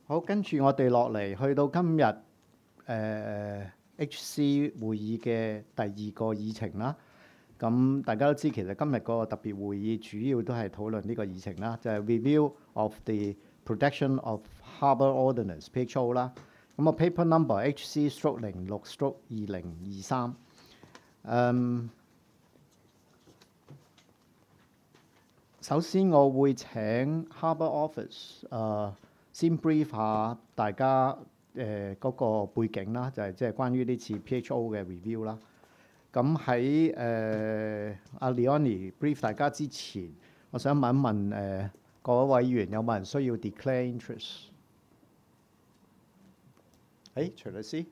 好，跟住我哋落嚟，去到今日HC 會議嘅第二個議程啦。咁大家都知，其實今日個特別會議主要都係討論呢個議程啦，就係 Review of the Protection of Harbour Ordinance (PHO) 啦。咁個 paper number HC/06/2023。首先我會請 Harbour Office 先 brief 下大家嗰個背景啦，就係即係關於呢次 PHO 嘅 review 啦。咁喺阿 Leonie brief 大家之前，我想問一問各位委員有冇人需要 declare interest？ 徐律師，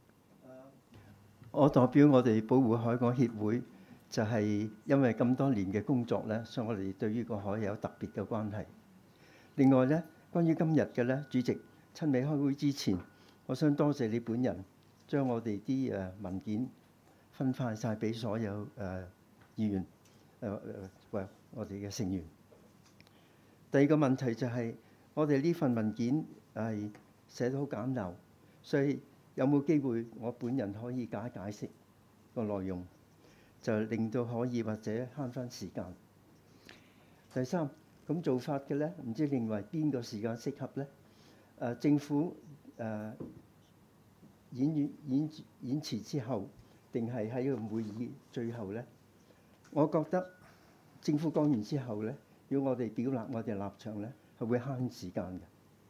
我代表我哋保護海港協會，就係因為咁多年嘅工作咧，所以我哋對於個海有特別嘅關係。另外咧，關於今日嘅咧，主席親尾開會之前，我想多謝你本人將我哋啲文件分派晒俾所有議員我哋嘅成員。第二個問題就係我哋呢份文件係寫得好簡陋，所以有冇機會我本人可以解釋個內容，就令到可以或者慳翻時間。第三，咁做法嘅咧，唔知認為邊個時間適合咧？政府演辭之後，定係喺個會議最後咧？我覺得政府講完之後咧，要我哋表達我哋立場咧，係會慳時間嘅。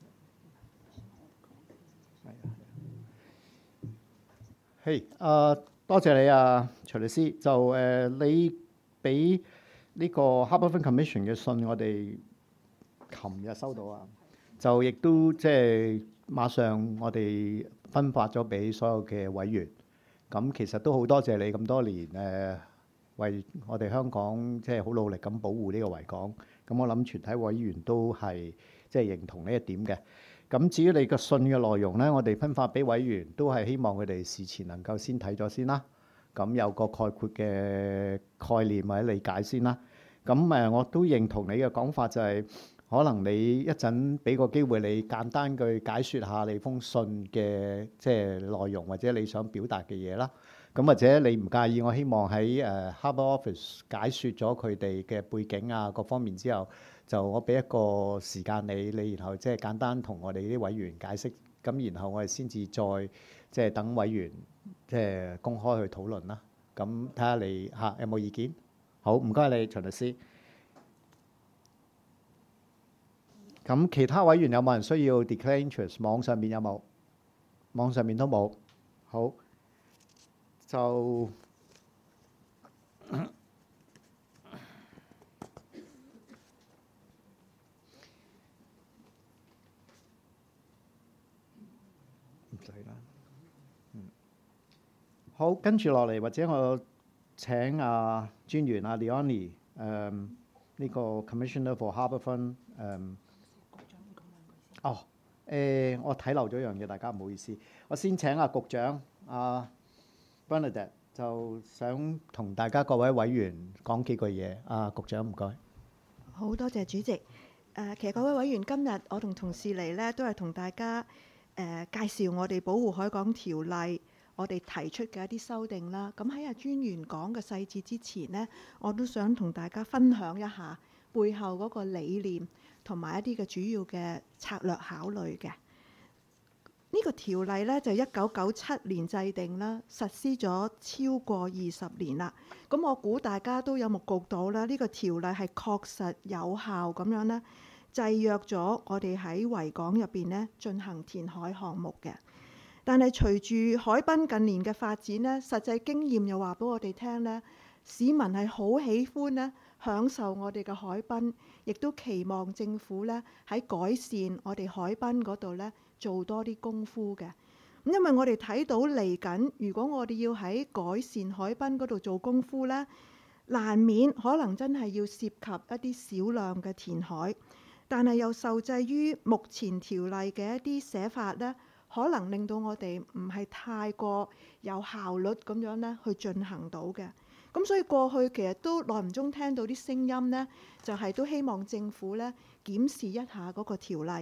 多謝你徐律師。就你俾呢個 Harbourfront Commission 嘅信，我哋琴日收到啊，就亦都即係馬上我哋分發咗俾所有嘅委員。咁其實都好多謝你咁多年為我哋香港即係好努力咁保護呢個維港。咁我諗全體委員都係即係認同呢一點嘅。咁至於你個信嘅內容咧，我哋分發俾委員都係希望佢哋事前能夠先睇咗先啦。咁有個概括嘅概念或者理解先啦。咁我都認同你嘅講法，就係可能你一陣俾個機會你簡單去解説下你封信嘅即係內容或者你想表達嘅嘢啦。咁或者你唔介意，我希望喺Harbour Office 解説咗佢哋嘅背景啊各方面之後，就我俾一個時間你然後即係簡單同我哋啲委員解釋，咁然後我哋先至再即係等委員即係公開去討論啦。咁睇下你有冇意見？好，唔該你徐律師。咁其他委員有冇人需要 declare interest？ 網上面有冇？網上面都冇。好，就唔使啦。好，跟住落嚟，或者我請專員Leonie 呢個 Commissioner for Harbourfront 我睇漏咗一樣嘢，大家唔好意思。我先請局長Bernadette 就想同大家各位委員講幾句嘢。局長唔該。 好多謝主席。其實各位委員，今日我同同事嚟咧，都係同大家介紹我哋保護海港條例，我哋提出嘅一啲修訂啦。咁喺專員講嘅細節之前呢，我都想同大家分享一下背後嗰個理念同埋一啲嘅主要嘅策略考慮嘅。呢個條例呢，就1997年制定啦，實施咗超過20年啦。咁我估大家都有目共睹啦，呢個條例係確實有效咁樣呢，制約咗我哋喺維港入邊呢進行填海項目嘅。但係隨住海濱近年嘅發展呢，實際經驗又話俾我哋聽呢，市民係好喜歡呢享受我哋嘅海濱，亦都期望政府呢喺改善我哋海濱嗰度呢做多啲功夫嘅。咁因為我哋睇到嚟緊，如果我哋要喺改善海濱嗰度做功夫呢，難免可能真係要涉及一啲少量嘅填海，但係又受制於目前條例嘅一啲寫法呢，可能令到我哋唔係太過有效率咁樣呢去進行到嘅。咁所以過去其實都耐唔中聽到啲聲音呢，就係都希望政府呢檢視一下嗰個條例。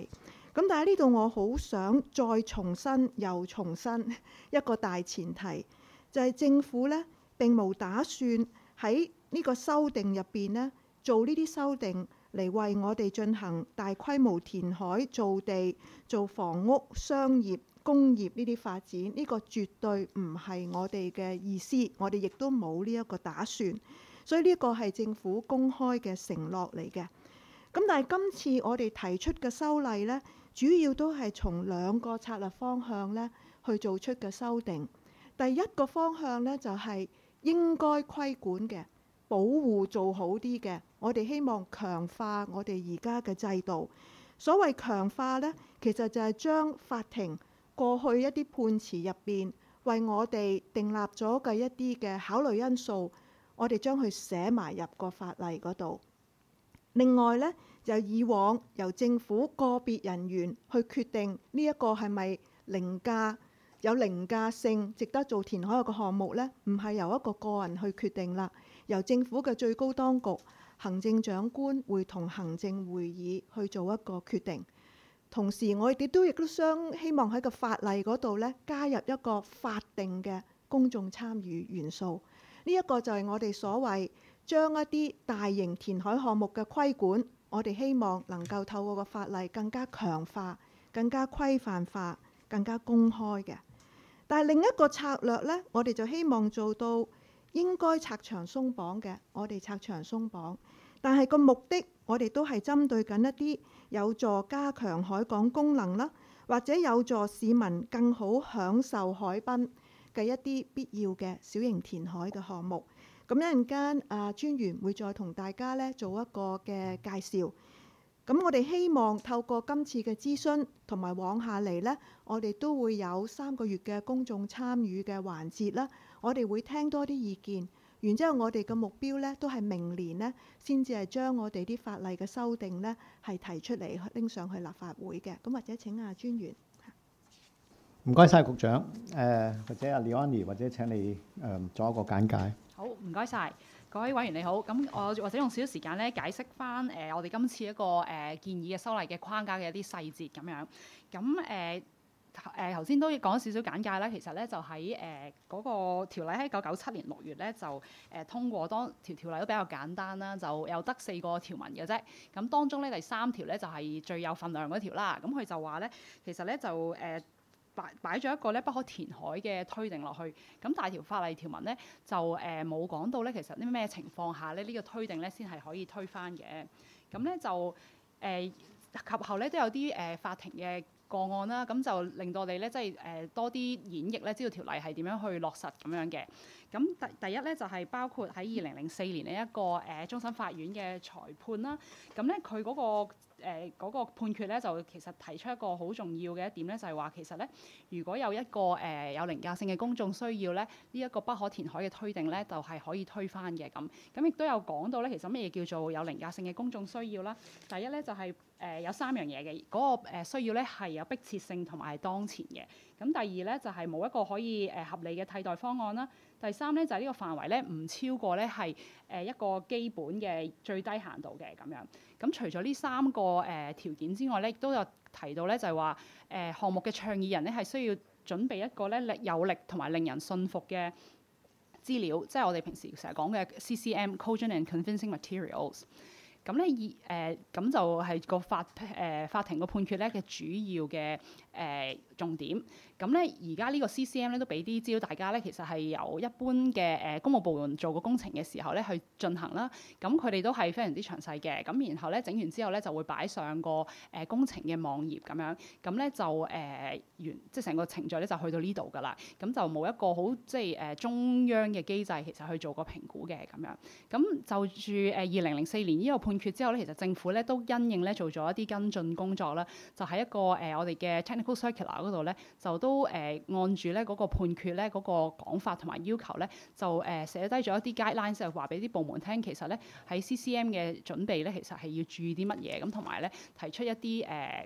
咁但係呢度我好想再重申又重申一個大前提，就係政府呢並無打算喺呢個修訂入邊呢做呢啲修訂嚟為我哋進行大規模填海造地、做房屋、商業、工業呢啲發展。呢個絕對唔係我哋嘅意思，我哋亦都冇呢一個打算。所以呢個係政府公開嘅承諾嚟嘅。咁但係今次我哋提出嘅修例呢，主要都係從兩個策略方向呢去做出嘅修訂。第一個方向呢，就係應該規管嘅保護做好啲嘅，我哋希望強化我哋而家嘅制度。所謂強化呢，其實就係將法庭過去一啲判詞入邊為我哋訂立咗嘅一啲嘅考慮因素，我哋將佢寫埋入個法例嗰度。另外呢，就以往由政府個別人員去決定呢一個係咪凌駕有凌駕性值得做填海嘅項目呢，唔係由一個個人去決定啦，由政府嘅最高當局行政長官會同行政會議去做一個決定。同時我哋都亦都希望喺個法例嗰度呢，加入一個法定嘅公眾參與元素。呢一個就係我哋所謂將一啲大型填海項目嘅規管，我哋希望能夠透過個法例更加強化、更加規範化、更加公開嘅。但係另一個策略呢，我哋就希望做到應該拆牆鬆綁嘅，我哋拆牆鬆綁。但係個目的，我哋都係針對緊一啲有助加強海港功能啦，或者有助市民更好享受海濱嘅一啲必要嘅小型填海嘅項目。咁一陣間專員會再同大家呢做一個嘅介紹。咁我哋希望透過今次嘅諮詢同埋往下嚟呢，我哋都會有3個月嘅公眾參與嘅環節啦。我哋會聽多啲意見，然之後我哋嘅目標呢都係明年呢先至係將我哋啲法例嘅修訂呢係提出嚟拎上去立法會嘅。咁或者請專員。 唔該晒局長，或者阿 Leonie， 或者請你做一個簡介。 好，唔該晒。各位委員你好，咁我或者用少少時間咧解釋翻我哋今次一個建議嘅修例嘅框架嘅一啲細節咁樣。咁頭先都講少少簡介啦，其實咧就喺嗰個條例喺1997年6月咧就通過，當條例都比較簡單啦，就有得4個條文嘅啫。咁當中咧第3條咧就係最有份量嗰條啦。咁佢就話咧，其實咧就擺咗一個咧不可填海嘅推定落去，咁大條法例條文咧就冇講到咧，其實啲咩情況下咧呢個推定咧先係可以推翻嘅。咁咧就及後咧都有啲法庭嘅個案啦，咁就令到我哋咧即係多啲演繹咧，知道條例係點樣去落實咁樣嘅。咁第一咧就係包括喺2004年嘅一個終審法院嘅裁判啦。咁咧佢嗰個判決咧就其實提出一個好重要嘅一點咧，就係話其實咧如果有一個有凌駕性嘅公眾需要咧，呢一個不可填海嘅推定咧就係可以推翻嘅咁。咁亦都有講到咧，其實乜嘢叫做有凌駕性嘅公眾需要啦？第一咧就係有3樣嘢嘅，嗰個需要咧係有迫切性同埋係當前嘅。咁第二咧就係冇一個可以合理嘅替代方案啦。第3咧就係呢個範圍咧唔超過咧係一個基本嘅最低限度嘅咁樣。咁除咗呢3個條件之外咧，亦都有提到咧就係話項目嘅倡議人咧係需要準備一個咧有力同埋令人信服嘅資料，即係我哋平時成日講嘅 CCM（Cogent and Convincing Materials）。咁咧咁就係個法庭個判決咧嘅主要嘅重點。咁咧而家呢個 CCM 咧都俾啲資料大家咧，其實係由一般嘅公務部門做過工程嘅時候咧去進行啦。咁佢哋都係非常之詳細嘅。咁然後咧整完之後咧就會擺上個工程嘅網頁咁樣。咁咧就即係成個程序咧就去到呢度㗎啦。咁就冇一個好即係中央嘅機制其實去做個評估嘅咁樣。咁就住2004年呢個判決之後咧，其實政府咧都因應咧做咗一啲跟進工作啦。就喺一個我哋嘅 Technical Circular 嗰度咧，就都按住咧嗰個判決咧嗰個講法同埋要求咧，就寫低咗一啲 guidelines，就話俾啲部門聽，其實咧喺 CCM 嘅準備咧，其實係要注意啲乜嘢咁，同埋咧提出一啲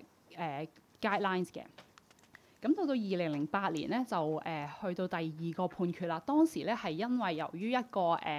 guidelines 嘅。咁到2008年咧，就去到第2個判決啦。當時咧係因為由於一個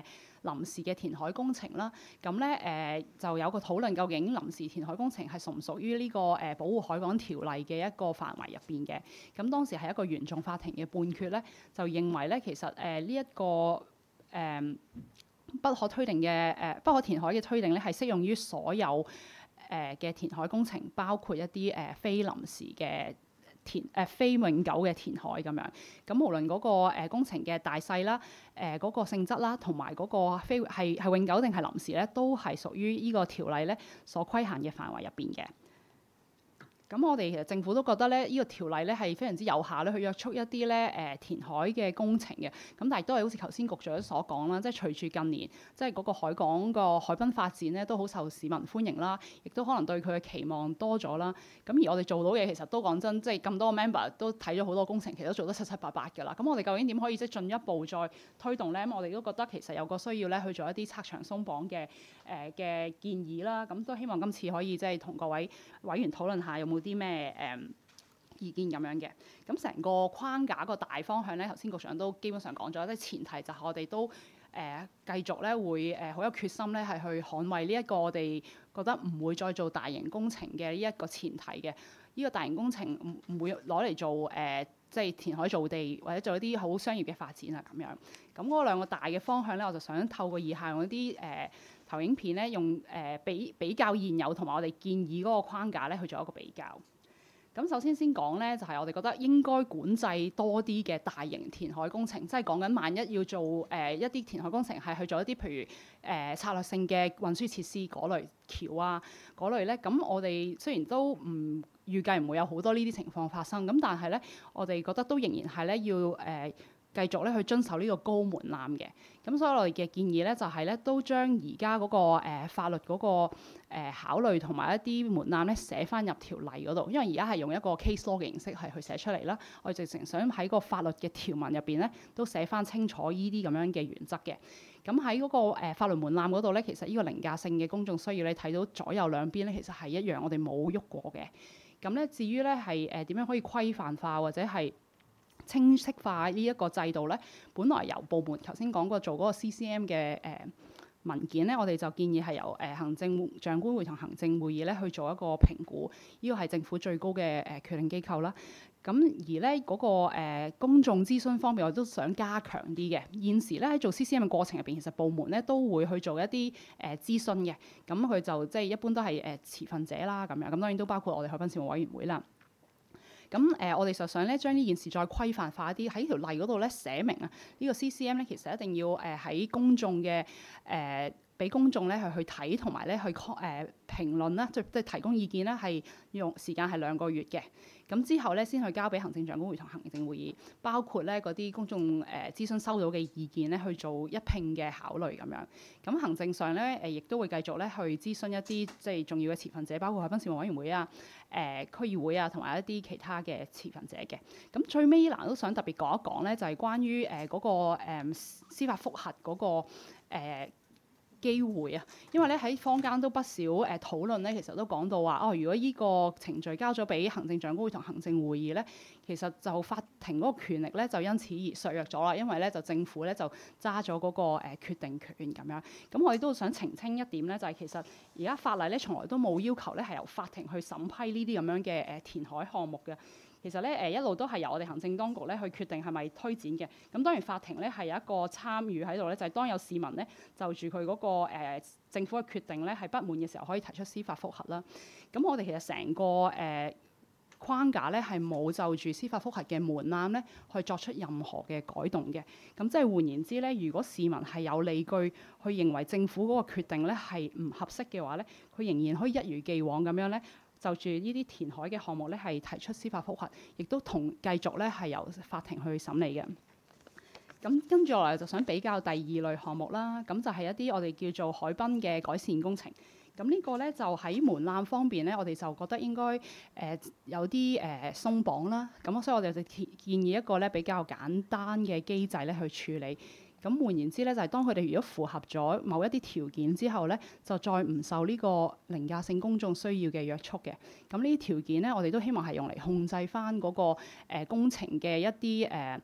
臨時嘅填海工程啦。咁咧就有個討論，究竟臨時填海工程係屬唔屬於呢個保護海港條例嘅一個範圍入邊嘅？咁當時係一個原訟法庭嘅判決咧，就認為咧其實呢一個不可不可填海嘅推定咧係適用於所有嘅填海工程，包括一啲非臨時嘅非永久嘅填海咁樣。咁無論嗰個工程嘅大細啦、嗰個性質啦，同埋嗰個係永久定係臨時咧，都係屬於呢個條例咧所規限嘅範圍入邊嘅。咁我哋其實政府都覺得咧，呢個條例咧係非常之有效咧，去約束一啲咧填海嘅工程嘅。咁但係都係好似頭先局長所講啦，即係隨住近年即係嗰個海港個海濱發展咧，都好受市民歡迎啦，亦都可能對佢嘅期望多咗啦。咁而我哋做到嘅其實都講真，即係咁多個 member 都睇咗好多工程，其實都做得七七八八㗎啦。咁我哋究竟點可以即係進一步再推動咧？咁我哋都覺得其實有個需要咧去做一啲拆牆鬆綁嘅建議啦。咁都希望今次可以即係同各位委員討論下有冇啲咩意見咁樣嘅。咁成個框架個大方向咧，頭先局長都基本上講咗，即係前提就係我哋都繼續咧會好有決心咧係去捍衞呢一個我哋覺得唔會再做大型工程嘅呢一個前提嘅。呢個大型工程唔會攞嚟做即係填海造地或者做一啲好商業嘅發展啊咁樣。咁嗰兩個大嘅方向咧，我就想透過以下用一啲投影片咧，用比較現有同埋我哋建議嗰個框架咧去做一個比較。咁首先講咧，就係我哋覺得應該管制多啲嘅大型填海工程，即係講緊萬一要做一啲填海工程係去做一啲譬如策略性嘅運輸設施嗰類橋啊嗰類咧，咁我哋雖然都唔預計唔會有好多呢啲情況發生，咁但係咧，我哋覺得都仍然係咧要繼續咧去遵守呢個高門檻嘅。咁所以我哋嘅建議咧就係咧都將而家嗰個法律嗰個考慮同埋一啲門檻咧寫翻入條例嗰度，因為而家係用一個 case law 嘅形式係去寫出嚟啦。我哋直情想喺個法律嘅條文入邊咧都寫翻清楚呢啲咁樣嘅原則嘅。咁喺嗰個法律門檻嗰度咧，其實呢個凌駕性嘅公眾需要你睇到左右兩邊咧，其實係一樣，我哋冇喐過嘅。咁咧至於咧係點樣可以規範化或者係清晰化呢一個制度咧，本來由部門頭先講過做嗰個 CCM 嘅文件咧，我哋就建議係由行政長官會同行政會議咧去做一個評估，呢個係政府最高嘅決定機構啦。咁而咧嗰個公眾諮詢方面，我都想加強啲嘅。現時咧喺做 CCM 嘅過程入邊，其實部門咧都會去做一啲諮詢嘅。咁佢就即係一般都係持份者啦咁樣。咁當然都包括我哋海濱事務委員會啦。咁我哋就想咧將呢件事再規範化一啲，喺條例嗰度咧寫明啊，呢個 CCM 咧其實一定要喺公眾嘅俾公眾咧去睇同埋咧去評論啦，即係提供意見咧，係用時間係2個月嘅。咁之後咧先去交俾行政長官會同行政會議，包括咧嗰啲公眾諮詢收到嘅意見咧去做一併嘅考慮咁樣。咁行政上咧亦都會繼續咧去諮詢一啲即係重要嘅持份者，包括海濱事務委員會啊、區議會啊，同埋一啲其他嘅持份者嘅。咁最尾嗱都想特別講一講咧，就係關於嗰個司法覆核嗰個機會啊，因為咧喺坊間都不少討論咧，其實都講到話如果依個程序交咗俾行政長官會同行政會議咧，其實就法庭嗰個權力咧就因此而削弱咗啦，因為咧就政府咧就揸咗嗰個決定權咁樣。咁我哋都想澄清一點咧，就係其實而家法例咧從來都冇要求咧係由法庭去審批呢啲咁樣嘅填海項目嘅。其實咧一路都係由我哋行政當局咧去決定係咪推展嘅。咁當然法庭咧係有一個參與喺度咧，就係當有市民咧就住佢嗰個政府嘅決定咧係不滿嘅時候，可以提出司法覆核啦。咁我哋其實成個框架咧係冇就住司法覆核嘅門檻咧去作出任何嘅改動嘅。咁即係換言之咧，如果市民係有理據去認為政府嗰個決定咧係唔合適嘅話咧，佢仍然可以一如既往咁樣咧，就住呢啲填海嘅項目咧，係提出司法覆核，亦都繼續咧係由法庭去審理嘅。咁跟住落嚟就想比較第二類項目啦，咁就係一啲我哋叫做海濱嘅改善工程。咁呢個咧就喺門檻方面咧，我哋就覺得應該有啲鬆綁啦。咁所以我哋就建議一個咧比較簡單嘅機制咧去處理。咁換言之咧，就係當佢哋如果符合咗某一啲條件之後咧，就再唔受呢個凌駕性公眾需要嘅約束嘅。咁呢啲條件咧，我哋都希望係用嚟控制翻嗰個工程嘅一啲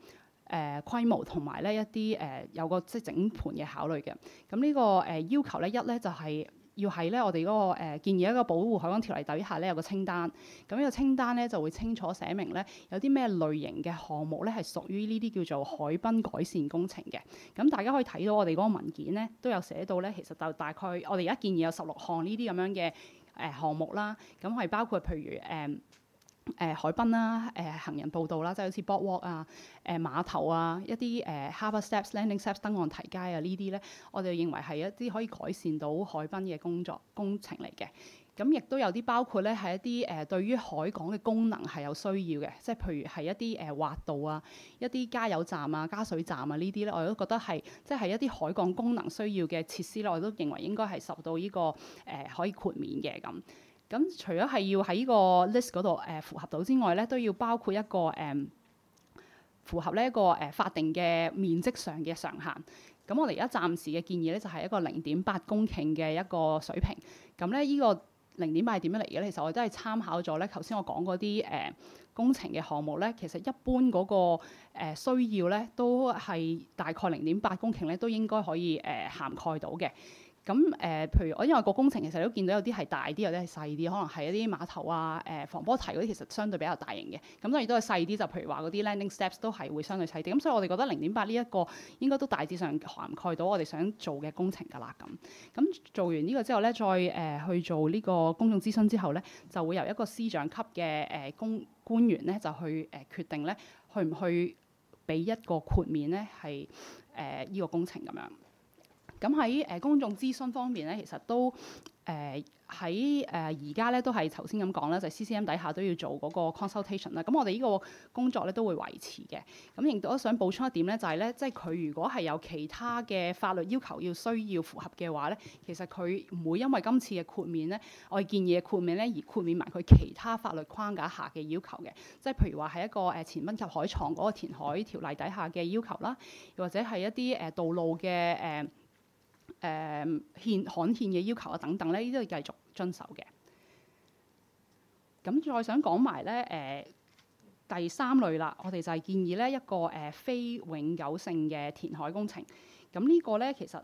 規模同埋咧一啲有個即係整盤嘅考慮嘅。咁呢個要求咧一咧就係、要喺咧我哋嗰個建議一個保護海港條例底下咧有個清單，咁呢個清單咧就會清楚寫明咧有啲咩類型嘅項目咧係屬於呢啲叫做海濱改善工程嘅。咁大家可以睇到我哋嗰個文件咧都有寫到咧，其實就大概我哋而家建議有16項呢啲咁樣嘅項目啦，咁係包括譬如海濱啦、行人步道啦，即係好似 boardwalk 啊、碼頭啊、一啲harbour steps、landing steps、登岸堤街啊呢啲咧，我哋認為係一啲可以改善到海濱嘅工程嚟嘅。咁亦都有啲包括咧係一啲對於海港嘅功能係有需要嘅，即係譬如係一啲滑道啊、一啲加油站啊、加水站啊呢啲咧，我哋都覺得係即係一啲海港功能需要嘅設施咧，我哋都認為應該係受到呢個可以豁免嘅咁。咁除咗係要喺呢個 list 嗰度符合到之外咧，都要包括一個符合呢一個法定嘅面積上嘅上限。咁我哋而家暫時嘅建議咧就係一個0.8公頃嘅一個水平。咁咧呢個0.8係點樣嚟嘅咧？其實我哋都係參考咗咧頭先我講嗰啲工程嘅項目咧，其實一般嗰個需要咧都係大概0.8公頃咧都應該可以涵蓋到嘅。咁譬如我因為個工程其實都見到有啲係大啲，有啲係細啲，可能係一啲碼頭啊、防波堤嗰啲，其實相對比較大型嘅。咁當然都係細啲，就譬如話嗰啲 landing steps 都係會相對細啲。咁所以我哋覺得0.8呢一個應該都大致上涵蓋到我哋想做嘅工程㗎啦。咁做完呢個之後咧，再去做呢個公眾諮詢之後咧，就會由一個司長級嘅官員咧就去決定咧，去唔去俾一個豁免咧係呢個工程咁樣。咁喺公眾諮詢方面咧，其實都喺而家咧都係頭先咁講啦，就係 CCM 底下都要做嗰個 consultation 啦。咁我哋呢個工作咧都會維持嘅。咁亦都想補充一點咧，就係咧，即係佢如果係有其他嘅法律要求需要符合嘅話咧，其實佢唔會因為今次嘅豁免咧，我哋建議嘅豁免咧而豁免埋佢其他法律框架下嘅要求嘅。即係譬如話係一個前濱及海床嗰個填海條例底下嘅要求啦，又或者係一啲道路嘅刊憲嘅要求啊等等咧，呢啲都要繼續遵守嘅。咁再想講埋咧第3類啦，我哋就係建議咧一個非永久性嘅填海工程。咁呢個咧其實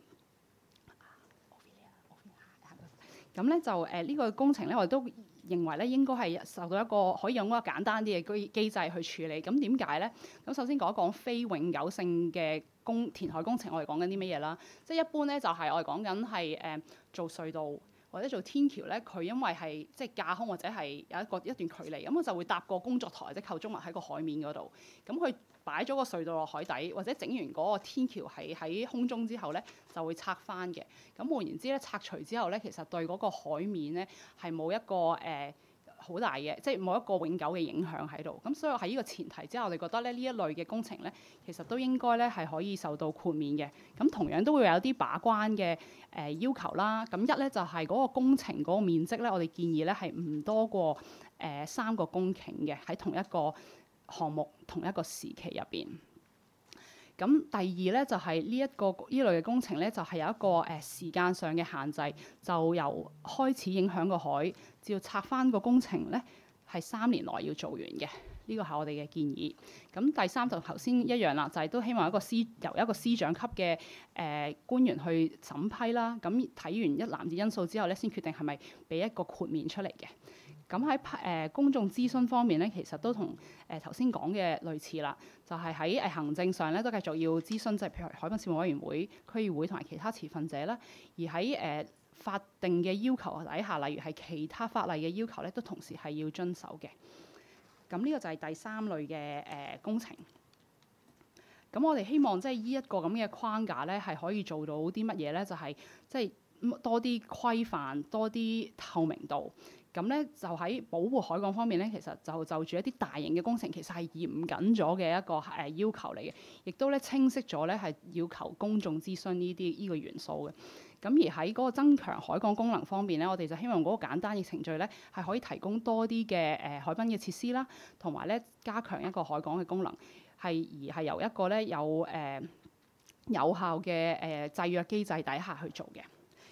咁咧就呢個工程咧，我哋都認為咧應該係受到一個可以用一個簡單啲嘅機制去處理。咁點解咧？咁首先講一講非永久性嘅填海工程，我哋講緊啲乜嘢啦？即係一般咧就係我哋講緊係做隧道或者做天橋咧，佢因為係即係架空或者係有一段距離，咁佢就會搭個工作台或者構築物喺個海面嗰度。咁佢擺咗個隧道落海底，或者整完嗰個天橋係喺空中之後咧，就會拆翻嘅。咁換言之咧，拆除之後咧，其實對嗰個海面咧係冇一個好大嘅，即係冇一個永久嘅影響喺度。咁所以喺呢個前提之下，我哋覺得咧呢一類嘅工程咧，其實都應該咧係可以受到豁免嘅。咁同樣都會有啲把關嘅要求啦。咁一咧就係嗰個工程嗰個面積咧，我哋建議咧係唔多過3個公頃嘅，喺同一個項目同一個時期入邊。咁第二咧就係呢類嘅工程咧，就係有一個時間上嘅限制，就由開始影響個海，至要拆翻個工程咧，係3年內要做完嘅。呢個係我哋嘅建議。咁第3就頭先一樣啦，就係都希望由一個司長級嘅官員去審批啦。咁睇完一籃子因素之後咧，先決定係咪俾一個豁免出嚟嘅。咁喺公眾諮詢方面咧，其實都同頭先講嘅類似啦，就係喺行政上咧都繼續要諮詢，就係譬如海濱事務委員會、區議會同埋其他持份者啦。而喺法定嘅要求底下，例如係其他法例嘅要求咧，都同時係要遵守嘅。咁呢個就係第3類嘅工程。咁我哋希望即係呢一個咁嘅框架咧，係可以做到啲乜嘢咧？就係即係多啲規範、多啲透明度。咁咧就喺保護海港方面咧，其實就住一啲大型嘅工程，其實係嚴謹咗嘅一個要求嚟嘅，亦都咧清晰咗咧係要求公眾諮詢呢個元素嘅。咁而喺嗰個增強海港功能方面咧，我哋就希望嗰個簡單嘅程序咧係可以提供多啲嘅海濱嘅設施啦，同埋咧加強一個海港嘅功能，係由一個咧有效嘅制約機制底下去做嘅。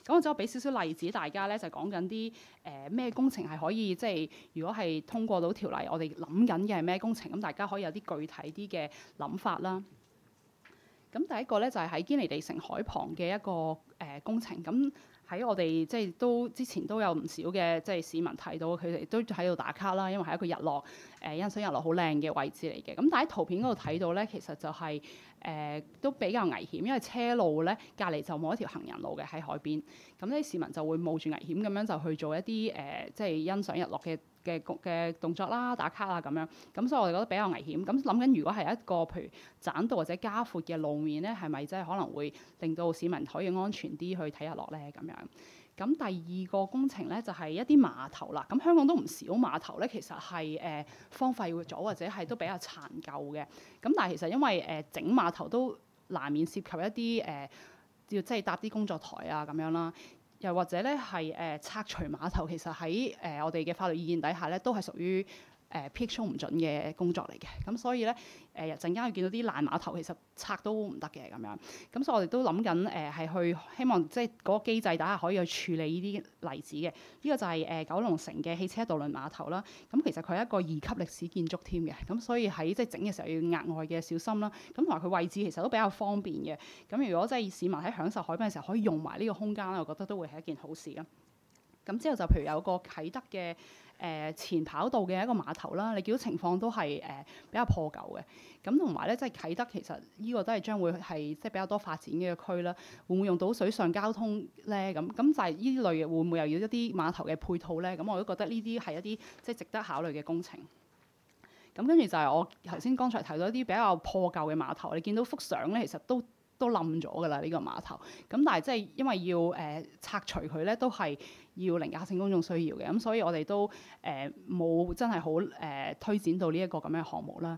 咁我之後俾少少例子大家咧，就講緊啲咩工程係可以即係如果係通過到條例，我哋諗緊嘅係咩工程，咁大家可以有啲具體啲嘅諗法啦。咁第一個咧就係喺堅尼地城海旁嘅一個工程，咁喺我哋即係都之前都有唔少嘅即係市民睇到，佢哋都喺度打卡啦，因為係一個日落欣賞日落好靚嘅位置嚟嘅。咁但喺圖片嗰度睇到咧，其實就係都比較危險，因為車路咧隔離就冇一條行人路嘅喺海邊，咁啲市民就會冒住危險咁樣就去做一啲即係欣賞日落嘅動作啦、打卡啊咁樣，咁所以我哋覺得比較危險。咁諗緊如果係一個譬如棧道或者加闊嘅路面咧，係咪即係可能會令到市民可以安全啲去睇日落咧咁樣？咁第二個工程咧就係一啲碼頭啦。咁香港都唔少碼頭咧，其實係荒廢咗或者係都比較殘舊嘅。咁但係其實因為整碼頭都難免涉及一啲要即係搭啲工作台啊咁樣啦。又或者咧係拆除碼頭，其實喺我哋嘅法律意見底下咧，都係屬於PX唔準嘅工作嚟嘅。咁所以咧陣間會見到啲爛碼頭，其實拆都唔得嘅咁樣。咁所以我哋都諗緊係去希望即係嗰個機制底下可以去處理呢啲例子嘅。呢個就係九龍城嘅汽車渡輪碼頭啦。咁其實佢係一個2級歷史建築添嘅。咁所以喺即係整嘅時候要額外嘅小心啦。咁同埋佢位置其實都比較方便嘅。咁如果即係市民喺享受海濱嘅時候可以用埋呢個空間咧，我覺得都會係一件好事啦。咁之後就譬如有個啟德嘅前跑道嘅一個碼頭啦，你見到情況都係比較破舊嘅。咁同埋咧，即係啟德其實呢個都係將會係即係比較多發展嘅區啦。會唔會用到水上交通咧？咁就係呢類嘅會唔會又要一啲碼頭嘅配套咧？咁我都覺得呢啲係一啲即係值得考慮嘅工程。咁跟住就係我頭先剛才提到一啲比較破舊嘅碼頭，你見到幅相咧，其實都冧咗㗎啦呢個碼頭。咁但係即係因為要拆除佢咧，都係要凌駕性公眾需要嘅。咁所以我哋都冇真係好推展到呢一個咁樣嘅項目啦。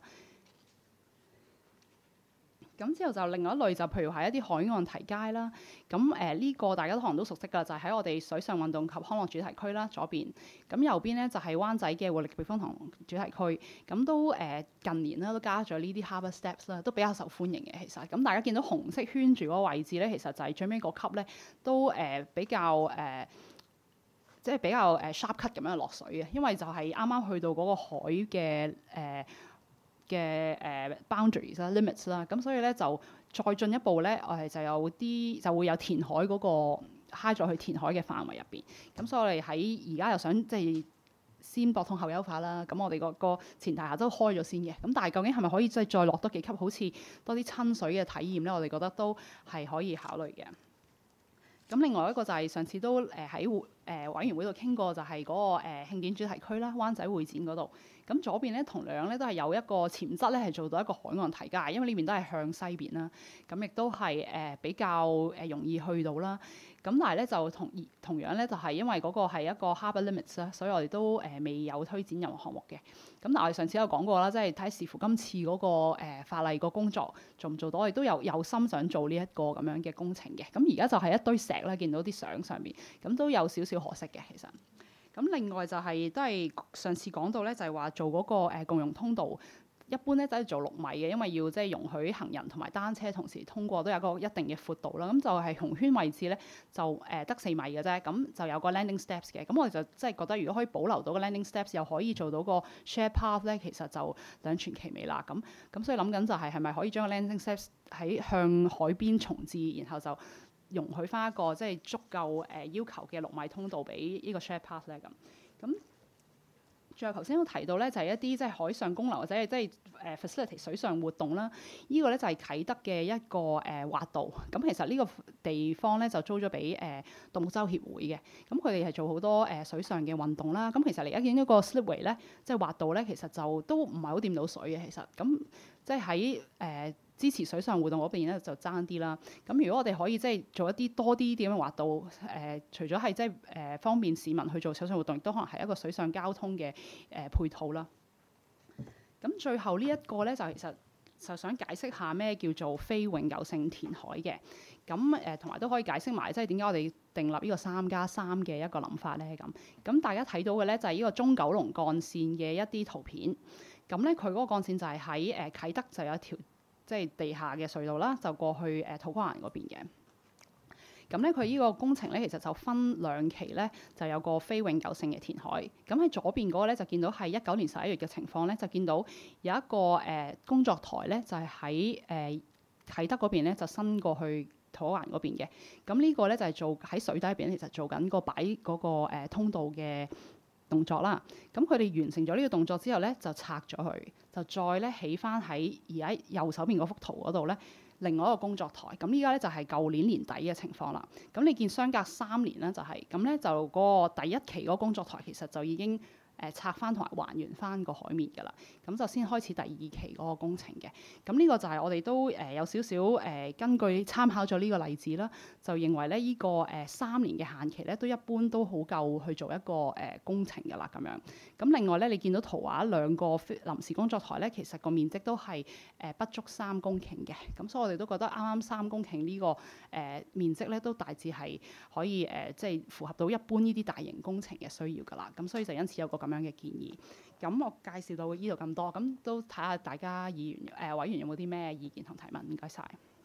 咁之後就另外一類就譬如係一啲海岸堤街啦。咁呢個大家都可能都熟悉㗎，就係喺我哋水上運動及康樂主題區啦左邊。咁右邊咧就係灣仔嘅活力避風塘主題區。咁都近年啦都加咗呢啲 Harbour Steps 啦，都比較受歡迎嘅其實。咁大家見到紅色圈住嗰個位置咧，其實就係最尾個級咧都比較即係比較sharp cut 咁樣落水嘅，因為就係啱啱去到嗰個海嘅boundaries 啦、limits 啦，咁所以咧就再進一步咧，我哋就有啲就會有填海嗰個蝦咗去填海嘅範圍入邊。咁所以我哋喺而家又想即係先博通後優化啦。咁我哋個前提下都開咗先嘅。咁但係究竟係咪可以即係再落多幾級，好似多啲親水嘅體驗咧？我哋覺得都係可以考慮嘅。咁另外一個就係上次都喺委員會度傾過，就係嗰個慶典主題區啦，灣仔會展嗰度。咁左邊咧同樣咧都係有一個潛質咧，係做到一個海岸堤街，因為呢邊都係向西邊啦。咁亦都係比較容易去到啦。咁但係咧就同樣咧就係因為嗰個係一個 harbour limits 啦，所以我哋都未有推展任何項目嘅。咁但係我哋上次有講過啦，即係睇視乎今次嗰個法例個工作做唔做到，我哋都有心想做呢一個咁樣嘅工程嘅。咁而家就係一堆石啦，見到啲相上面，咁都有少少可惜嘅其實。咁另外就係都係上次講到咧，就係話做嗰個共用通道。一般咧都係做6米嘅，因為要即係容許行人同埋單車同時通過，都有個一定嘅闊度啦。咁就係紅圈位置咧，就得4米嘅啫。咁就有個 landing steps 嘅。咁我哋就即係覺得，如果可以保留到個 landing steps，又可以做到個 share path 咧，其實就兩全其美啦。咁所以諗緊就係咪可以將個 landing steps 喺向海邊重置，然後就容許翻一個即係足夠要求嘅6米通道俾呢個 share path 咧咁。最後頭先都提到咧，就係一啲即係海上公樓或者係即係facility 水上活動啦。呢個咧就係啟德嘅一個滑道。咁其實呢個地方咧就租咗俾獨木舟協會嘅。咁佢哋係做好多水上嘅運動啦。咁其實你而家見到個 slipway 咧，即係滑道咧，其實就都唔係好掂到水嘅。其實咁即係喺支持水上活動嗰邊咧就爭啲啦。咁如果我哋可以即係做一啲多啲點樣滑道，除咗係即係方便市民去做水上活動，亦都可能係一個水上交通嘅配套啦。咁最後呢一個咧就其實就想解釋下咩叫做非永久性填海嘅。咁同埋都可以解釋埋即係點解我哋訂立呢個3+3嘅一個諗法咧咁大家睇到嘅咧就係呢個中九龍幹線嘅一啲圖片。咁咧佢嗰個幹線就係喺啟德就有一條即係地下嘅隧道啦，就過去土瓜灣嗰邊嘅。 咁咧佢呢個工程咧其實就分兩期咧，就有個非永久性嘅填海。咁喺左邊嗰個咧就見到係19年11月嘅情況咧，就見到有一個工作台咧，就係喺啟德嗰邊咧就伸過去土瓜灣嗰邊嘅。咁呢個咧就係做喺水底入邊，其實做緊個擺嗰個通道嘅動作啦。咁佢哋完成咗呢個動作之後咧，就拆咗佢，就再咧起翻喺而家右手邊嗰幅圖嗰度咧，另外一個工作台。咁依家咧就係舊年年底嘅情況啦。咁你見相隔3年咧就係咁咧，就嗰個第一期嗰個工作台其實就已經拆翻同埋還原翻個海面㗎啦，咁就先開始第2期嗰個工程嘅。咁呢個就係我哋都有少少根據參考咗呢個例子啦，就認為咧呢個3年嘅限期咧都一般都好夠去做一個工程㗎啦咁樣。咁另外咧你見到圖畫2個臨時工作台咧，其實個面積都係不足3公頃嘅。咁所以我哋都覺得啱啱3公頃呢個面積咧都大致係可以即係符合到一般呢啲大型工程嘅需要㗎啦。咁所以就因此有個咁樣嘅建議。咁我介紹到呢度咁多，咁都睇下大家議員委員有冇啲咩意見同提問。唔該晒。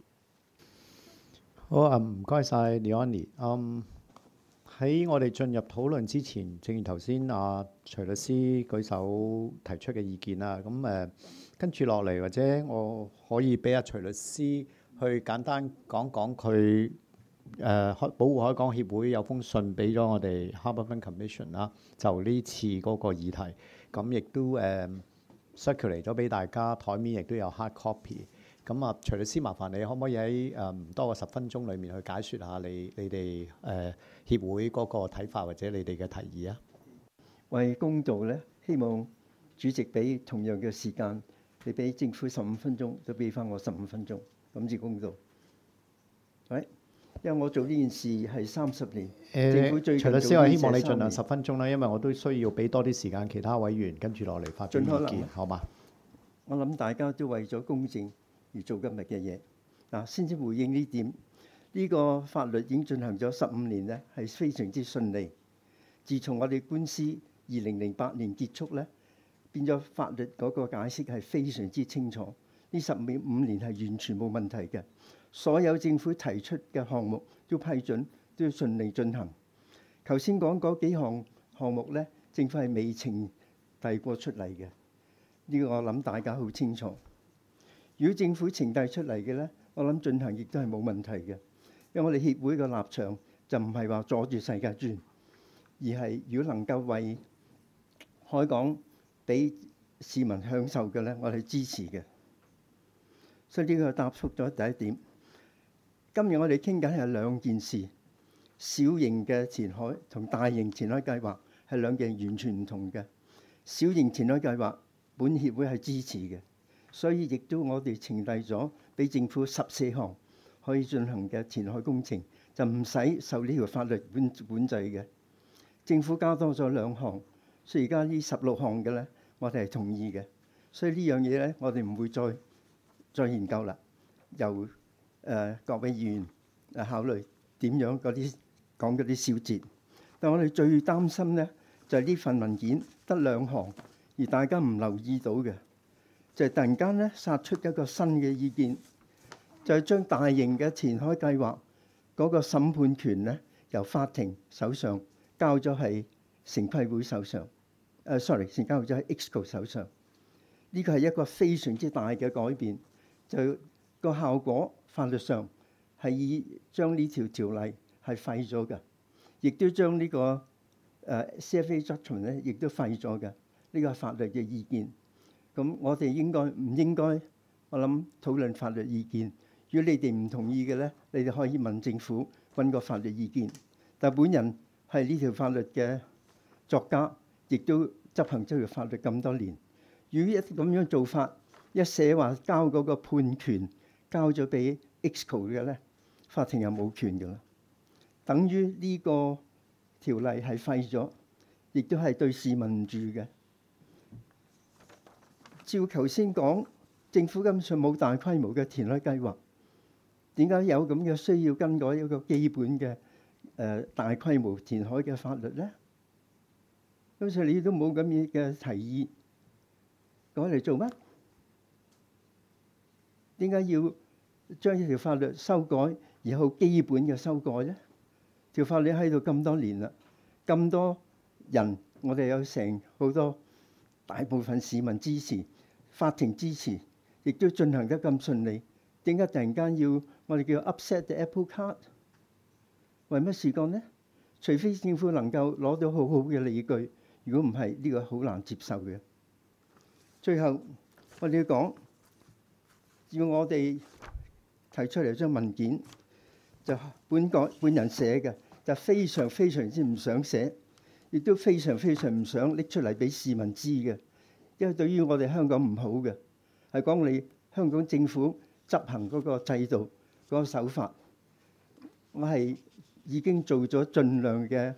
好啊，唔該晒 Leonie。喺我哋進入討論之前，正如頭先徐律師舉手提出嘅意見啦，咁跟住落嚟，或者我可以俾徐律師去簡單講講佢保護海港協會有封信俾咗我哋 Harbourfront Commission 啦，就呢次嗰個議題，咁亦都circulate 咗俾大家，台面亦都有 hard copy。咁徐律師，麻煩你可唔可以喺唔多過10分鐘裡面去解説下你哋協會嗰個睇法或者你哋嘅提議啊？ 為公道咧，希望主席俾同樣嘅時間，你俾政府15分鐘，都俾翻我15分鐘，咁至公道。係，因為我做呢件事係30年。政府最近徐律師，我希望你盡量 10 10分鐘啦，因為我都需要俾多啲時間其他委員跟住落嚟發表意見，好嘛？ 我諗大家都為咗公正而做今日嘅嘢。嗱，先至回應呢點，呢個法律已經進行咗15年咧，係非常之順利。自從我哋官司2008年結束咧，變咗法律嗰個解釋係非常之清楚。呢15年係完全冇問題嘅，所有政府提出嘅項目都批准，都要順利進行。頭先講嗰幾項目咧，政府係未呈遞過出嚟嘅。呢個我諗大家好清楚。如果政府呈遞出嚟嘅咧，我諗進行亦都係冇問題嘅，因為我哋協會嘅立場就唔係話阻住世界轉，而係如果能夠為海港俾市民享受嘅咧，我哋支持嘅。所以呢個答覆咗第一點。今日我哋傾緊係兩件事，小型嘅填海同大型填海計劃係兩件完全唔同嘅。小型填海計劃本協會係支持嘅，所以亦都我哋呈遞咗俾政府14項可以進行嘅填海工程，就唔使受呢條法律管制嘅。政府加多咗2項，所以而家呢16項嘅咧，我哋係同意嘅。所以呢樣嘢咧，我哋唔會再研究啦。由各位議員考慮點樣嗰啲講嗰啲小節。但我哋最擔心咧，就係呢份文件得2項，而大家唔留意到嘅，就係突然間咧殺出一個新嘅意見，就係將大型嘅填海計劃嗰個審判權咧，由法庭手上交咗喺城規會手上。先交咗喺 EXCO 手上。呢個係一個非常之大嘅改變，就個效果法律上係以將呢條條例係廢咗嘅，亦都將呢個CFA judgment 咧，亦都廢咗嘅。呢個係法律嘅意見。咁我哋應該唔應該？我諗討論法律意見。如果你哋唔同意嘅咧，你哋可以問政府揾個法律意見。但本人係呢條法律嘅作家，亦都執行咗條法律咁多年。如果一咁樣做法，一寫話交嗰個判權交咗俾 EXCO 嘅咧，法庭又冇權㗎啦，等於呢個條例係廢咗，亦都係對市民唔住嘅。照頭先講，政府根本上冇大規模嘅填海計劃，點解有咁嘅需要更改一個基本嘅大規模填海嘅法律咧？咁所以你都冇咁嘅提議，講嚟做乜？點解要將呢條法律修改， 而好基本嘅修改咧？條法例喺度咁多年啦，咁多人，我哋有成好多大部分市民支持，法庭支持，亦都進行得咁順利。點解突然間要我哋叫 upset the apple cart？為乜事幹呢？除非政府能夠攞到好好嘅理據，如果唔係，呢個好難接受嘅。最後我哋要講，要我哋提出嚟張文件，就本人寫嘅，就非常非常之唔想寫，亦都非常非常唔想拎出嚟俾市民知嘅，因為對於我哋香港唔好嘅，係講你香港政府執行嗰個制度嗰個手法。我係已經做咗盡量嘅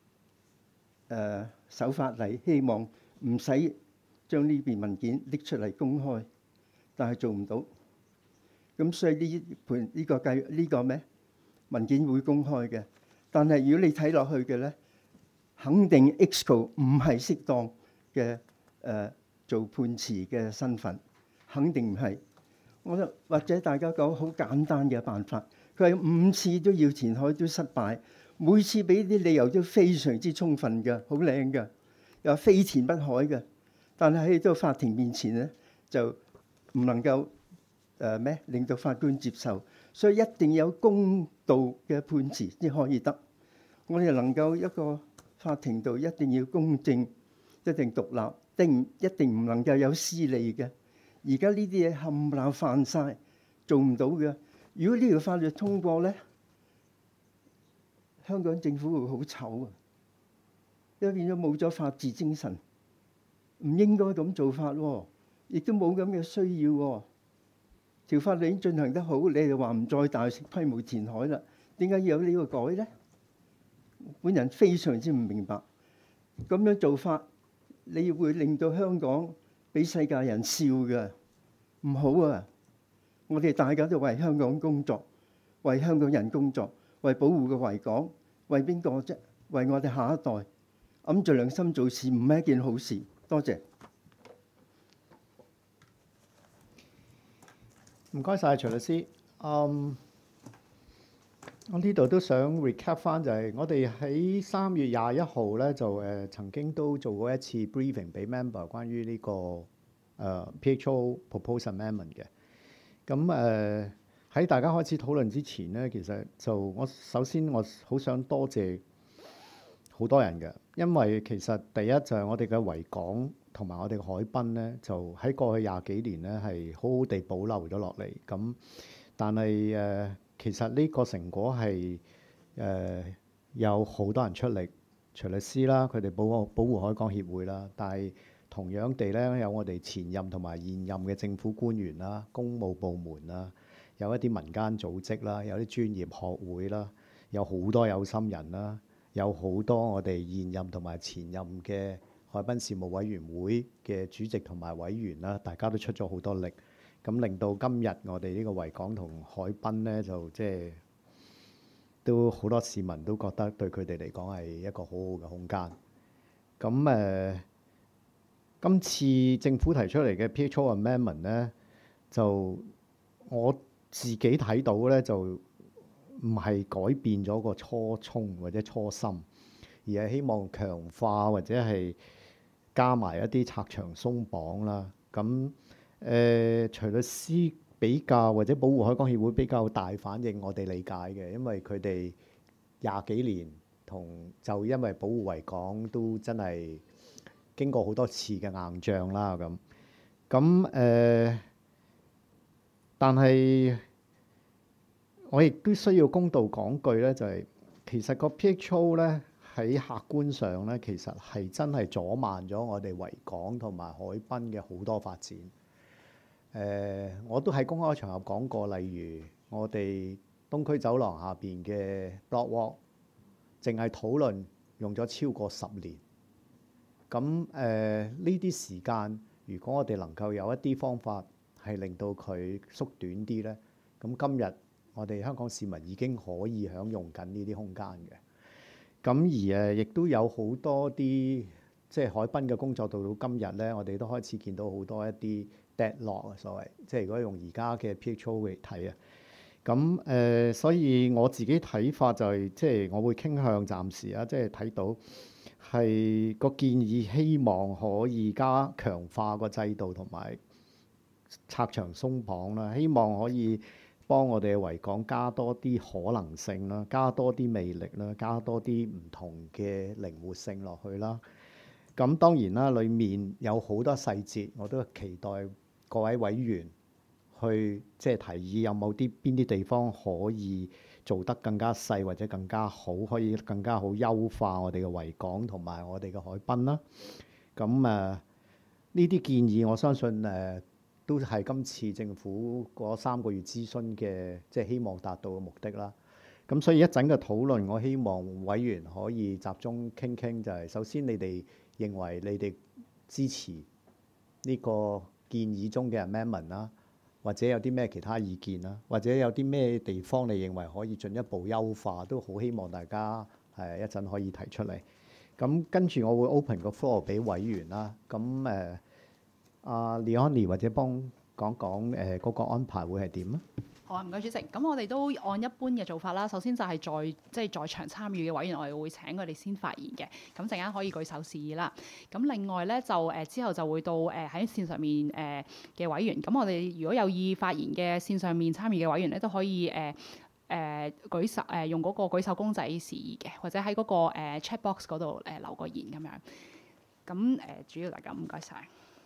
手法嚟，希望唔使將呢邊文件拎出嚟公開，但係做唔到。咁所以呢個文件會公開嘅，但係如果你睇落去嘅咧，肯定 Exco 唔係適當嘅做判詞嘅身份，肯定唔係。或者大家講好簡單嘅辦法，佢係5次都要填海都失敗，每次俾啲理由都非常之充分嘅，好靚嘅，又非填不可嘅。但係喺到法庭面前咧，就唔能夠令到法官接受，所以一定有公道嘅判詞先可以得。我哋能夠一個法庭度一定要公正，一定獨立，一定唔能夠有私利嘅。而家呢啲嘢冚唪唥犯晒，做唔到嘅。如果呢條法律通過咧，香港政府會好醜啊！因為變咗冇咗法治精神，唔應該咁做法喎，亦都冇咁嘅需要喎。條法律已經進行得好，你哋話唔再大規模填海啦，點解要有呢個改咧？本人非常之唔明白，咁樣做法，你會令到香港俾世界人笑嘅，唔好啊！我哋大家都為香港工作，為香港人工作，為保護個維港，為邊個啫？為我哋下一代，揞住良心做事唔係一件好事。多謝。 唔該晒，徐律師。我呢度都想 recap 翻，就係我哋喺3月21號咧，就曾經都做過一次 briefing 俾 member 關於呢個PHO proposal amendment 嘅。咁喺大家開始討論之前咧，其實就首先我好想多謝好多人嘅，因為其實第一就係我哋嘅維港同埋我哋嘅海濱咧，就喺過去20幾年咧係好好地保留咗落嚟。咁但係其實呢個成果係有好多人出力，徐律師啦，佢哋保護海港協會啦，但係同樣地咧，有我哋前任同埋現任嘅政府官員啦、公務部門啦，有一啲民間組織啦，有啲專業學會啦，有好多有心人啦，有好多我哋現任同埋前任嘅海濱事務委員會嘅主席同埋委員啦，大家都出咗好多力。咁令到今日我哋呢個維港同海濱咧，就即係都好多市民都覺得對佢哋嚟講係一個好好嘅空間。咁今次政府提出嚟嘅 PHO Amendment 咧，就我自己睇到咧，就唔係改變咗個初衷或者初心，而係希望強化或者係加埋一啲拆牆鬆綁啦。咁徐律師比較或者保護海港協會比較大反應，我哋理解嘅，因為佢哋20幾年就因為保護維港都真係經過好多次嘅硬仗啦。咁但係我亦都需要公道講句咧，就係其實個 PHO 咧喺客觀上咧，其實係真係阻慢咗我哋維港同埋海濱嘅好多發展。我都喺公開場合講過，例如我哋東區走廊下邊嘅 Block Walk，淨係討論用咗超過10年。咁呢啲時間，如果我哋能夠有一啲方法係令到佢縮短啲咧，咁今日我哋香港市民已經可以享用緊呢啲空間嘅。咁而亦都有好多啲即係海濱嘅工作到今日咧，我哋都開始見到好多一啲 deadlock 啊，所謂即係如果用而家嘅 PHO 嚟睇啊， 咁所以我自己睇法就係、即係我會傾向暫時啊，即係睇到係個建議，希望可以加強化個制度同埋拆牆鬆綁啦，希望可以幫我哋嘅維港加多啲可能性啦，加多啲魅力啦，加多啲唔同嘅靈活性落去啦。咁當然啦，裡面有好多細節，我都期待各位委員去即係提議，有冇邊啲地方可以做得更加細或者更加好，可以更加好優化我哋嘅維港同埋我哋嘅海濱啦。咁呢啲建議，我相信都係今次政府嗰3個月諮詢嘅，即係希望達到嘅目的啦。咁所以一陣嘅討論，我希望委員可以集中傾傾，就係首先你哋認為你哋支持呢個建議中嘅 amendment 啦，或者有啲咩其他意見啦，或者有啲咩地方你認為可以進一步優化，都好希望大家一陣可以提出嚟。咁跟住我會 open 個 floor 俾委員啦。咁阿 Leonie 或者幫講講嗰個安排會係點啊？ 好啊，唔該主席。咁我哋都按一般嘅做法啦。首先就係在場參與嘅委員，我哋會請佢哋先發言嘅。咁陣間可以舉手示意啦。咁另外咧就之後就會到喺線上面嘅委員。咁我哋如果有意發言嘅線上面參與嘅委員咧，都可以舉手用嗰個舉手公仔示意嘅，或者喺嗰個chat box 嗰度留個言咁樣。咁主要大家唔該晒。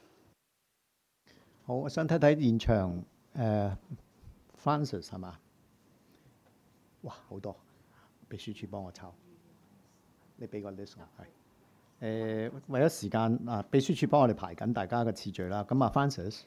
好，我想睇睇現場Francis 係嘛？哇，好多！秘書處幫我抄，你俾個 list 我係。為咗時間啊，秘書處幫我哋排緊大家嘅次序啦。咁啊，Francis，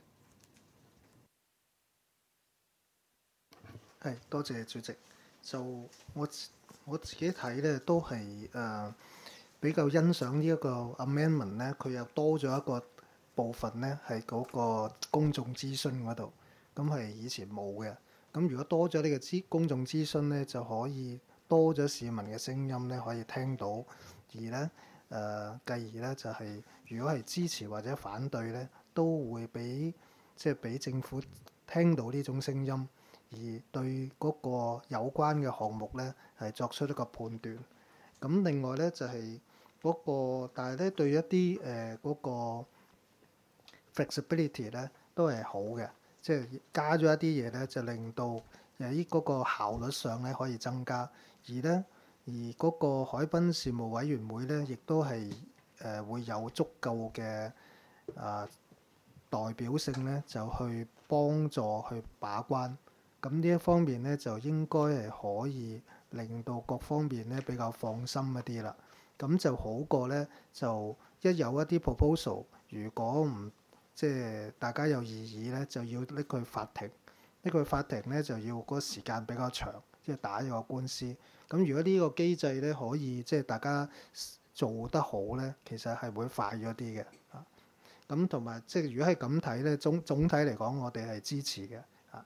係多謝主席。就我自己睇咧，都係比較欣賞呢一個 amendment 咧，佢又多咗一個部分咧，係嗰個公眾諮詢嗰度，咁係以前冇嘅。咁如果多咗呢個公眾諮詢咧，就可以多咗市民嘅聲音咧，可以聽到。而咧繼而咧就係、如果係支持或者反對咧，都會俾政府聽到呢種聲音，而對嗰個有關嘅項目咧係作出一個判斷。咁另外咧就係、嗰個，但係咧對一啲嗰個 flexibility 咧都係好嘅。即係加咗一啲嘢咧，就令到嗰個效率上咧可以增加，而嗰個海濱事務委員會咧，亦都係會有足夠嘅代表性咧，就去幫助去把關。咁呢一方面咧，就應該係可以令到各方面咧比較放心一啲啦。咁就好過咧，就一有一啲 proposal， 如果唔即係大家有異議咧，就要拎去法庭。拎去法庭咧，就要嗰個時間比較長，即係打咗個官司。咁如果呢個機制咧可以即係大家做得好咧，其實係會快咗啲嘅。咁同埋即係如果係咁睇咧，總體嚟講，我哋係支持嘅。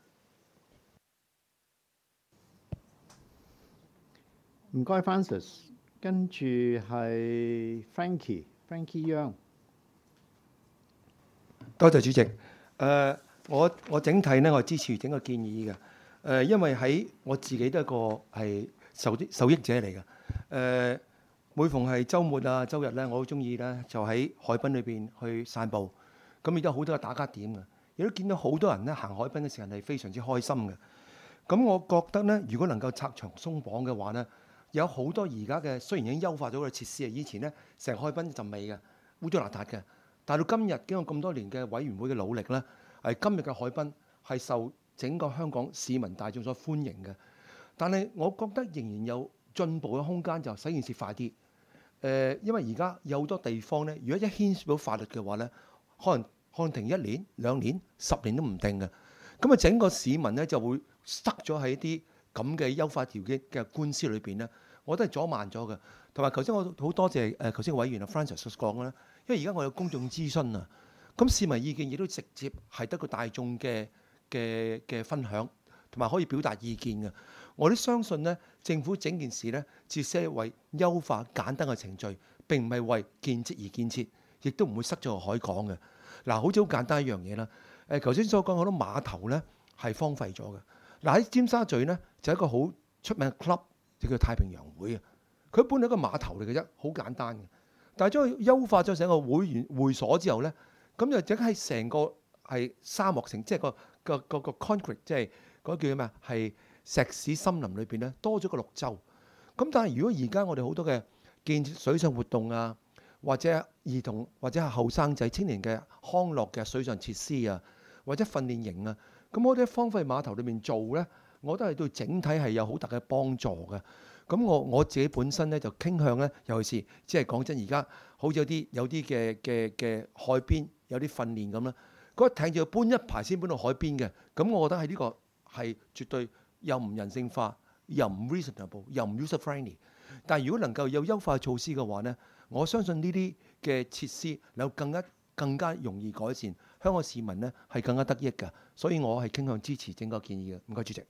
唔該 Francis， 跟住係 Frankie Young。 多謝主席。我整體咧，我支持整個建議嘅。因為喺我自己都係一個係受益者嚟嘅。每逢係週末啊、週日咧，我好中意咧就喺海濱裏邊去散步。咁亦都好多個打卡點嘅，亦都見到好多人咧行海濱嘅時候係非常之開心嘅。咁我覺得咧，如果能夠拆牆鬆綁嘅話咧，有好多而家嘅雖然已經優化咗嘅設施啊，以前咧成海濱一陣味嘅，污糟邋遢嘅。但到今日經過咁多年嘅委員會嘅努力咧，今日嘅海濱係受整個香港市民大眾所歡迎嘅。但係我覺得仍然有進步嘅空間，就使件事快啲。因為而家有好多地方咧，如果一牽涉到法律嘅話咧，可能停1年、2年、10年都唔定嘅。咁啊，整個市民咧就會塞咗喺啲咁嘅優化條件嘅官司裏邊咧，我都係阻慢咗嘅。同埋頭先我好多謝頭先委員啊 Francis 所講啦。因為而家我有公眾諮詢啊，咁市民意見亦都直接係得個大眾嘅分享，同埋可以表達意見嘅。我都相信咧，政府整件事咧，只係為優化簡單嘅程序，並唔係為建設而建設，亦都唔會塞咗個海港嘅。嗱，好似好簡單一樣嘢啦。頭先所講好多碼頭咧係荒廢咗嘅。 嗱喺尖沙咀咧就一個好出名嘅 club 就叫太平洋會啊。佢本嚟一個碼頭嚟嘅啫，好簡單嘅。但係將佢優化咗成個會所之後咧，咁就整喺成個係沙漠城，即係個 concrete， 即係嗰叫咩啊？係石屎森林裏邊咧多咗個綠洲。咁但係如果而家我哋好多嘅建設水上活動啊，或者兒童或者係後生仔青年嘅康樂嘅水上設施啊，或者訓練營啊，咁我哋喺荒廢碼頭裏面做咧，我覺得係對整體係有好大嘅幫助嘅。咁我自己本身咧就傾向咧，尤其是即係講真，而家好似有啲嘅海邊有啲訓練咁啦，嗰個艇就要搬一排先搬到海邊嘅。咁我覺得係呢個係絕對又唔人性化，又唔 reasonable， 又唔 user friendly。但係如果能夠有優化措施嘅話咧，我相信呢啲嘅設施能夠更加容易改善，香港市民咧係更加得益嘅。所以我係傾向支持整個建議嘅。唔該，主席。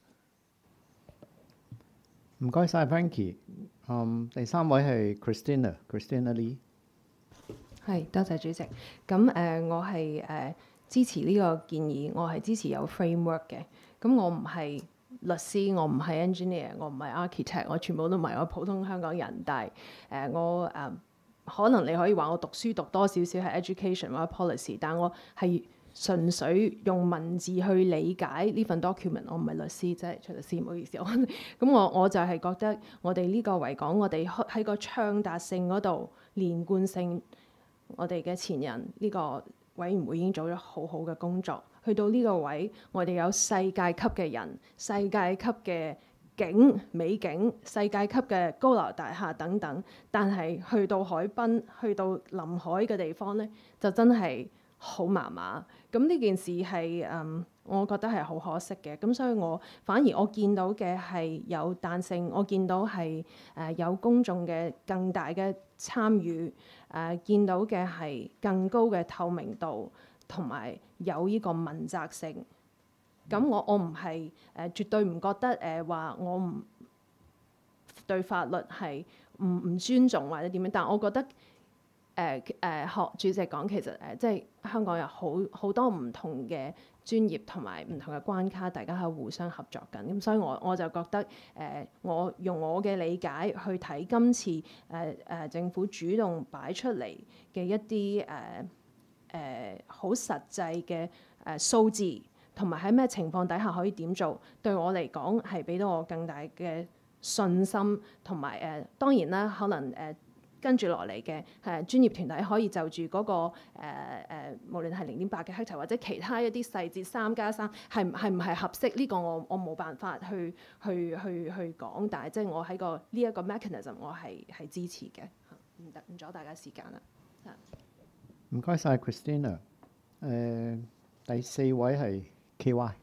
唔該晒 Frankie。第三位係 Christina Lee。 係，多謝主席。咁我係支持呢個建議，我係支持有 framework 嘅。咁我唔係律師，我唔係 engineer， 我唔係 architect， 我全部都唔係，我普通香港人。但係我可能你可以話我讀書讀多少少係 education 或者 policy， 但我係純粹用文字去理解呢份 document。我唔係律師，即係徐律師，唔好意思。咁我就係覺得我哋呢個維港，我哋喺個暢達性嗰度連貫性，我哋嘅前人呢個委員會已經做咗好好嘅工作。去到呢個位，我哋有世界級嘅人、世界級嘅美景、世界級嘅高樓大廈等等，但係去到海濱、去到臨海嘅地方咧，就真係好麻麻。咁呢件事係我覺得係好可惜嘅。咁所以反而我見到嘅係有彈性，我見到係有公眾嘅更大嘅參與，見到嘅係更高嘅透明度，同埋有呢個問責性。咁我唔係絕對唔覺得話我唔對法律係唔尊重或者點樣，但我覺得學主席講，其實即係香港有好多唔同嘅專業同埋唔同嘅關卡，大家係互相合作緊。咁所以我就覺得我用我嘅理解去睇今次政府主動擺出嚟嘅一啲好實際嘅數字，同埋喺咩情況底下可以點做，對我嚟講係俾到我更大嘅信心，同埋當然啦，可能跟住落嚟嘅專業團體可以就住嗰個無論係0.8嘅 hectare 或者其他一啲細節3+3係唔係合適，呢個我冇辦法去講，但係即係我喺呢一個 mechanism 我係支持嘅。唔阻大家時間啦。 唔該晒 Christina。第四位係 KY。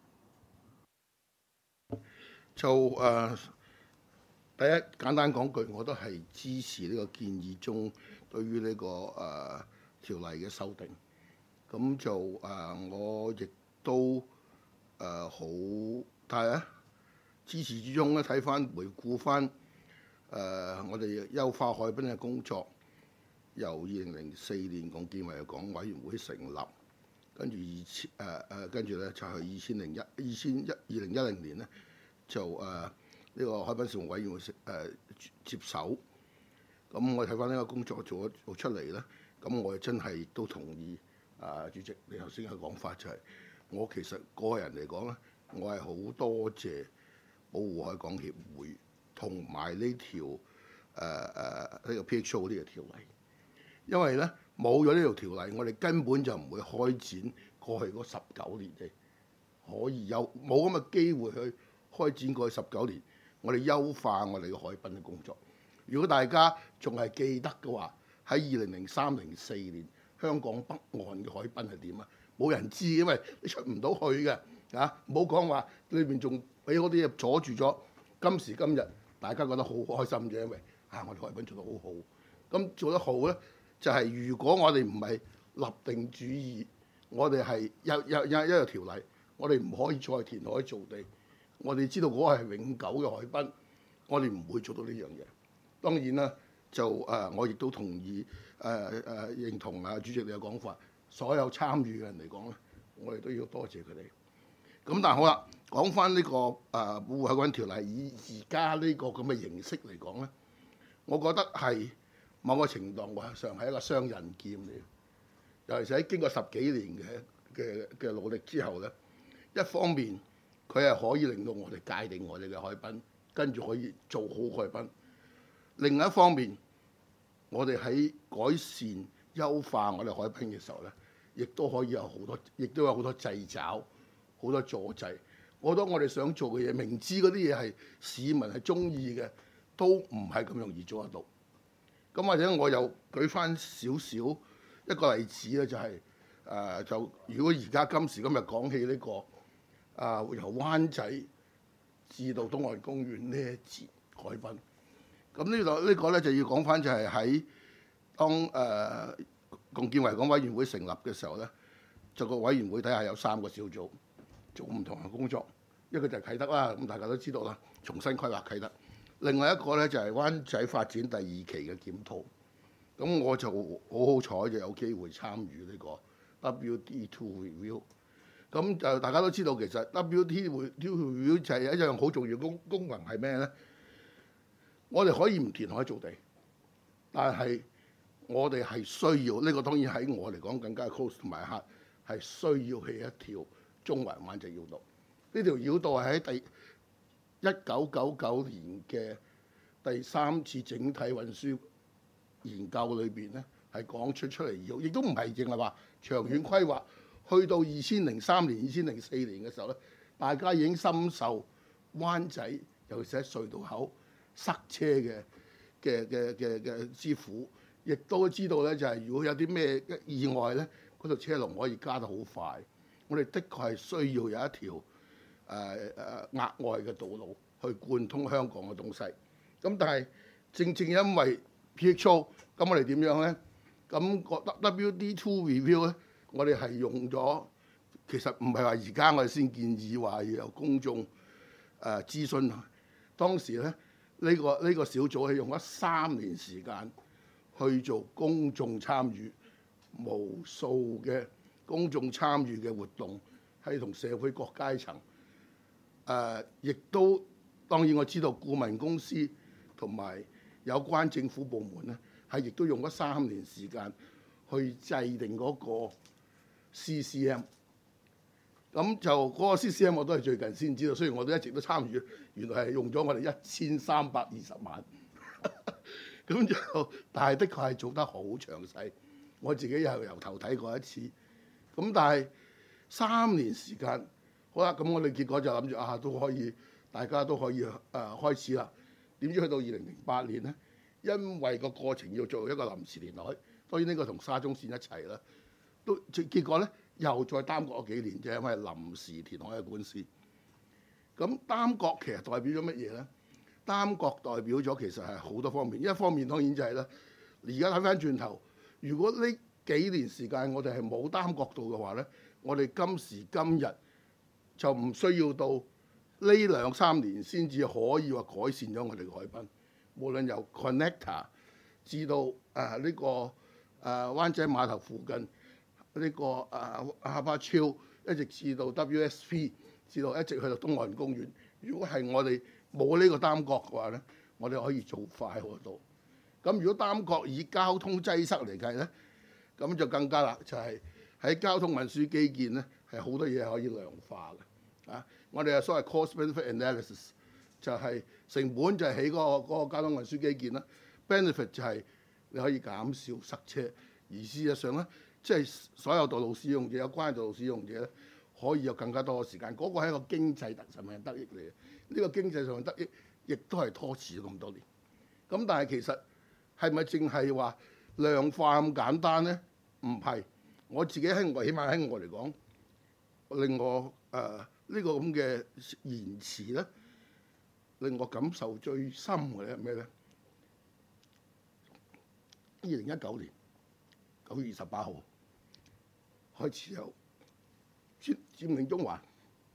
就第一簡單講句，我都係支持呢個建議中對於呢個條例嘅修訂。咁就我亦都好，但係咧支持之中咧，睇翻回顧翻我哋優化海濱嘅工作，由2004年共建維港委員會成立，跟住跟住咧就係2010年咧就呢個海濱事務委員會接手。咁我睇翻呢個工作做出嚟咧，咁我真係都同意主席你頭先嘅講法，就係我其實個人嚟講咧，我係好多謝保護海港協會同埋呢條呢個 PHO 呢個條例，因為咧冇咗呢條條例，我哋根本就唔會開展過去嗰19年嘅可以冇咁嘅機會去開展過去19年，我哋優化我哋嘅海濱嘅工作。如果大家仲係記得嘅話，喺2003、04年香港北岸嘅海濱係點啊？冇人知，因為你出唔到去嘅啊！唔好講話裏邊仲俾嗰啲嘢阻住咗。今時今日，大家覺得好開心嘅，因為我哋海濱做得好好。咁做得好咧，就係如果我哋唔係立定主義，我哋係一個條例，我哋唔可以再填海造地。我哋知道嗰個係永久嘅海濱，我哋唔會做到呢樣嘢。當然啦，就我亦都同意認同主席你嘅講法。所有參與嘅人嚟講咧，我哋都要多謝佢哋。 咁但係好啦，講翻呢個保護海港條例以而家呢個咁嘅形式嚟講咧，我覺得係某個程度上係一個雙刃劍嚟。尤其是喺經過10幾年嘅努力之後咧，一方面佢係可以令到我哋界定我哋嘅海濱，跟住可以做好海濱；另一方面，我哋喺改善優化我哋海濱嘅時候咧，亦都可以有好多，亦都有好多掣肘、好多阻滯。我覺得我哋想做嘅嘢，明知嗰啲嘢係市民係中意嘅，都唔係咁容易做得到。咁或者我又舉翻少少一個例子咧，就係就如果而家今時今日講起呢個由灣仔至到東岸公園呢一節海濱，咁呢個咧就要講翻就係喺當共建維港委員會成立嘅時候咧，就個委員會底下有3個小組做唔同嘅工作，一個就係啟德啦，咁大家都知道啦，重新規劃啟德；另外一個咧就係灣仔發展第2期嘅檢討。咁我就好彩就有機會參與呢個 WD2 review。咁就大家都知道，其實 WD2 review 就係一樣好重要功能係咩咧？我哋可以唔填海造地，但係我哋係需要呢個，當然喺我嚟講更加 close to my heart，係需要起一條中環灣仔繞道。呢條繞道係喺1999年嘅第3次整體運輸研究裏邊咧，係講出嚟要，亦都唔係淨係話長遠規劃。去到2003年、2004年嘅時候咧，大家已經深受灣仔，尤其是喺隧道口塞車嘅之苦，亦都知道咧就係如果有啲咩意外咧，嗰條車龍可以加得好快。我哋的確係需要有一條額外嘅道路去貫通香港嘅東西。咁但係正因為 PHO， 咁我哋點樣咧？咁個 WD2 review 咧，我哋係用咗，其實唔係話而家我哋先建議話要有公眾諮詢。當時咧呢個小組係用咗3年時間去做公眾參與，無數嘅公眾參與嘅活動，係同社會各階層亦都當然我知道顧問公司同埋有關政府部門咧，係亦都用咗3年時間去制定嗰個 CCM。咁就嗰個 CCM 我都係最近先知道，雖然我都一直都參與，原來係用咗我哋1320萬。咁就但係的確係做得好詳細，我自己又由頭睇過一次。咁但係3年時間，好啦，咁我哋結果就諗住都可以，大家都可以開始啦。點知去到2008年咧，因為個過程要做一個臨時填海，當然呢個同沙中線一齊啦，都結果咧又再耽擱咗幾年啫，因為臨時填海嘅官司。咁耽擱其實代表咗乜嘢咧？耽擱代表咗其實係好多方面，一方面當然就係咧，而家睇翻轉頭，如果呢幾年時間我哋係冇耽擱到嘅話咧，我哋今時今日就唔需要到呢2-3年先至可以話改善咗我哋嘅海濱，無論由 connector 至到呢個灣仔碼頭附近呢個哈巴超，一直至到 WSP， 至到一直去到東岸公園。如果係我哋冇呢個耽擱嘅話咧，我哋可以做快好多。咁如果耽擱以交通擠塞嚟計咧，咁就更加啦，就係喺交通運輸基建咧，係好多嘢可以量化嘅。我哋係所謂 cost-benefit analysis， 就係成本就係起嗰個交通運輸基建啦 ，benefit 就係你可以減少塞車。而事實上咧，即係所有道路使用者、有關嘅道路使用者咧，可以有更加多嘅時間。嗰個係一個經濟上面嘅得益嚟嘅。呢個經濟上嘅得益，亦都係拖遲咗咁多年。咁但係其實係咪淨係話量化咁簡單咧？唔係。我自己起碼喺我嚟講，令我呢個咁嘅言辭咧，令我感受最深嘅咧係咩咧？2019年9月28號開始有佔領中環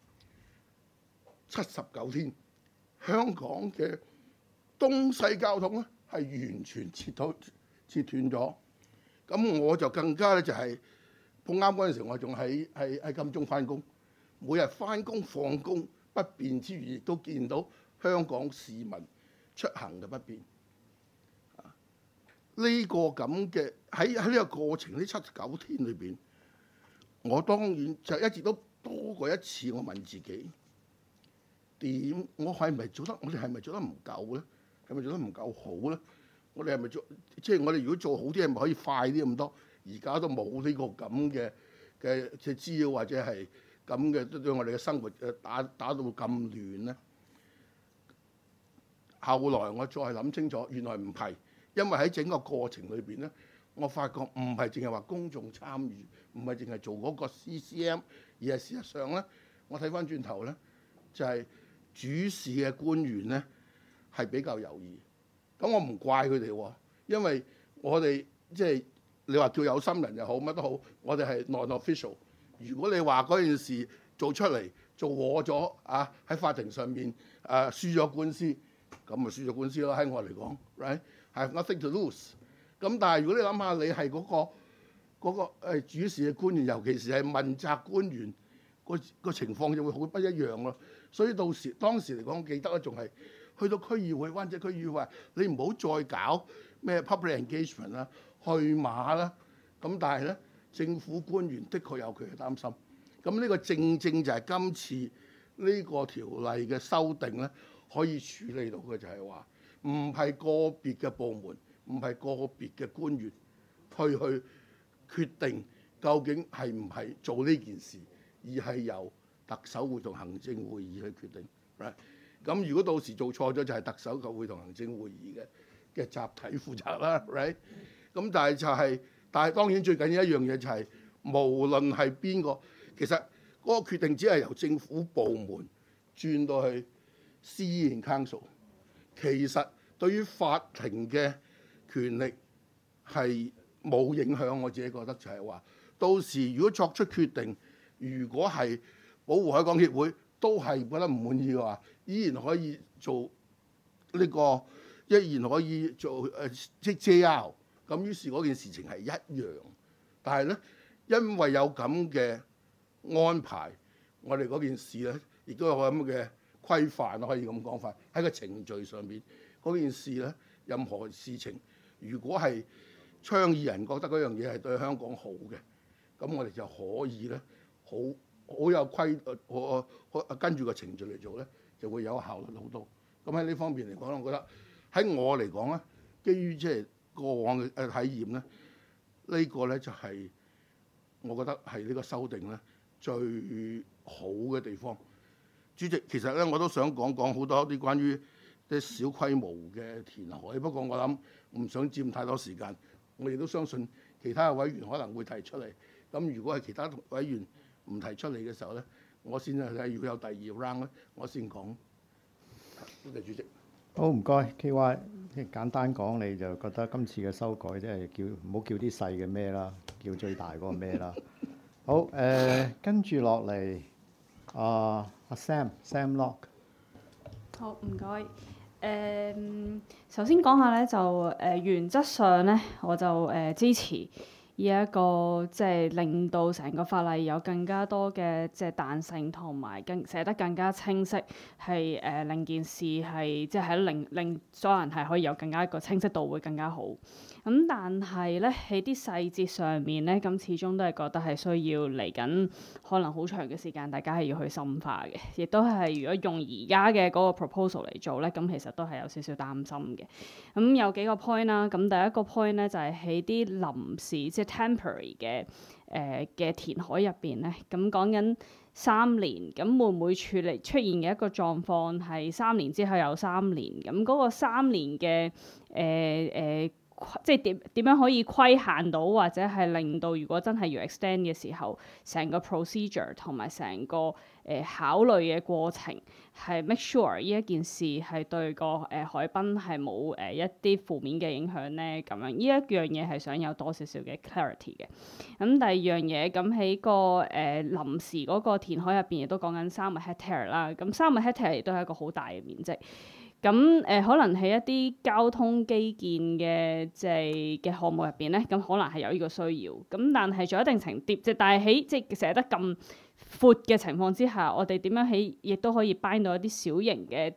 79天，香港嘅東西交通咧係完全切斷咗。咁我就更加咧就係碰啱嗰陣時，我仲喺金鐘翻工。 每日翻工放工不便之餘，亦都見到香港市民出行嘅不便。呢個咁嘅喺呢個過程呢7-9天裏邊，我當然就一直都多過一次，我問自己點？我係咪做得？我哋係咪做得唔夠咧？係咪做得唔夠好咧？我哋係咪做？即係我哋如果做好啲，係咪可以快啲咁多？而家都冇呢個咁嘅滋擾或者係咁嘅，對我哋嘅生活打到咁亂咧。後來我再諗清楚，原來唔係，因為喺整個過程裏邊咧，我發覺唔係淨係話公眾參與，唔係淨係做嗰個 CCM， 而係事實上咧，我睇翻轉頭咧，就係主事嘅官員咧係比較猶豫。咁我唔怪佢哋喎，因為我哋即係你話叫有心人又好，乜都好，我哋係 non-official。如果你話嗰件事做出嚟做錯咗啊，喺法庭上面輸咗官司，咁咪輸咗官司咯。喺我嚟講 ，right，I have nothing to lose。咁但係如果你諗下，你係嗰個主事嘅官員，尤其是係問責官員，個情況就會好不一樣咯。所以當時嚟講，記得咧仲係去到區議會，灣仔區議會話你唔好再搞咩 public engagement 啦、去馬啦。咁但係咧，政府官員的確有佢嘅擔心。咁呢個正正就係今次呢個條例嘅修訂咧，可以處理到嘅就係話，唔係個別嘅部門，唔係個別嘅官員去決定究竟係唔係做呢件事，而係由特首會同行政會議去決定。咁如果到時做錯咗，就係特首及會同行政會議嘅集體負責啦。咁但係當然最緊要一樣嘢就係，無論係邊個，其實嗰個決定只係由政府部門轉到去司法 council。其實對於法庭嘅權力係冇影響。我自己覺得就係話，到時如果作出決定，如果係保護海港協會都係覺得唔滿意嘅話，依然可以做呢個，依然可以做即 JR。咁於是嗰件事情係一樣，但係咧，因為有咁嘅安排，我哋嗰件事咧，亦都有咁嘅規範，可以咁講法。喺個程序上面，嗰件事咧，任何事情如果係倡議人覺得嗰樣嘢係對香港好嘅，咁我哋就可以咧，好有跟住個程序嚟做咧，就會有效率好多。咁喺呢方面嚟講，我覺得喺我嚟講咧，基於即係過往嘅體驗咧，呢個咧就係我覺得係呢個修訂咧最好嘅地方。主席，其實咧我都想講好多啲關於啲小規模嘅填海，不過我諗唔想佔太多時間。我亦都相信其他嘅委員可能會提出嚟。咁如果係其他委員唔提出嚟嘅時候咧，我先睇如果有第二 round 咧，我先講。多謝主席。 好，唔該 KY。簡單講，你就覺得今次嘅修改即係唔好叫啲細嘅咩啦，叫最大嗰個咩啦。好，跟住落嚟，阿 Sam Lock。 好，唔該。首先講下咧，就原則上咧，我就支持呢一個即係令到成個法例有更加多嘅即係彈性，同埋寫得更加清晰，係令件事係即係令所有人係可以有更加一個清晰度會更加好。咁但係咧喺啲細節上面咧，咁始終都係覺得係需要嚟緊可能好長嘅時間，大家係要去深化嘅，亦都係如果用而家嘅嗰個 proposal 嚟做咧，咁其實都係有少少擔心嘅。咁有幾個 point 啦，咁第一個 point 咧就係喺啲臨時即係 temporary 嘅填海入邊咧，咁講緊3年，咁會唔會出現嘅一個狀況係3年之後有3年，咁嗰個3年嘅即係點樣可以規限到，或者係令到如果真係要 extend 嘅時候，成個 procedure 同埋成個考慮嘅過程係 make sure 呢一件事係對個海濱係冇一啲負面嘅影響咧，咁樣呢一樣嘢係想有多少少嘅 clarity 嘅。咁第二樣嘢，咁喺個臨時嗰個填海入邊亦都講緊3個 hectare 啦，咁3個 hectare 亦都係一個好大嘅面積。 咁可能喺一啲交通基建嘅即係嘅項目入邊咧，咁可能係有呢個需要。咁但係做一定程度，但係喺即係寫得咁闊嘅情況之下，我哋點樣喺亦都可以 bind 到一啲小型嘅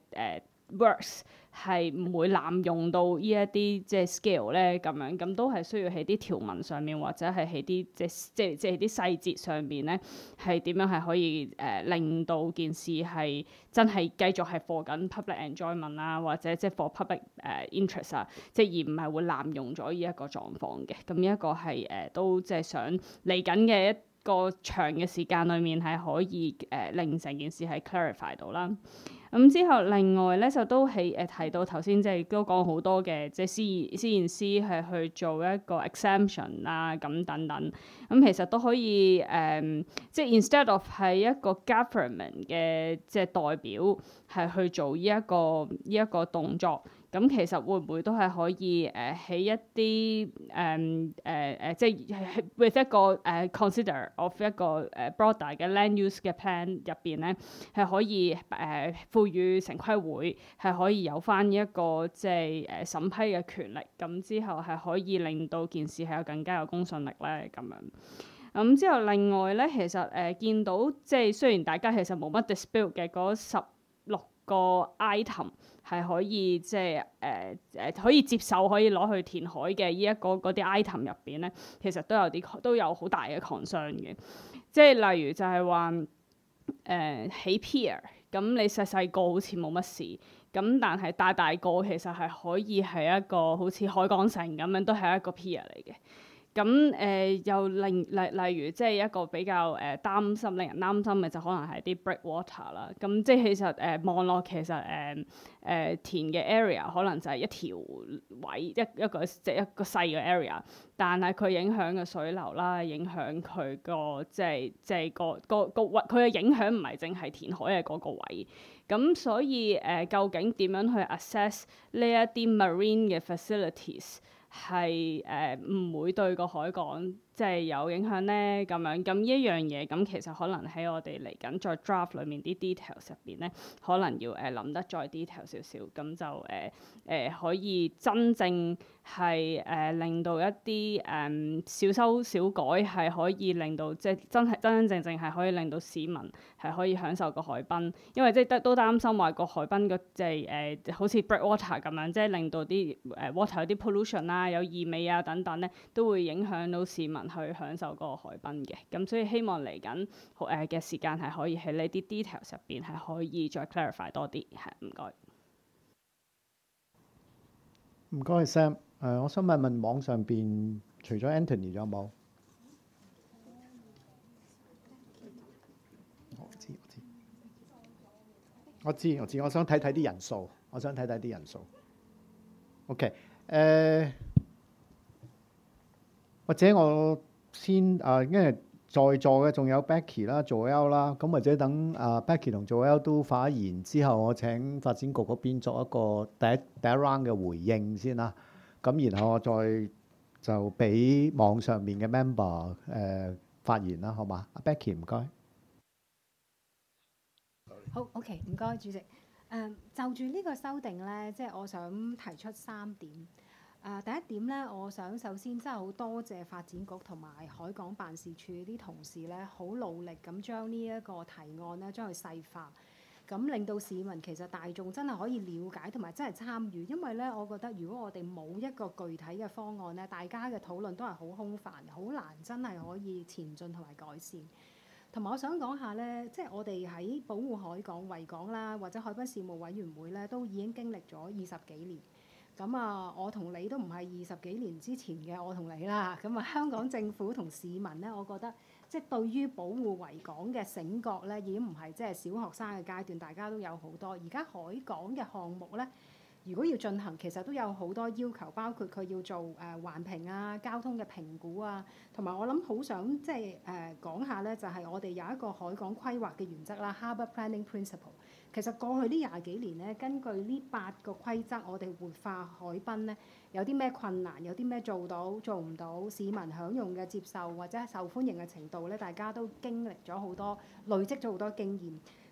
works 係唔會濫用到呢一啲即係 scale 咧咁樣，咁都係需要喺啲條文上面或者係喺啲即係啲細節上邊咧，係點樣係可以令到件事係真係繼續係 for 緊 public enjoyment 啊，或者即係 for public interest 啊，即係而唔係會濫用咗呢一個狀況嘅。咁呢一個係都即係想嚟緊嘅一個長嘅時間裏面係可以令成件事係 clarify 到啦。咁之後另外咧就都係提到頭先即係都講好多嘅即係司研師係去做一個 exemption 啊咁等等。咁其實都可以即係 instead of 係一個 government 嘅即係代表係去做呢一個動作。咁其實會唔會都係可以喺一啲即係 with 一個consider of 一個broader 嘅 land use 嘅 plan 入邊咧，係可以賦予城規會係可以有返一個即係審批嘅權力，咁之後係可以令到件事係有更加有公信力咧咁樣。咁之後另外咧，其實見到即係雖然大家其實冇乜 dispute 嘅嗰16個 item 係可以即係可以接受可以攞去填海嘅呢一個嗰啲 item 入邊咧，其實都有好大嘅 concern 嘅。即係例如就係話起 pier， 咁你細細個好似冇乜事，咁但係大個其實係可以係一個好似海港城咁樣，都係一個 pier 嚟嘅。咁又例如即係一個比較令人擔心嘅就可能係啲 breakwater 啦。咁即係其實望落其實填嘅 area 可能就係一條位一個細嘅 area， 但係佢影響嘅水流啦，影響佢個即係個位，佢嘅影響唔係淨係填海嘅嗰個位。咁所以究竟點樣去 assess 呢一啲 marine 嘅 facilities？係唔會對個海港即係有影響咧咁樣，咁呢一樣嘢咁其實可能喺我哋嚟緊再 draft 裏面啲 details 入邊咧，可能要諗得再 detail 少少，咁就可以真正係令到一啲小修小改係可以令到即係真正係可以令到市民係可以享受個海濱，因為即係都擔心話個海濱個即係好似 breakwater 咁樣，即係令到啲water 有啲 pollution 啦、有異味啊等等咧，都會影響到市民去享受嗰個海濱嘅。咁所以希望嚟緊嘅時間係可以喺呢啲 details 入邊係可以再 clarify 多啲，係唔該。 唔該 Sam。我想問網上邊除咗 Anthony 仲有冇？我知，我想睇睇啲人數。OK， 或者我先因為在座嘅仲有 Becky 啦、Joel 啦，咁或者等Becky 同 Joel 都發言之後，我請發展局嗰邊作一個第一 round 嘅回應先啦。咁然後我再就俾網上面嘅 member 發言啦，好嘛？阿 Becky 唔該。 好 OK， 唔該主席。就住呢個修訂咧，即係我想提出3點。第一點咧，我想首先真係好多謝發展局同埋海港辦事處啲同事咧，好努力咁將呢一個提案咧，將佢細化，咁令到市民其實大眾真係可以了解同埋真係參與。因為咧，我覺得如果我哋冇一個具體嘅方案咧，大家嘅討論都係好空泛，好難真係可以前進同埋改善。同埋我想講下咧，即係我哋喺保護海港、維港啦，或者海濱事務委員會咧，都已經經歷咗20幾年。咁我同你都唔係20幾年之前嘅我同你啦。咁香港政府同市民咧，我覺得即係對於保護維港嘅醒覺咧，已經唔係即係小學生嘅階段，大家都有好多。而家海港嘅項目咧，如果要進行，其實都有好多要求，包括佢要做環評啊、交通嘅評估啊，同埋我諗好想即係講下咧，就係我哋有一個海港規劃嘅原則啦 ，Harbour Planning Principle。其實過去呢20幾年咧，根據呢8個規則，我哋活化海濱咧，有啲咩困難，有啲咩做到做唔到，市民享用嘅接受或者受歡迎嘅程度咧，大家都經歷咗好多，累積咗好多經驗。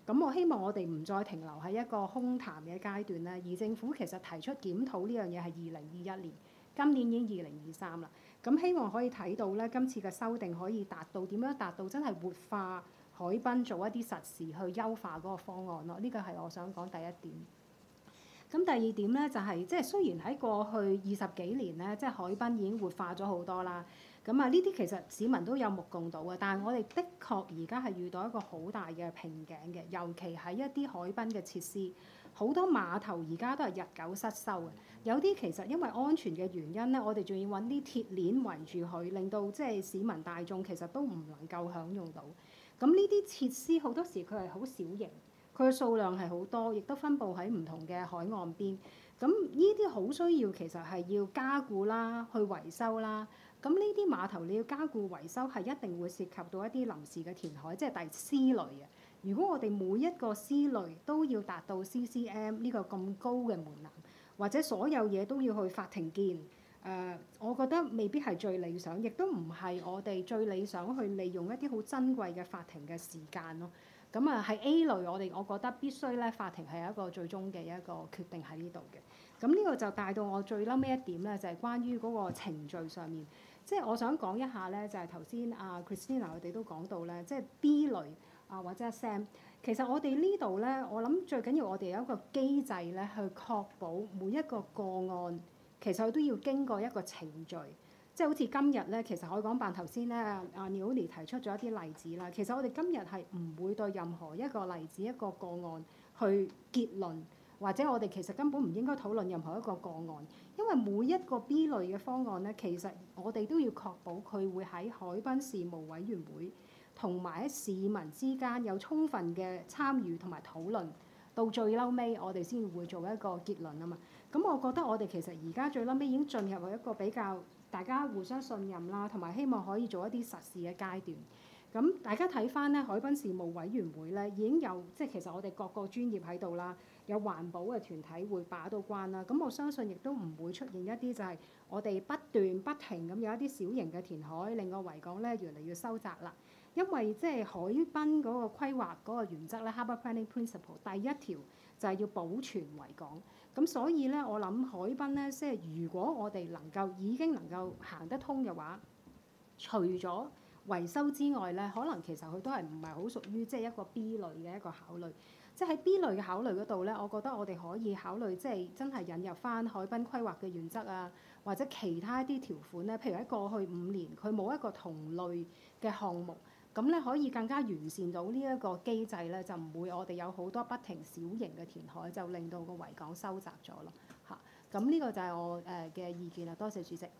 咁我希望我哋唔再停留喺一個空談嘅階段咧，而政府其實提出檢討呢樣嘢係2021年，今年已經2023啦。咁希望可以睇到咧，今次嘅修訂可以達到點樣達到真係活化海濱，做一啲實事去優化嗰個方案咯。呢個係我想講第一點。咁第二點咧就係、即係雖然喺過去20幾年咧，即係海濱已經活化咗好多啦。咁啊，呢啲其實市民都有目共睹嘅，但係我哋的確而家係遇到一個好大嘅瓶頸嘅，尤其係一啲海濱嘅設施，好多碼頭而家都係日久失修嘅。有啲其實因為安全嘅原因咧，我哋仲要揾啲鐵鏈圍住佢，令到即係市民大眾其實都唔能夠享用到。咁呢啲設施好多時佢係好小型，佢嘅數量係好多，亦都分佈喺唔同嘅海岸邊。咁呢啲好需要其實係要加固啦，去維修啦。咁呢啲碼頭你要加固維修係一定會涉及到一啲臨時嘅填海，即係第 C 類嘅。如果我哋每一個 C 類都要達到 CCM 呢個咁高嘅門檻，或者所有嘢都要去法庭見，我覺得未必係最理想，亦都唔係我哋最理想去利用一啲好珍貴嘅法庭嘅時間咯。咁啊係 A 類，我覺得必須咧法庭係一個最終嘅一個決定喺呢度嘅。咁呢個就帶到我最嬲尾一點咧，就係關於嗰個程序上面。即係我想講一下咧，就係頭先阿 Christina 佢哋都講到咧，即係 B 類或者阿 Sam， 其實我哋呢度咧，我諗最緊要我哋有一個機制咧，去確保每一個個案其實佢都要經過一個程序。即係好似今日咧，其實海港辦頭先咧，阿 Nioli 提出咗一啲例子啦。其實我哋今日係唔會對任何一個例子一個個案去結論。或者我哋其實根本唔應該討論任何一個個案，因為每一個 B 類嘅方案咧，其實我哋都要確保佢會喺海濱事務委員會同埋喺市民之間有充分嘅參與同埋討論，到最嬲尾我哋先會做一個結論啊嘛。咁我覺得我哋其實而家最嬲尾已經進入去一個比較大家互相信任啦，同埋希望可以做一啲實事嘅階段。咁大家睇翻咧，海濱事務委員會咧已經有即係其實我哋各個專業喺度啦。有環保嘅團體會把到關啦，咁我相信亦都唔會出現一啲就係我哋不斷不停咁有一啲小型嘅填海，令個維港咧越嚟越收窄啦。因為即係海濱嗰個規劃嗰個原則咧 ，Harbour Planning Principle 第一條就係要保存維港。咁所以咧，我諗海濱咧，即係如果我哋已經能夠行得通嘅話，除咗維修之外咧，可能其實佢都係唔係好屬於即係一個 B 類嘅一個考慮。即係喺 B 類嘅考慮嗰度咧，我覺得我哋可以考慮即係真係引入翻海濱規劃嘅原則啊，或者其他一啲條款咧，譬如喺過去5年佢冇一個同類嘅項目，咁咧可以更加完善到呢一個機制咧，就唔會我哋有好多不停小型嘅填海，就令到個維港收窄咗咯嚇。咁呢個就係我嘅意見啦。多謝主席。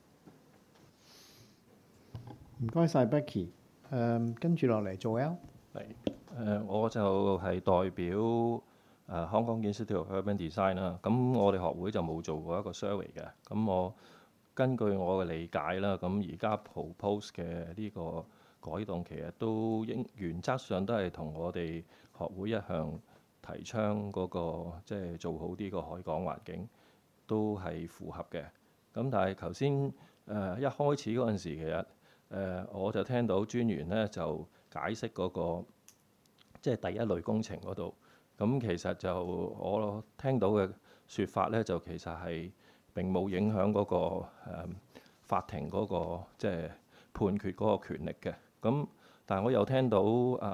唔該晒 Becky。跟住落嚟做 L。 我就係代表Hong Kong Institute of Urban Design 啦。咁我哋學會就冇做過一個 survey 嘅。咁我根據我嘅理解啦，咁而家 propose 嘅呢個改動其實都原則上都係同我哋學會一向提倡嗰個即係做好啲個海港環境都係符合嘅。咁但係頭先一開始嗰陣時，其實我就聽到專員咧就解釋嗰個即係第一類工程嗰度，咁其實就我聽到嘅説法咧，就其實係並冇影響嗰個法庭嗰個即係判決嗰個權力嘅。咁但係我又聽到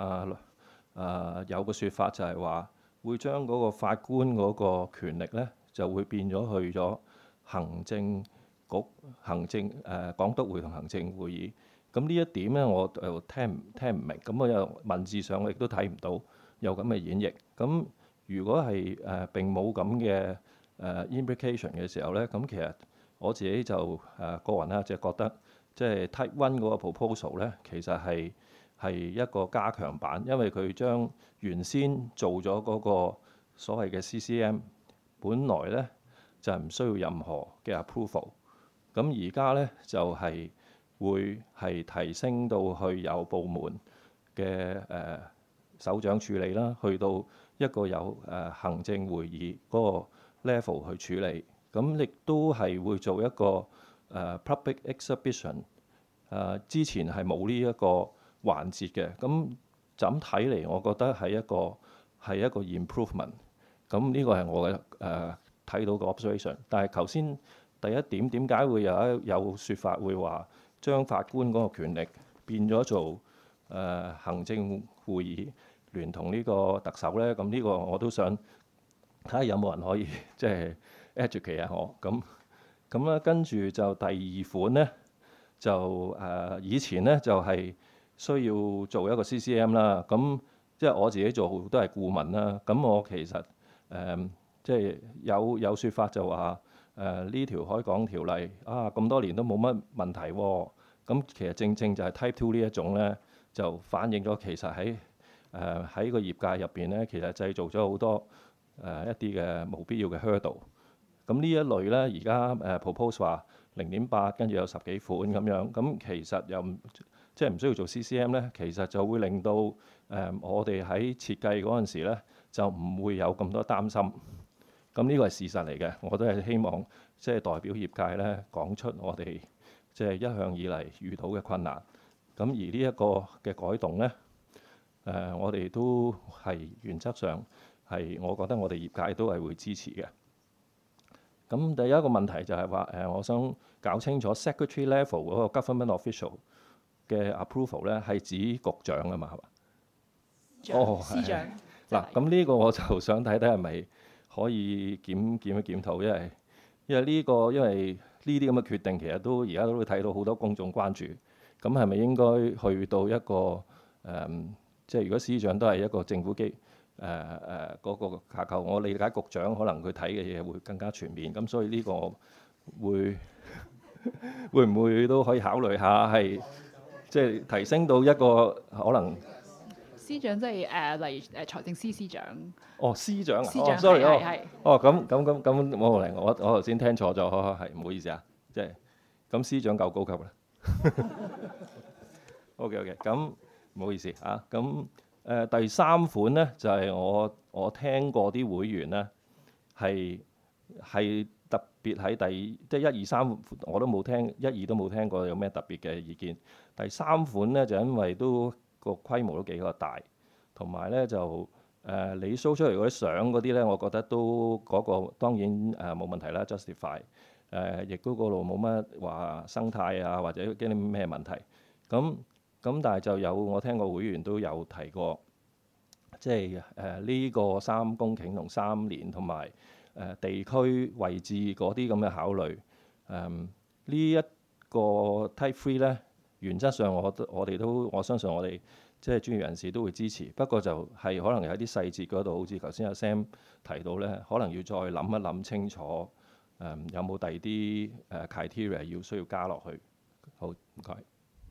有個説法就係話會將嗰個法官嗰個權力咧就會變咗去咗行政局、港督會同行政會議。咁呢一點咧，我就聽唔明。咁我又文字上我亦都睇唔到有咁嘅演繹。咁如果係並冇咁嘅implication 嘅時候咧，咁其實我自己就個人咧就覺得，即係 Type 1嗰個 proposal 咧，其實係一個加強版，因為佢將原先做咗嗰個所謂嘅 CCM， 本來咧就係唔需要任何嘅 approval。咁而家咧就係會係提升到去有部門嘅首長處理啦，去到一個有行政會議嗰個 level 去處理。咁亦都係會做一個public exhibition。之前係冇呢一個環節嘅。咁就咁睇嚟，我覺得係一個 improvement。咁呢個係我嘅睇到嘅 observation。但係頭先第一點點解會有説法會話將法官嗰個權力變咗做行政會議聯同呢個特首咧？咁呢個我都想睇下有冇人可以即係 educate 下我。咁咧跟住就第二款咧就以前咧就係需要做一個 CCM 啦。咁即係我自己做都係顧問啦。咁我其實即係有説法就話呢條海港條例咁多年都冇乜問題喎。咁其實正正就係 Type 2呢一種咧，就反映咗其實喺個業界入邊咧，其實製造咗好多一啲嘅冇必要嘅 hurdle。咁呢一類咧，而家propose 話0.8，跟住有10幾款咁樣。咁其實又即係唔需要做 CCM 咧，其實就會令到我哋喺設計嗰陣時咧，就唔會有咁多擔心。咁呢個係事實嚟嘅，我都係希望即係代表業界咧講出我哋即係一向以嚟遇到嘅困難。咁而呢一個嘅改動咧，我哋都係原則上係，我覺得我哋業界都係會支持嘅。咁第一個問題就係話我想搞清楚 secretary level 嗰個 government official 嘅 approval 咧係指局長啊嘛，係嘛？ 司長。 嗱，咁呢個我就想睇睇係咪可以檢討，因為呢啲咁嘅決定其實都而家都會睇到好多公眾關注。咁係咪應該去到一個即係如果司長都係一個政府嗰個架構，我理解局長可能佢睇嘅嘢會更加全面。咁所以呢個會唔會都可以考慮下係即係提升到一個可能？ 司長即係例如財政司司長。 司長啊。 司長 sorry 係。 咁我頭先聽錯咗，係唔好意思啊。即係咁司長夠高級啦。OK， 咁唔好意思啊。咁第三款咧就係我聽過啲會員咧係特別喺即係1、2、3我都冇聽1、2都冇聽過有咩特別嘅意見。第三款咧就因為都個規模都幾個大，同埋咧就你 show 出嚟嗰啲相嗰啲咧，我覺得都嗰個當然冇問題啦 ，justify 亦都嗰度冇乜話生態啊或者驚啲咩問題。咁但係就有我聽過會員都有提過，即係呢個3公頃同3年同埋地區位置嗰啲咁嘅考慮。呢一個 Type 3咧，原則上我相信我哋即係專業人士都會支持。不過就係可能有啲細節嗰度，好似頭先阿 Sam 提到咧，可能要再諗一諗清楚，有冇第二啲criteria 需要加落去。好，唔該。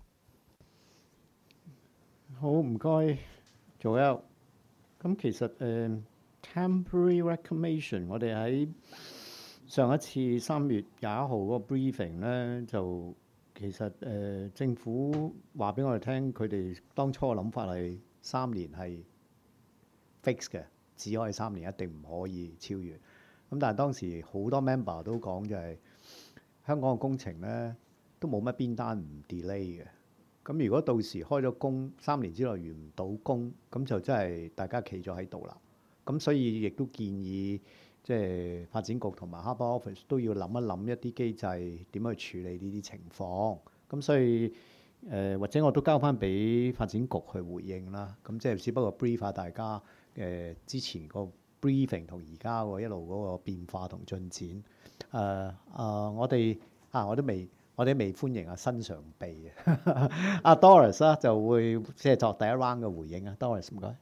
好，唔該，Joel。咁其實temporary reclamation，我哋喺上一次3月21號嗰個 briefing 咧，就其實政府話俾我哋聽，佢哋當初嘅諗法係3年係 fix 嘅，只可以3年，一定唔可以超越。咁但係當時好多 member 都講就係香港嘅工程咧都冇乜邊單唔 delay 嘅。咁如果到時開咗工3年之內完唔到工，咁就真係大家企咗喺度啦。咁所以亦都建議即係發展局同埋 Harbour Office 都要諗一諗一啲機制點去處理呢啲情況。咁所以或者我都交翻俾發展局去回應啦。咁即係只不過 brief 下大家之前個 briefing 同而家一路嗰個變化同進展。我哋未歡迎新常備嘅Doris 啦，就會即係作第一 round 嘅回應啊。Doris 唔該。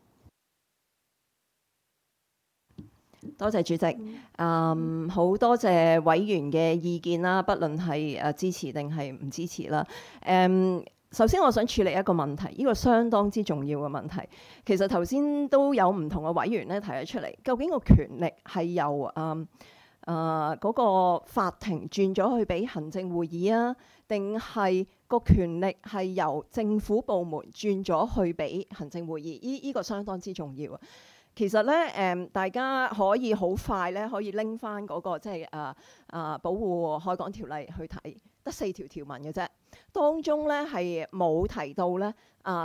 多謝主席，好多謝委員嘅意見啦，不論係支持定係唔支持啦。首先我想處理一個問題，呢個相當之重要嘅問題。其實頭先都有唔同嘅委員咧提咗出嚟，究竟個權力係由嗰個法庭轉咗去俾行政會議啊，定係個權力係由政府部門轉咗去俾行政會議？呢個相當之重要啊！其實咧，大家可以好快咧，可以拎翻嗰個即係保護海港條例去睇，得4條條文嘅啫。當中咧係冇提到咧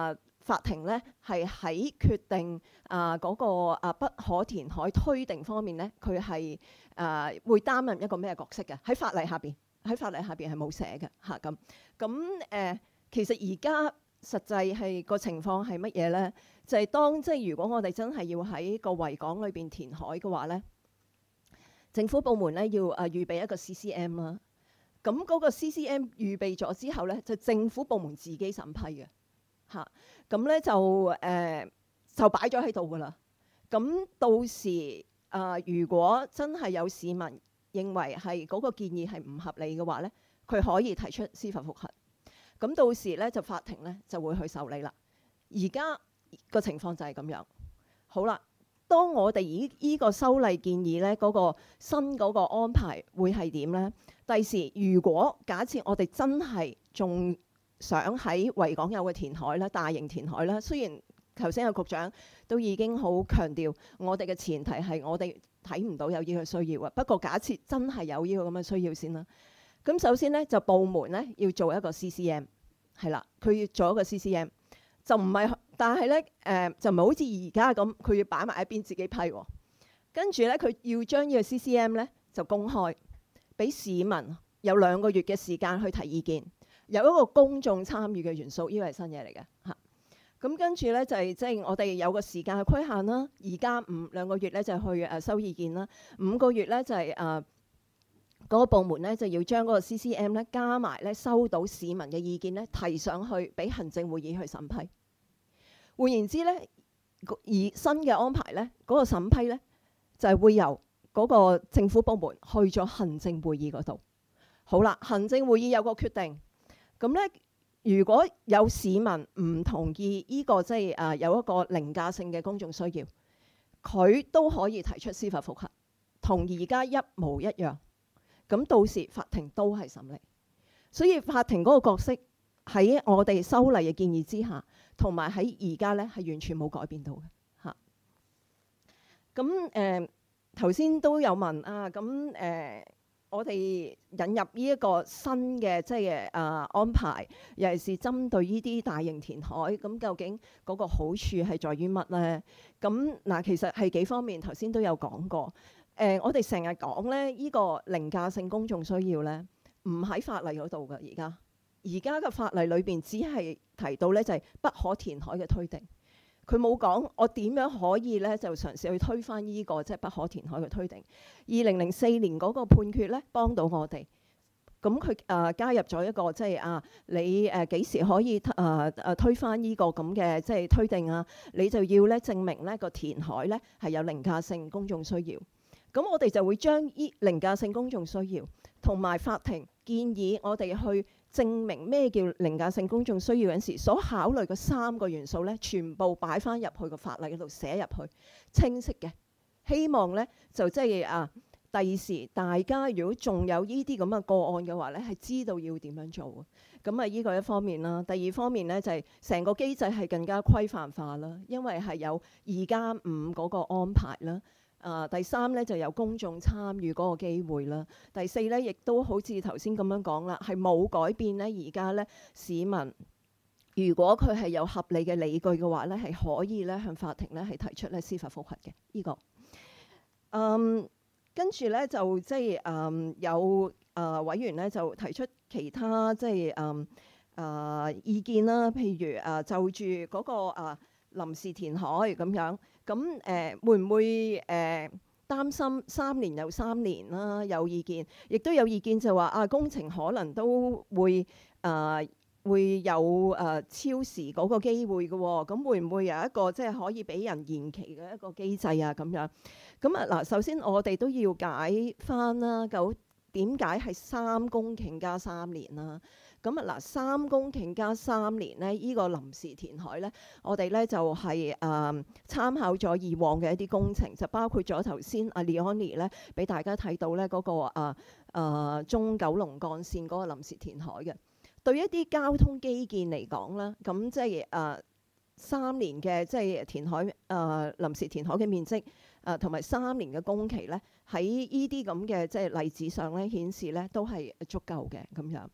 法庭咧係喺決定嗰個不可填海推定方面咧，佢係會擔任一個咩角色嘅？喺法例下邊係冇寫嘅嚇咁。咁其實而家實際係個情況係乜嘢咧？就係當即係如果我哋真係要喺個維港裏邊填海嘅話咧，政府部門咧要預備一個 CCM 啦。咁嗰個 CCM 預備咗之後咧，就政府部門自己審批嘅嚇。咁咧就擺咗喺度㗎啦。咁到時如果真係有市民認為係嗰個建議係唔合理嘅話咧，佢可以提出司法覆核。咁到時咧就法庭咧就會去受理啦。而家個情況就係咁樣。好啦，當我哋依個修例建議咧嗰個新嗰個安排會係點咧？第時如果假設我哋真係仲想喺維港有個填海啦，大型填海啦，雖然頭先個局長都已經好強調，我哋嘅前提係我哋睇唔到有呢個需要啊。不過假設真係有呢個咁嘅需要先啦。咁首先咧就部門咧要做一個 CCM， 係啦，佢要做一個 CCM， 就唔係，但係咧就唔係好似而家咁，佢要擺埋一邊自己批喎。跟住咧佢要將呢個 CCM 咧就公開，俾市民有2個月嘅時間去提意見，有一個公眾參與嘅元素，呢個係新嘢嚟嘅嚇。咁跟住咧就係即係我哋有個時間嘅規限啦。而家2個月咧就去收意見啦，5個月咧就係嗰個部門咧就要將嗰個 CCM 咧加埋咧收到市民嘅意見咧提上去俾行政會議去審批。換言之咧，而新嘅安排咧嗰個審批咧就係會由嗰個政府部門去咗行政會議嗰度。好啦，行政會議有個決定，咁咧如果有市民唔同意呢個即係有一個凌駕性嘅公眾需要，佢都可以提出司法覆核，同而家一模一樣。咁到時法庭都係審理，所以法庭嗰個角色喺我哋修例嘅建議之下，同埋喺而家咧係完全冇改變到嘅嚇。咁頭先都有問我哋引入呢一個新嘅即係安排，尤其是針對呢啲大型填海，咁究竟嗰個好處係在於乜咧？咁其實係幾方面，頭先都有講過。我哋成日講咧，呢個凌駕性公眾需要咧，唔喺法例嗰度㗎。而家嘅法例裏邊只係提到咧，就係不可填海嘅推定。佢冇講我點樣可以咧就嘗試去推翻呢個即係不可填海嘅推定。2004年嗰個判決咧幫到我哋，咁佢加入咗一個即係你幾時可以推翻呢個咁嘅即係推定啊？你就要咧證明咧個填海咧係有凌駕性公眾需要。咁我哋就會將依凌駕性公眾需要同埋法庭建議我哋去證明咩叫凌駕性公眾需要嗰陣時，所考慮嘅3個元素咧，全部擺翻入去個法例嗰度寫入去，清晰嘅。希望咧就即係第時大家如果仲有呢啲咁嘅個案嘅話咧，係知道要點樣做。咁依個一方面啦，第二方面咧就係成個機制係更加規範化啦，因為係有2+5嗰個安排啦。第3咧就有公眾參與嗰個機會啦。第4咧亦都好似頭先咁樣講啦，係冇改變咧。而家咧市民如果佢係有合理嘅理據嘅話咧，係可以咧向法庭咧係提出咧司法覆核嘅呢個。跟住咧就即係有委員咧就提出其他即係意見啦，譬如就住嗰個臨時填海咁樣。咁會唔會擔心3年又3年啦？有意見，亦都有意見就話工程可能都會有超時嗰個機會嘅喎。咁會唔會有一個即係可以俾人延期嘅一個機制啊？咁樣咁首先我哋都要解翻啦，點解係3公頃加3年啦？咁3公頃加3年咧，呢個臨時填海咧，我哋咧就係參考咗以往嘅一啲工程，就包括咗頭先阿 Leonie 咧俾大家睇到咧嗰個中九龍幹線嗰個臨時填海嘅。對一啲交通基建嚟講啦，咁即係3年嘅即係填海臨時填海嘅面積同埋3年嘅工期咧，喺呢啲咁嘅即係例子上咧顯示咧都係足夠嘅咁樣。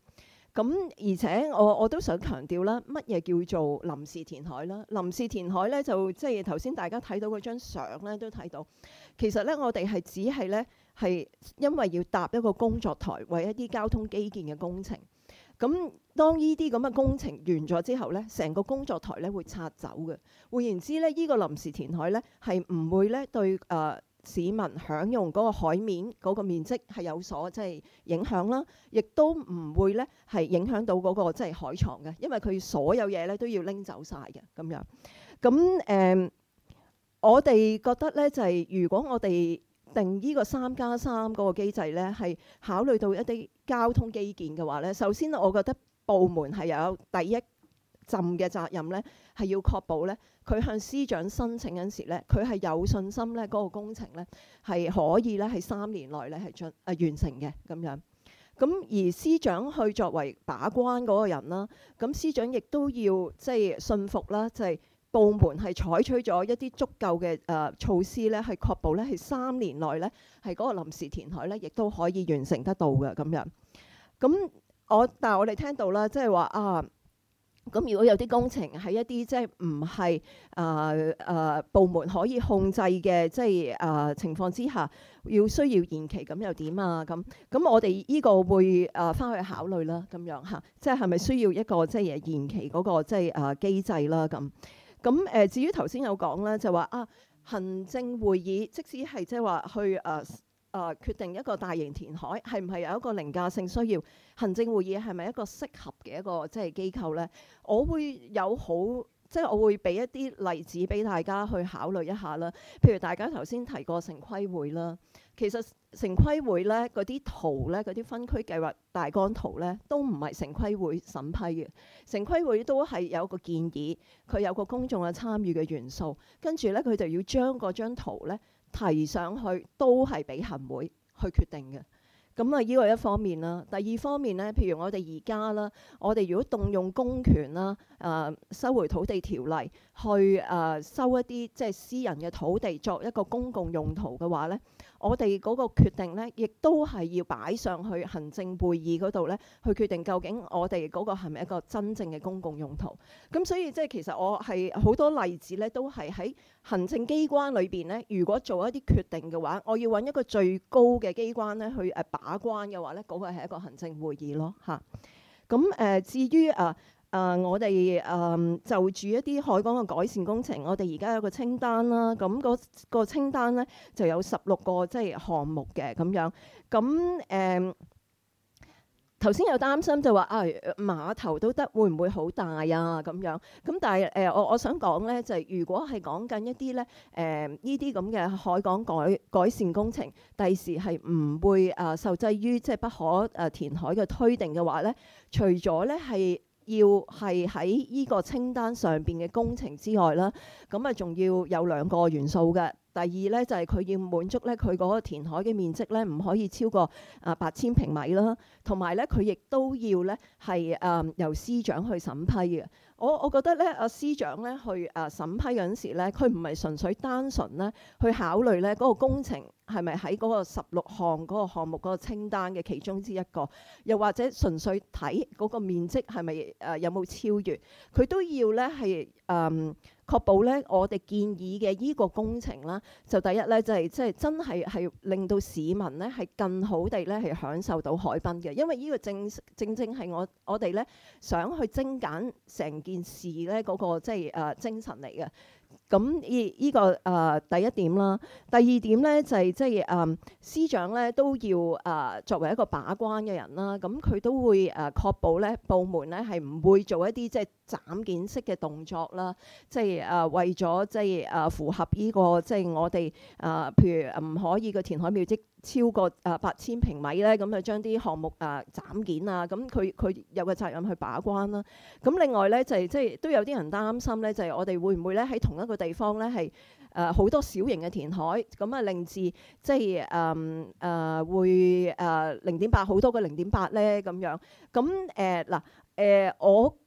而且我都想強調啦，乜嘢叫做臨時填海啦？臨時填海咧就即係頭先大家睇到嗰張相咧都睇到，其實咧我哋係只係咧係因為要搭一個工作台，為一啲交通基建嘅工程。咁當呢啲咁嘅工程完咗之後咧，成個工作台咧會拆走嘅。換言之咧，呢個臨時填海咧係唔會咧對市民享用嗰個海面嗰個面積係有所即係影響啦，亦都唔會咧係影響到嗰個即係海床嘅，因為佢所有嘢咧都要拎走晒嘅咁樣。咁我哋覺得咧就係如果我哋定呢個3+3嗰個機制咧，係考慮到一啲交通基建嘅話咧，首先我覺得部門係有第一浸嘅責任咧，係要確保咧佢向司長申請嗰陣時咧，佢係有信心咧嗰個工程咧係可以咧喺3年內咧係完成嘅咁樣。咁而司長去作為把關嗰個人啦，咁司長亦都要即係信服啦，就係部門係採取咗一啲足夠嘅措施咧，係確保咧係3年內咧係嗰個臨時填海咧，亦都可以完成得到嘅咁樣。但係我哋聽到啦，即係話啊。咁如果有啲工程喺一啲即係唔係部門可以控制嘅即係情況之下，需要延期，咁又點啊？咁我哋呢個會翻去考慮啦，咁樣嚇，即係咪需要一個即係延期嗰個即係機制啦？咁至於頭先有講啦，就話行政會議即使係即係話去決定一個大型填海係唔係有一個凌駕性需要？行政會議係咪一個適合嘅一個即係機構咧？我會我會俾一啲例子俾大家去考慮一下啦。譬如大家頭先提過城規會啦，其實城規會咧嗰啲圖咧，嗰啲分區計劃大綱圖咧，都唔係城規會審批嘅。城規會都係有個建議，佢有個公眾嘅參與嘅元素，跟住咧佢就要將嗰張圖咧提上去，都係俾行會去決定嘅。咁呢個一方面啦。第二方面咧，譬如我哋而家啦，我哋如果動用公權啦，收回土地條例去收一啲即係私人嘅土地作一個公共用途嘅話咧，我哋嗰個決定咧，亦都係要擺上去行政會議嗰度咧，去決定究竟我哋嗰個係咪一個真正嘅公共用途。咁所以即係其實我係好多例子咧，都係喺行政機關裏邊咧，如果做一啲決定嘅話，我要揾一個最高嘅機關咧去把關嘅話咧，嗰個係一個行政會議咯嚇。咁至於我哋就住一啲海港嘅改善工程，我哋而家有個清單啦。咁個清單咧就有16個即係項目嘅咁樣。咁頭先有擔心就話碼頭都得，會唔會好大啊咁樣？咁但係我想講咧，就係如果係講緊一啲咧呢啲咁嘅海港改善工程，第時係唔會受制於即係不可填海嘅推定嘅話咧，除咗咧係要係喺呢個清單上邊嘅工程之外啦，咁仲要有2個元素嘅。第二咧就係佢要滿足咧佢嗰個填海嘅面積咧唔可以超過8000平米啦，同埋咧佢亦都要咧係由司長去審批嘅。我覺得咧司長咧去審批嗰陣時咧，佢唔係純粹單純咧去考慮咧嗰個工程係咪喺嗰個16項嗰個項目嗰個清單嘅其中之一個，又或者純粹睇嗰個面積係咪有冇超越，佢都要咧係確保咧我哋建議嘅依個工程啦，就第一咧就係即係真係令到市民咧係更好地咧係享受到海濱嘅，因為呢個正係我哋咧想去精簡成件事咧嗰個即係精神嚟嘅。咁依個第一點啦。第二點咧就係即係司長咧都要作為一個把關嘅人啦，咁佢都會確保咧部門咧係唔會做一啲即係斬件式嘅動作啦，即係為咗即係符合呢個即係我哋譬如唔可以個填海面積超過8000平米咧，咁就將啲項目斬件啊，咁佢有個責任去把關啦。咁另外咧就係即係都有啲人擔心咧，就係我哋會唔會咧喺同一個地方咧係好多小型嘅填海，咁令至即係會0.8好多個0.8咧咁樣。咁我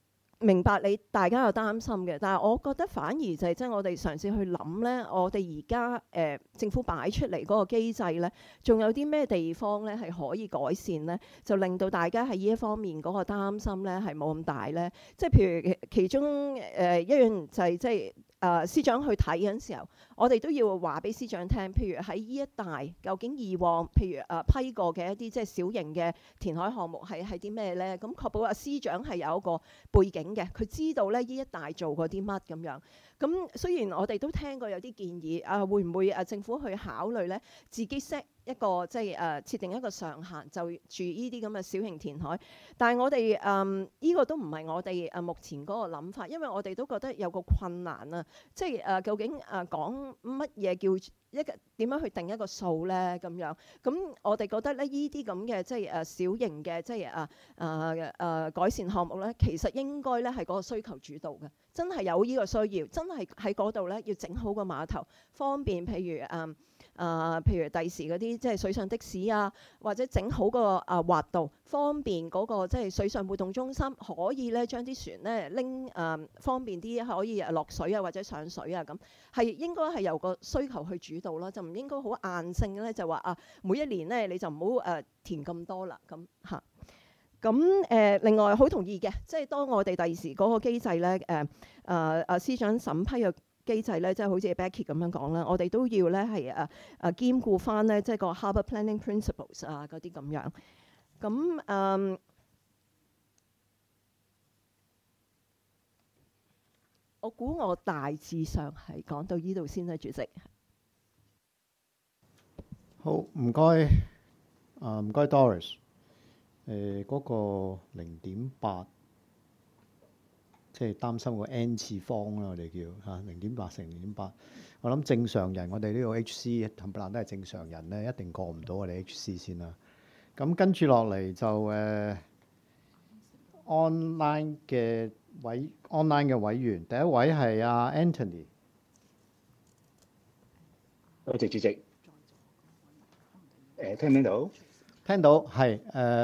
明白你大家有擔心嘅，但係我覺得反而就係即係我哋嘗試去諗咧，我哋而家政府擺出嚟嗰個機制咧，仲有啲咩地方咧係可以改善咧，就令到大家喺呢一方面嗰個擔心咧係冇咁大咧。即係譬如其中一樣就係即係司長去睇嗰陣時候，我哋都要話俾司長聽，譬如喺呢一帶究竟以往譬如批過嘅一啲即係小型嘅填海項目係啲咩咧？咁確保司長係有一個背景嘅，佢知道咧呢一帶做過啲乜咁樣。咁雖然我哋都聽過有啲建議，會唔會政府去考慮咧，自己 set 一個即係設定一個上限，就住呢啲咁嘅小型填海。但係我哋呢個都唔係我哋目前嗰個諗法，因為我哋都覺得有個困難啊，即係究竟講乜嘢叫一個點樣去定一個數咧咁樣。咁我哋覺得咧呢啲咁嘅即係小型嘅即係改善項目咧，其實應該咧係嗰個需求主導嘅，真係有呢個需要，真係喺嗰度咧要整好個碼頭，方便譬如第時嗰啲即係水上的士啊，或者整好個滑道，方便嗰個即係水上活動中心，可以咧將啲船咧拎方便啲，可以落水啊或者上水啊咁，係應該係由個需求去主導啦，就唔應該好硬性咧就話每一年咧你就唔好填咁多啦咁嚇。咁另外好同意嘅，即係當我哋第時嗰個機制咧司長審批嘅機制咧，即係好似 Becky 咁樣講啦，我哋都要咧係兼顧翻咧，即係個 Harbour Planning Principles 嗰啲咁樣。咁我估我大致上係講到呢度先啦，主席。 好，唔該，唔該 Doris。嗰個0.8，即係擔心個 n 次方啦，我哋叫0.8乘0.8。我諗正常人，我哋呢個 HC 冚唪唥都係正常人咧，一定過唔到我哋 HC 先啦。咁跟住落嚟就online 嘅委員，第一位係阿 Anthony。 多謝主席。聽唔聽到？ 聽到，係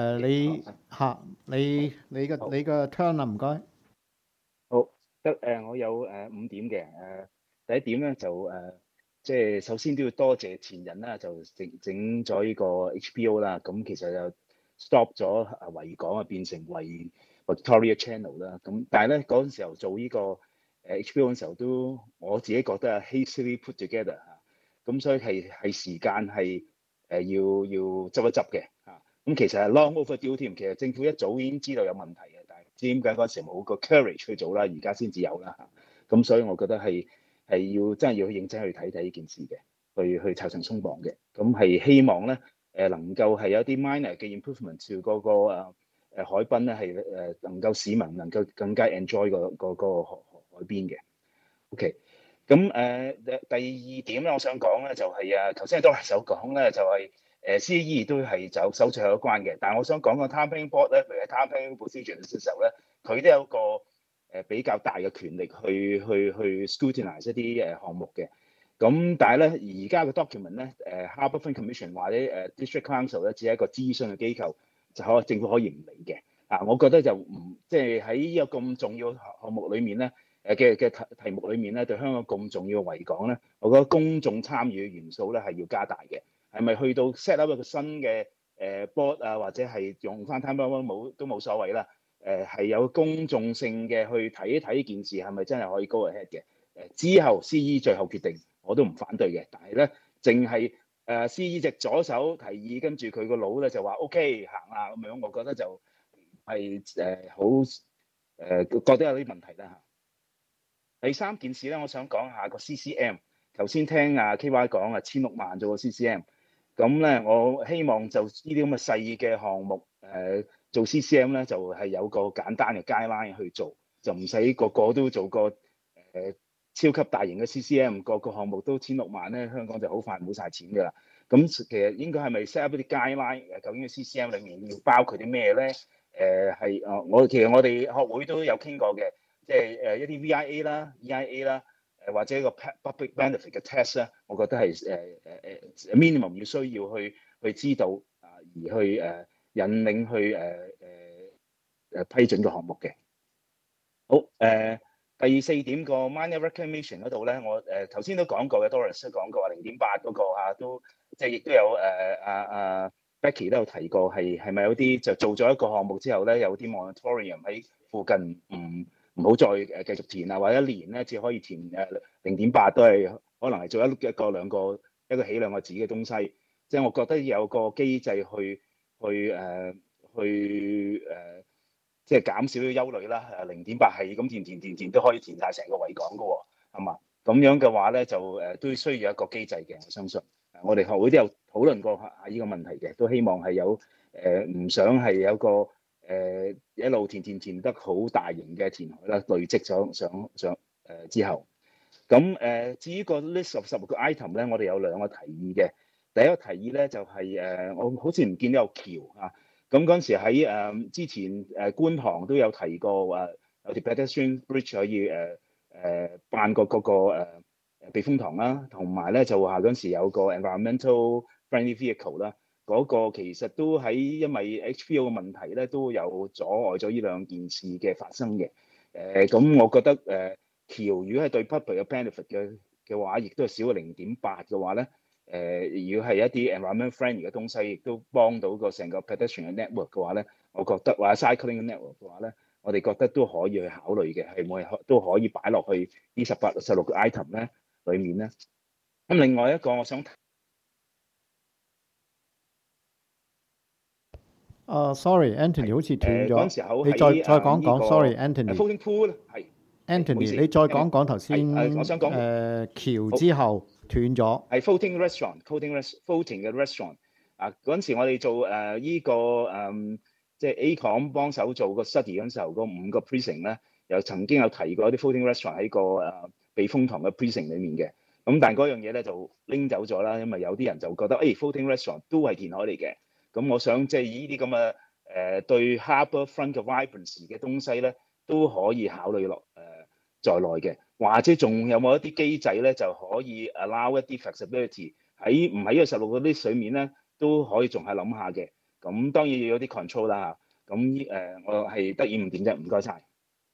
你個 turn 啦，唔該。 好，我有5點嘅。第一點咧就即係首先都要多謝前人啦，就整咗呢個 HBO 啦。咁其實就 stop 咗維港變成Victoria Channel 啦。咁但係咧嗰陣時候做呢個HBO 嗰陣時候都我自己覺得係 hastily put together 嚇。咁所以係時間係要執一執嘅嚇。咁其實係 long overdue 添。其實政府一早已經知道有問題嘅，但係唔知點解嗰陣時冇個 courage 去做啦，而家先至有啦嚇。咁所以我覺得係要真係要認真去睇呢件事嘅，去拆牆鬆綁嘅。咁係希望咧能夠係有啲 minor 嘅 improvement to 嗰個海濱咧係能夠市民能夠更加 enjoy 個海邊嘅。OK。咁第二點咧，我想講咧就係頭先都係手講咧，就係CAE 都係走最後一關嘅。但係我想講個 Time Planning Board 咧，譬如喺 Time Planning Procedure 嘅時候咧，佢都有個比較大嘅權力去 scrutinize 一啲項目嘅。咁但係咧，而家嘅 document 咧，Harbour Commission 或者District Council 咧，只係一個諮詢嘅機構，就政府可以唔理嘅。我覺得就唔即係喺呢個咁重要項目裏面咧。嘅題目裏面咧，對香港咁重要嘅維港咧，我覺得公眾參與嘅元素咧係要加大嘅。係咪去到 set up 一個新嘅board 啊，或者係用翻 time board 都冇所謂啦。係有公眾性嘅去睇一睇呢件事係咪真係可以 go ahead 嘅。之後 CE 最後決定我都唔反對嘅，但係咧淨係CE 隻左手提議，跟住佢個腦咧就話 OK 行啦咁樣，我覺得就係好覺得有啲問題啦嚇。第三件事咧，我想講下個 CCM。頭先聽KY 講16萬做個 CCM， 咁咧我希望就呢啲咁嘅細嘅項目做 CCM 咧，就係有個簡單嘅 guideline 去做，就唔使個個都做個超級大型嘅 CCM， 個項目都16萬咧，香港就好快冇晒錢㗎啦。咁其實應該係咪 set up 啲 guideline？ 究竟個 CCM 裡面要包括啲咩咧？其實我哋學會都有傾過嘅。即係一啲 VIA 啦、EIA 啦，或者一個 public benefit 嘅 test 咧，我覺得係minimum 要需要去知道而去引領去批准個項目嘅。 好第四點個 minor reclamation 嗰度咧，我頭先都講過嘅 ，Doris 都講過話0.8嗰個都即係亦都有Becky 都有提過係咪有啲就做咗一個項目之後咧，有啲 moratorium 喺附近唔好再繼續填啊，或者一年咧只可以填0.8都係可能係做一個兩個一個起兩個止嘅東西，即係我覺得有個機制去即係減少啲憂慮啦。0.8係咁填都可以填晒成個維港噶喎，係嘛？咁樣嘅話咧就都需要一個機制嘅，我相信。我哋學會都有討論過下呢個問題嘅，都希望係有唔想係有個一路填得好大型嘅填海啦，累積咗上之後。咁至於個 list of 10個 item 咧，我哋有兩個提議嘅。第一個提議咧就係我好似唔見到有橋啊。咁嗰陣時喺之前觀塘都有提過話有條 pedestrian bridge 可以辦個嗰個避風塘啦，同埋咧就話嗰陣時有個 environmental friendly vehicle 啦，嗰個其實都喺因為 HPO 嘅問題咧都有阻礙咗呢兩件事嘅發生嘅。咁我覺得橋如果係對 public 嘅 benefit 嘅話，亦都係少過0.8嘅話咧。如果係一啲 environment friendly 嘅東西，亦都幫到個成個 pedestrian 嘅 network 嘅話咧，我覺得或者 cycling 嘅 network 嘅話咧，我哋覺得都可以去考慮嘅，係咪都可以擺落去呢16個 item 咧裡面咧。咁另外一個我想 sorry，Anthony 好似斷嗰陣時咗， 候你再講講，sorry，Anthony。 floating pool 係 Anthony，你再講講頭先我想講橋之後斷咗。 係 floating restaurant，floating 嘅 restaurant 嗰陣時我哋做依個即係 AECOM 幫手做個 study 嗰陣時候，嗰5個 precinct 咧，又曾經有提過啲 floating restaurant 喺個避風塘嘅 precinct 裡面嘅。咁但係嗰樣嘢咧就拎走咗啦，因為有啲人就覺得floating restaurant 都係填海嚟嘅。咁我想即係依啲咁嘅對 harbour front 嘅 vibrancy 嘅東西咧，都可以考慮落在內嘅，或者仲有冇一啲機制咧，就可以 allow 一啲 flexibility 喺唔喺呢個16個 list 裡面咧，都可以仲係諗下嘅。咁當然要有啲 control 啦嚇。咁我係得意5點啫，唔該晒。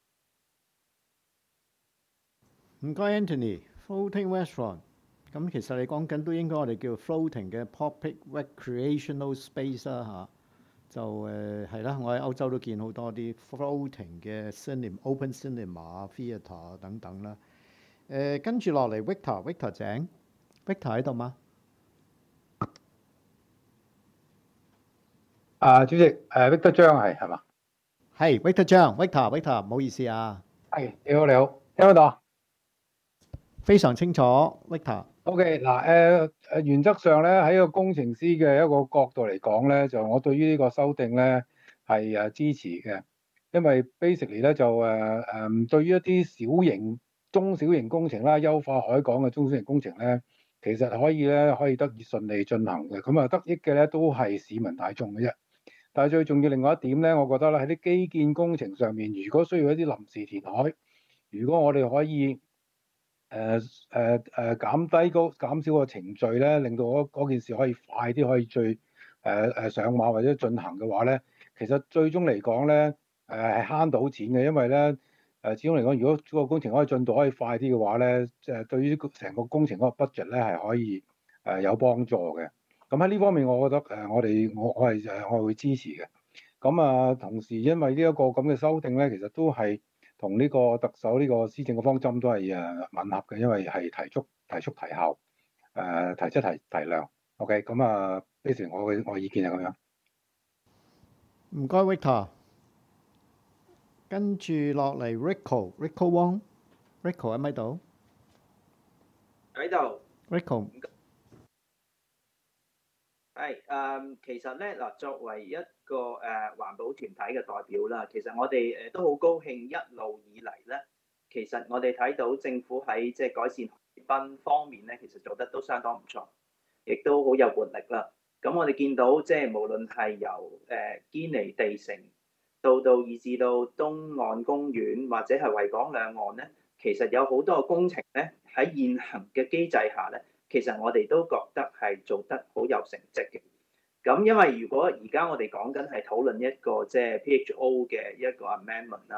唔該 Anthony。Floating restaurant， 咁其實你講緊都應該我哋叫 floating 嘅 public recreational space 啦嚇。就係啦，我喺歐洲都見好多啲 floating 嘅 open cinema、theatre 等等啦。跟住落嚟 Victor 請 Victor 喺度嗎？ 主席，Victor 張係嘛？ 係 Victor 張 ，Victor 唔好意思啊。 係你好，聽唔到啊？ 非常清楚 ，Victor。 OK 嗱，原則上咧喺個工程師嘅一個角度嚟講咧，就我對於呢個修訂咧係支持嘅，因為 basically 咧就對於一啲中小型工程啦，優化海港嘅中小型工程咧，其實可以得以順利進行嘅，咁得益嘅咧都係市民大眾嘅啫。但係最重要另外一點咧，我覺得咧喺啲基建工程上面，如果需要一啲臨時填海，如果我哋可以減少個程序咧，令到嗰件事可以快啲可以上馬或者進行嘅話咧，其實最終嚟講咧係慳到錢嘅，因為咧始終嚟講，如果個工程可以進度可以快啲嘅話咧，對於成個工程嗰個 budget 咧係可以有幫助嘅。咁喺呢方面，我覺得我係會支持嘅。咁同時因為呢一個咁嘅修訂咧，其實都係同呢個特首呢個施政嘅方針都係吻合嘅，因為係提速提效，提質提量。OK， 咁basically我意見係咁樣。 唔該 Victor， 跟住落嚟 Rico Wong，Rico 喺咪度？ 喺度。 Rico。 係其實咧嗱，作為一個環保團體嘅代表啦，其實我哋都好高興一路以嚟咧，其實我哋睇到政府喺即係改善海濱方面咧，其實做得都相當唔錯，亦都好有活力啦。咁我哋見到即係無論係由堅尼地城到以至到東岸公園或者係維港兩岸咧，其實有好多個工程咧喺現行嘅機制下咧，其實我哋都覺得係做得好有成績嘅。咁因為如果而家我哋講緊係討論一個即係 PHO 嘅一個 amendment 啦，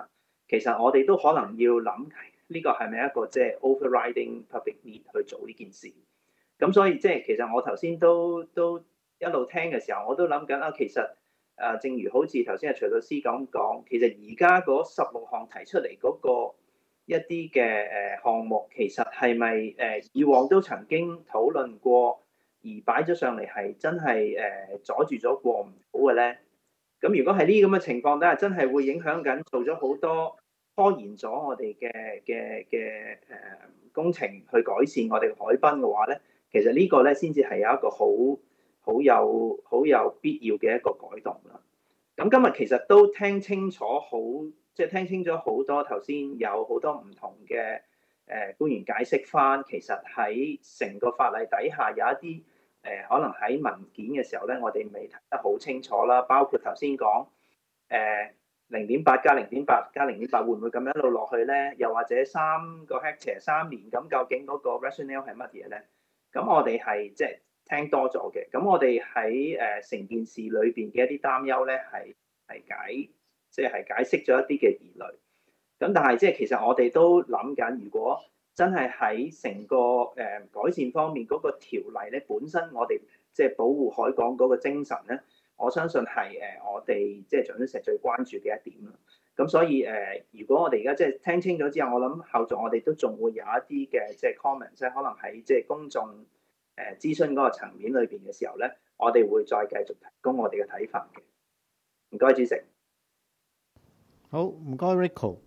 其實我哋都可能要諗呢個係咪一個即係 overriding public need 去做呢件事。咁所以即係其實我頭先都一路聽嘅時候，我都諗緊啊，其實正如好似頭先阿徐律師咁講，其實而家嗰16項提出嚟嗰個一啲嘅項目，其實係咪以往都曾經討論過，而擺咗上嚟係真係阻住咗過唔到嘅咧？咁如果係呢啲咁嘅情況底下，真係會影響緊做咗好多拖延咗我哋嘅工程去改善我哋嘅海濱嘅話咧，其實呢個咧先至係有一個好有必要嘅一個改動啦。咁今日其實都聽清楚聽清咗好多，頭先有好多唔同嘅官員解釋翻，其實喺成個法例底下有一啲可能喺文件嘅時候咧，我哋未睇得好清楚啦。包括頭先講0.8加0.8加0.8會唔會咁樣一路落去咧？又或者3個 hectare 3年，咁究竟嗰個 rationale 係乜嘢咧？咁我哋係即係聽多咗嘅。咁我哋喺成件事裏邊嘅一啲擔憂咧，係解釋咗一啲嘅疑慮。咁但係即係其實我哋都諗緊，如果真係喺成個改善方面嗰個條例咧，本身我哋即係保護海港嗰個精神咧，我相信係我哋即係長春社最關注嘅一點啦。咁所以如果我哋而家即係聽清咗之後，我諗後續我哋都仲會有一啲嘅即係 comment， 即係可能喺即係公眾諮詢嗰個層面裏邊嘅時候咧，我哋會再繼續提供我哋嘅睇法嘅。唔該，主席。 好，唔該 Rico。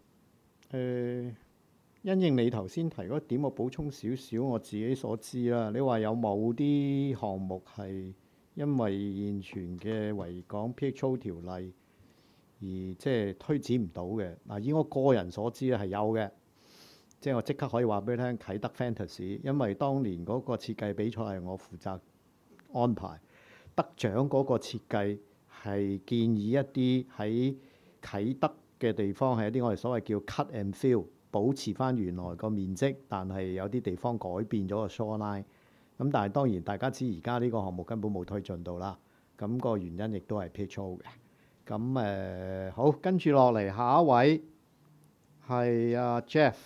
因應你頭先提嗰點，我補充少少我自己所知啦。你話有某啲項目係因為現存嘅維港 PHO 條例而即係推展唔到嘅。嗱，以我個人所知咧係有嘅，即係我即刻可以話俾你聽，啟德 Fantasy， 因為當年嗰個設計比賽係我負責安排，得獎嗰個設計係建議一啲喺啟德嘅地方係一啲我哋所謂叫 cut and fill， 保持翻原來個面積，但係有啲地方改變咗個 shoreline。咁但係當然大家知而家呢個項目根本冇推進到啦。咁個原因亦都係 PHO 嘅。咁好，跟住落嚟下一位係阿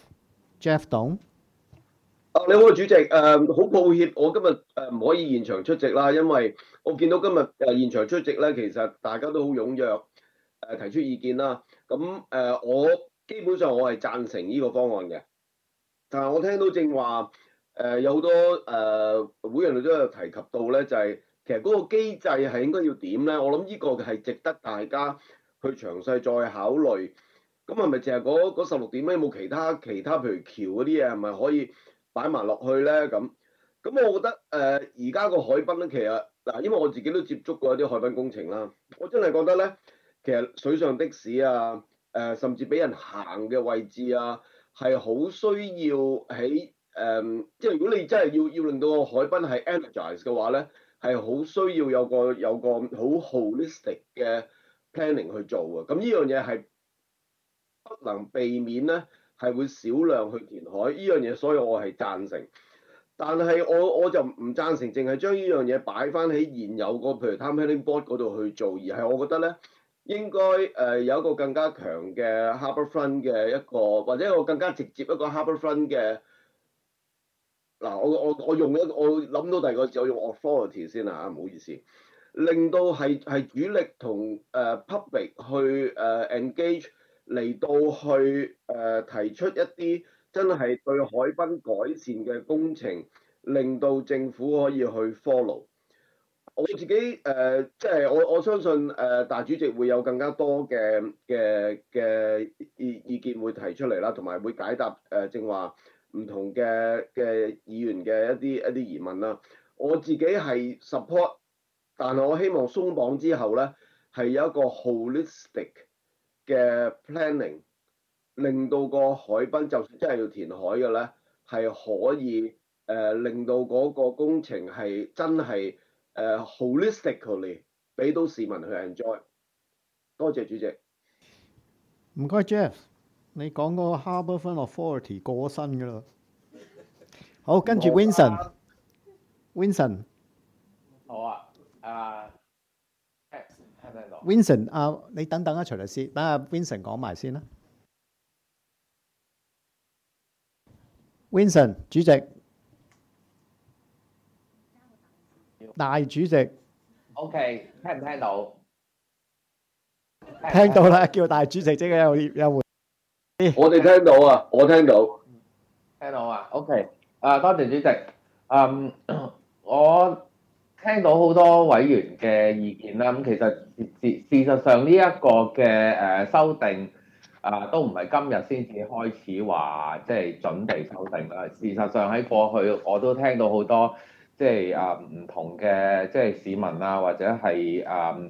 Jeff 董。 你好，主席。好抱歉，我今日唔可以現場出席啦，因為我見到今日現場出席咧，其實大家都好踴躍提出意見啦。咁我基本上我係贊成呢個方案嘅，但係我聽到正話有好多會員都有提及到咧，就係其實嗰個機制係應該要點咧？我諗呢個係值得大家去詳細再考慮。咁係咪淨係嗰16點咧？有冇其他譬如橋嗰啲嘢係咪可以擺埋落去咧？咁我覺得而家個海濱咧，其實嗱，因為我自己都接觸過一啲海濱工程啦，我真係覺得咧，其實水上的士啊，甚至俾人行嘅位置啊，係好需要喺即係如果你真係要令到個海濱係 energize 嘅話咧，係好需要有個好 holistic 嘅 planning 去做啊。咁呢樣嘢係不能避免咧，係會少量去填海呢樣嘢，所以我係贊成。但係我就唔贊成淨係將呢樣嘢擺翻喺現有個譬如 Town Planning Board 嗰度去做，而係我覺得咧應該有一個更加強嘅 Harbourfront 嘅一個，或者一個更加直接一個 Harbourfront 嘅嗱，我諗到第二個字，我用 authority 先啦嚇，唔好意思，令到係主力同public 去engage。嚟到去提出一啲真係對海濱改善嘅工程，令到政府可以去 follow。我自己即係我相信大主席會有更加多嘅意見會提出嚟啦，同埋會解答正話唔同嘅議員嘅一啲疑問啦。我自己係 support， 但係我希望鬆綁之後咧係有一個 holistic嘅 planning， 令到個海濱就算真係要填海嘅咧，係可以令到嗰個工程係真係holistically 俾到市民去 enjoy。多謝主席。 唔該 Jeff， 你講嗰個 Harbourfront Authority 過咗身㗎啦。好，跟住 Vincent。 好啊， Vincent 你等等啊，徐律師，等下 Vincent 講埋先啦。 Vincent 主席，大主席 OK，聽唔聽到？ 聽到啦，叫大主席即刻有回。 我哋聽到啊，我聽到。 聽到啊，OK，多謝主席。我聽到好多委員嘅意見啦。咁其實事實上呢一個嘅修訂都唔係今日先至開始話即係準備修訂啦。事實上喺過去我都聽到好多即係唔同嘅即係市民啊，或者係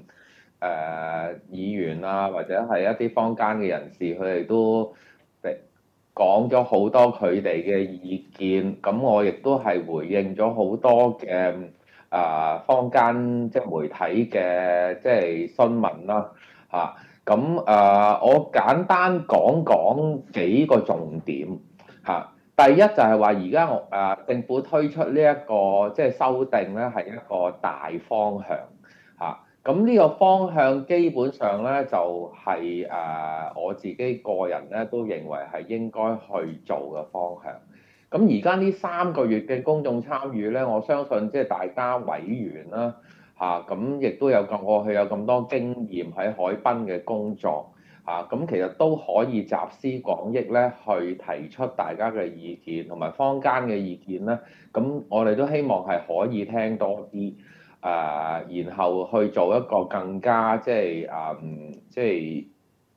議員啊，或者係一啲坊間嘅人士，佢哋都講咗好多佢哋嘅意見，咁我亦都係回應咗好多嘅坊間即係媒體嘅即係詢問啦嚇。咁我簡單講幾個重點嚇。第一就係話而家政府推出呢一個即係修訂咧，係一個大方向嚇。咁呢個方向基本上咧就係我自己個人咧都認為係應該去做嘅方向。咁而家呢3個月嘅公眾參與咧，我相信即係大家委員啦咁亦都有過去有咁多經驗喺海濱嘅工作咁其實都可以集思廣益咧，去提出大家嘅意見同埋坊間嘅意見咧。咁我哋都希望係可以聽多啲。然後去做一個更加即係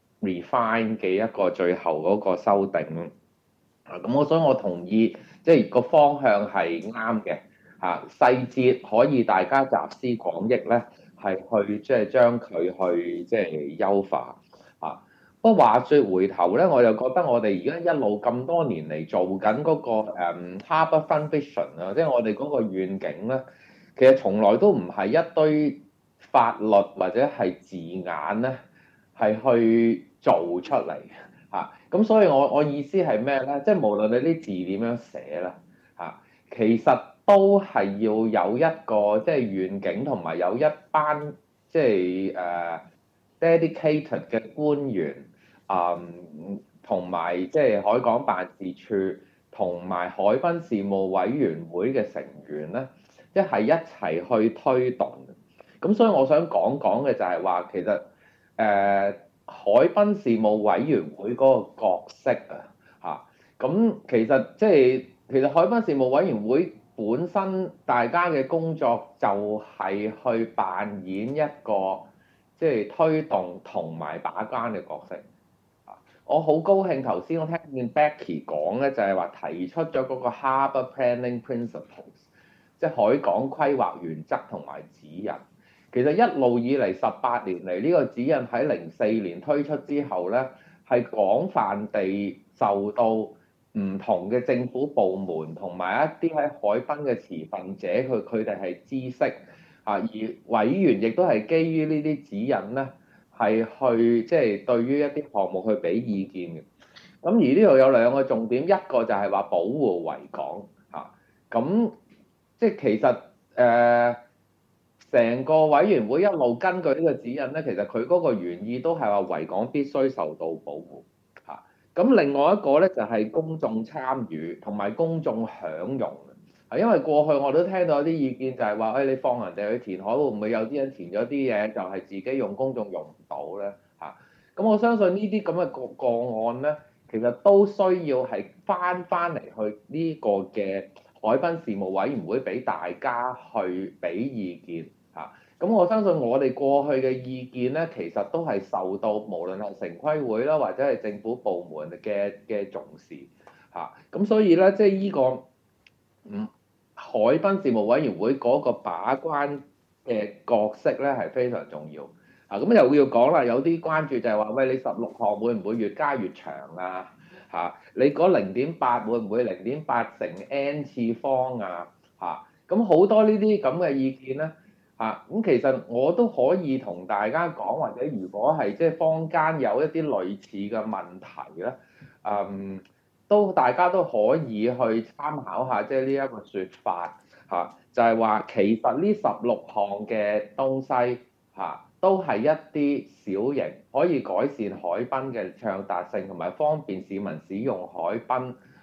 refine 嘅一個最後嗰個修訂咯。所以我同意，即係個方向係啱嘅細節可以大家集思廣益咧，係去即係將佢去即係優化不過話說回頭咧，我又覺得我哋而家一路咁多年嚟做緊嗰個Harbourfront Vision 啊，即係我哋嗰個願景咧。其實從來都唔係一堆法律或者係字眼咧，係去做出嚟咁所以我意思係咩咧？即係無論你啲字點樣寫啦其實都係要有一個即係願景，同埋有一班即係dedicated 嘅官員同埋即係海港辦事處同埋海濱事務委員會嘅成員咧。即係一齊去推動，咁所以我想講嘅就係話，其實海濱事務委員會嗰個角色咁其實海濱事務委員會本身大家嘅工作就係去扮演一個即係推動同埋把關嘅角色我好高興頭先我聽見 Becky 講咧，就係話提出咗嗰個 Harbour Planning Principles。即係海港規劃原則同埋指引，其實一路以嚟18年嚟呢個指引喺04年推出之後咧，係廣泛地受到唔同嘅政府部門同埋一啲喺海濱嘅持份者，佢哋係知悉而委員亦都係基於呢啲指引咧，係去即係對於一啲項目去俾意見嘅。咁而呢度有2個重點，一個就係話保護維港咁。即係其實成個委員會一路根據呢個指引咧，其實佢嗰個原意都係話維港必須受到保護咁另外一個咧就係公眾參與同埋公眾享用因為過去我都聽到一啲意見就係話你放人哋去填海，會唔會有啲人填咗啲嘢就係自己用公眾用唔到咧咁我相信呢啲咁嘅個案咧，其實都需要係翻嚟去呢個嘅海濱事務委員會俾大家去俾意見咁我相信我哋過去嘅意見咧，其實都係受到無論係城規會啦，或者係政府部門嘅重視咁所以咧，即係呢個海濱事務委員會嗰個把關嘅角色咧係非常重要咁又要講啦，有啲關注就係話喂，你16項會唔會越加越長啊？你嗰0.8會唔會0.8乘 n 次方咁好多呢啲咁嘅意見咧咁其實我都可以同大家講，或者如果係即係坊間有一啲類似嘅問題咧，大家都可以去參考下即係呢一個説法就係話其實呢16項嘅東西都係一啲小型可以改善海濱嘅暢達性同埋方便市民使用海濱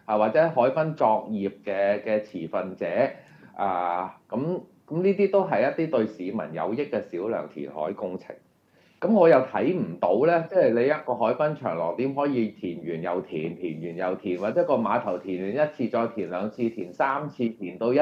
或者海濱作業嘅持份者咁呢啲都係一啲對市民有益嘅少量填海工程。咁我又睇唔到咧，即係你一個海濱長廊點可以填完又填，填完又填，或者個碼頭填完一次再填兩次，填三次，填到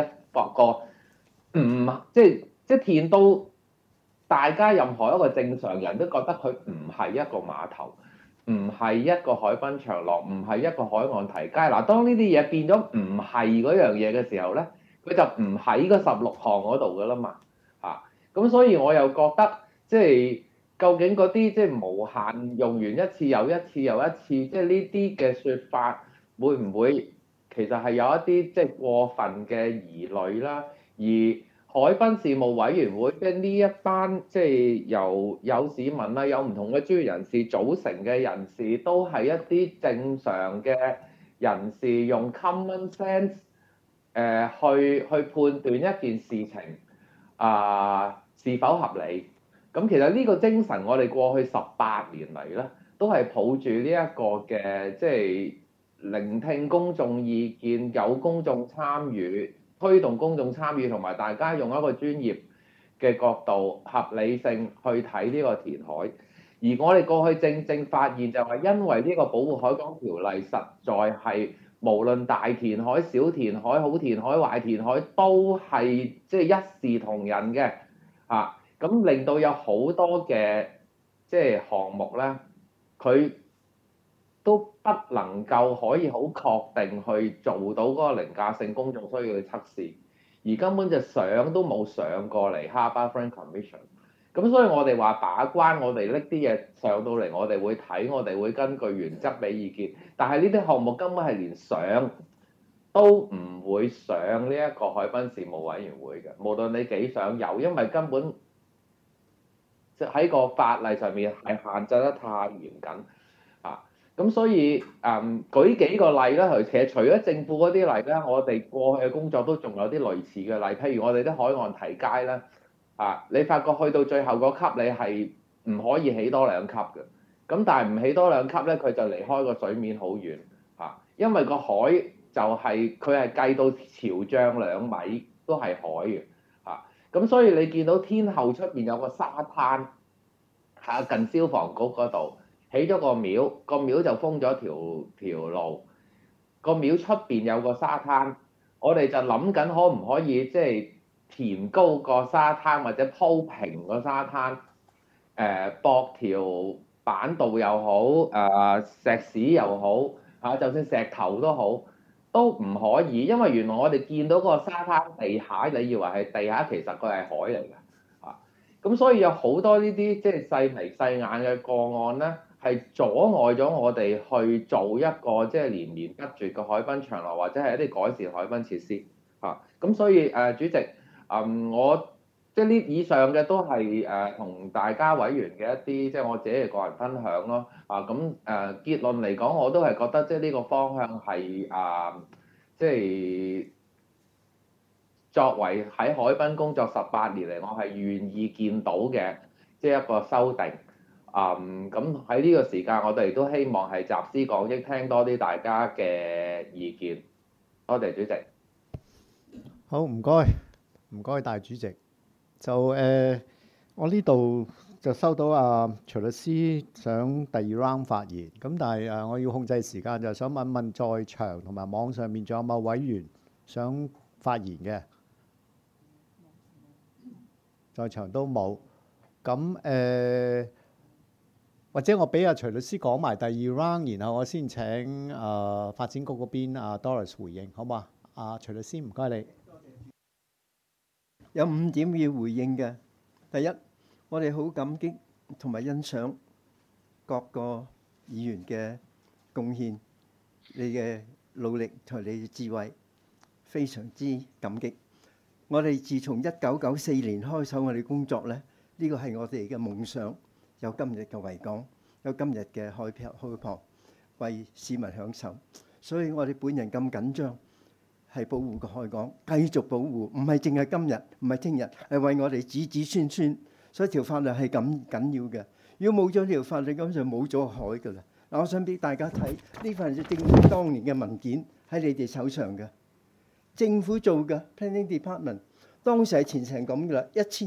即係填到大家任何一個正常人都覺得佢唔係一個碼頭，唔係一個海濱長廊，唔係一個海岸堤街。嗱，當呢啲嘢變咗唔係嗰樣嘢嘅時候咧，佢就唔喺嗰16項嗰度噶啦嘛咁所以我又覺得即係。究竟嗰啲即係無限用完一次又一次又一次，即係呢啲嘅説法，會唔會其實係有一啲即係過分嘅疑慮啦？而海濱事務委員會即係呢一班即係由有市民啦、有唔同嘅專業人士組成嘅人士，都係一啲正常嘅人士，用 common sense 去判斷一件事情是否合理。咁其實呢個精神，我哋過去18年嚟咧，都係抱住呢一個嘅，即係聆聽公眾意見，有公眾參與，推動公眾參與，同埋大家用一個專業嘅角度、合理性去睇呢個填海。而我哋過去正正發現就係因為呢個保護海港條例，實在係無論大填海、小填海、好填海、壞填海，都係即係一視同仁嘅咁令到有好多嘅即係項目咧，佢都不能夠可以好確定去做到嗰個凌駕性公眾需要嘅測試，而根本就上都冇上過嚟 Harbourfront Commission。咁所以我哋話把關，我哋拎啲嘢上到嚟，我哋會睇，我哋會根據原則俾意見。但係呢啲項目根本係連上都唔會上呢一個海濱事務委員會嘅，無論你幾想有，因為根本喺個法例上面係限制得太嚴謹咁所以舉幾個例啦，其實除咗政府嗰啲例咧，我哋過去嘅工作都仲有啲類似嘅例，譬如我哋啲海岸堤街咧你發覺去到最後嗰級你係唔可以起多2級嘅，咁但係唔起多2級咧，佢就離開個水面好遠因為個海就係佢係計到潮漲2米都係海嘅咁所以你見到天后出邊有個沙灘近消防局嗰度起咗個廟，個廟就封咗條路，個廟出邊有個沙灘，我哋就諗緊可唔可以即係填高個沙灘或者鋪平個沙灘，駁條板道又好，石屎又好就算石頭都好，都唔可以，因為原來我哋見到個沙灘地下，你以為係地下，其實佢係海嚟嘅咁所以有好多呢啲即係細眉細眼嘅個案咧，係阻礙咗我哋去做一個即係連綿不絕嘅海濱長廊，或者係一啲改善海濱設施咁所以主席我即係呢以上嘅都係同大家委員嘅一啲即係我自己嘅個人分享咯結論嚟講，我都係覺得即係呢個方向係即係作為喺海濱工作18年嚟，我係願意見到嘅即係一個修訂咁喺呢個時間，我哋都希望係集思廣益，聽多啲大家嘅意見。多謝主席。 好，唔該大主席。就我呢度就收到徐律師想第2 round 發言，咁但係我要控制時間，就想問問在場同埋網上面仲有冇委員想發言嘅？在場都冇，咁或者我俾徐律師講埋第2 round， 然後我先請發展局嗰邊Doris 回應，好嘛？徐律師唔該你。 有5點要回應嘅。第一，我哋好感激同埋欣賞各個議員嘅貢獻，你嘅努力同你嘅智慧，非常之感激。我哋自從1994年開始我哋工作咧，呢個係我哋嘅夢想，有今日嘅維港，有今日嘅海旁，為市民享受。所以我哋本人咁緊張，係保護個海港，繼續保護，唔係淨係今日，唔係聽日，係為我哋子子孫孫。所以條法律係咁緊要嘅。如果冇咗條法律，咁就冇咗海㗎啦。嗱，我想俾大家睇呢份政府當年嘅文件， 喺你哋手上嘅。政府做嘅 Planning Department 當時係前程咁噶啦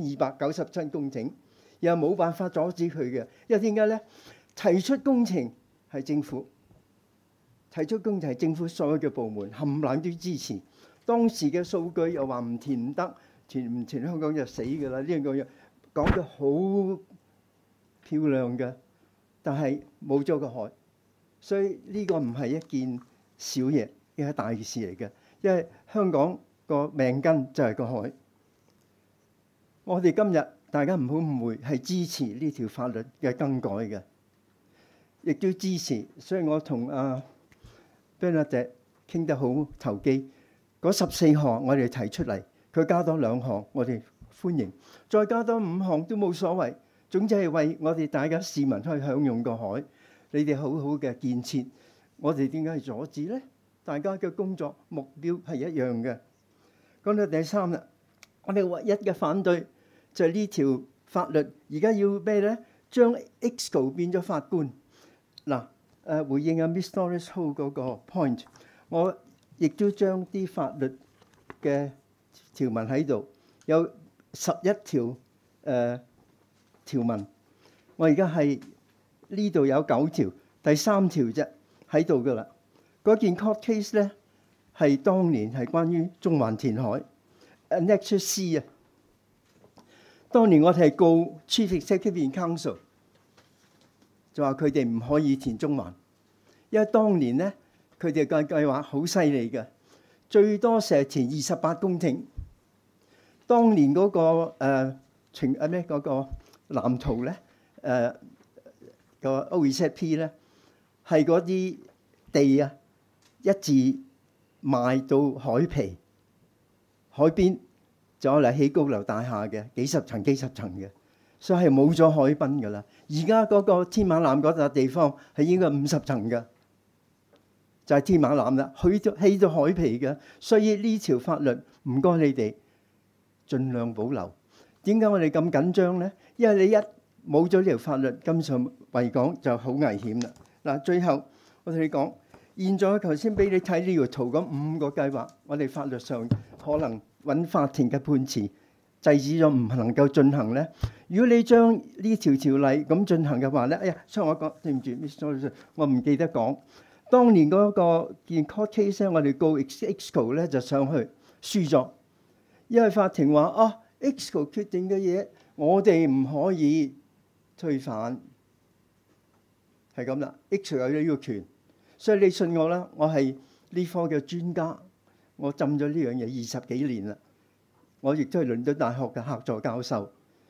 ，1297公頃，又冇辦法阻止佢嘅，因為點解咧？提出工程係政府，提出工程係政府所有嘅部門冚唪唥都支持。當時嘅數據又話唔填唔得，填唔填香港就死㗎啦。呢樣嘢講得好漂亮嘅，但係冇咗個海，所以呢個唔係一件小嘢，係大事嚟嘅。因為香港個命根就係個海。我哋今日大家唔好誤會，係支持呢條法律嘅更改嘅，亦都支持。所以我同阿 Bernadette 傾得好投機。嗰14項我哋提出嚟，佢加多2項，我哋歡迎，再加多5項都冇所謂。總之係為我哋大家市民可以享用個海，你哋好好嘅建設，我哋點解係阻止咧？大家嘅工作目標係一樣嘅。講到第3啦，我哋唯一嘅反對就係呢條法律而家要咩咧？將 EXCO 變咗法官。嗱，回應阿 Miss Doris Ho 嗰個 point， 我亦都將啲法律嘅條文喺度，有11條條文。我而家係呢度有9條，第3條啫喺度噶啦。嗰件 court case 咧係當年係關於中環填海 Annexure C 啊。當年我哋係告 Chief Executive Council， 就話佢哋唔可以填中環，因為當年咧佢哋嘅計劃好犀利嘅，最多成日填28公頃。當年嗰個嗰個藍圖咧個 OZP 咧係嗰啲地啊一字賣到海皮海邊，就攞嚟起高樓大廈嘅，幾十層嘅，所以係冇咗海濱噶啦。而家嗰個天馬南嗰笪地方係應該50層嘅，就係天馬南啦，起到海皮嘅。所以呢條法律唔該你哋盡量保留。點解我哋咁緊張咧？因為你一冇咗呢條法律，根本上嚟講就好危險啦。嗱，最後我同你講，現在頭先俾你睇呢條圖嗰5個計劃，我哋法律上可能揾法庭嘅判詞制止咗，唔能夠進行咧。如果你將呢條條例咁進行嘅話咧，哎呀，所以我講對唔住 ，Mr. 我唔記得講，當年嗰個件 court case 咧，我哋告 EXCO 咧就上去輸咗，因為法庭話EXCO 決定嘅嘢，我哋唔可以推翻，係咁啦。EXCO 有呢個權，所以你信我啦，我係呢科嘅專家，我浸咗呢樣嘢20幾年啦。我亦都係倫敦大學嘅客座教授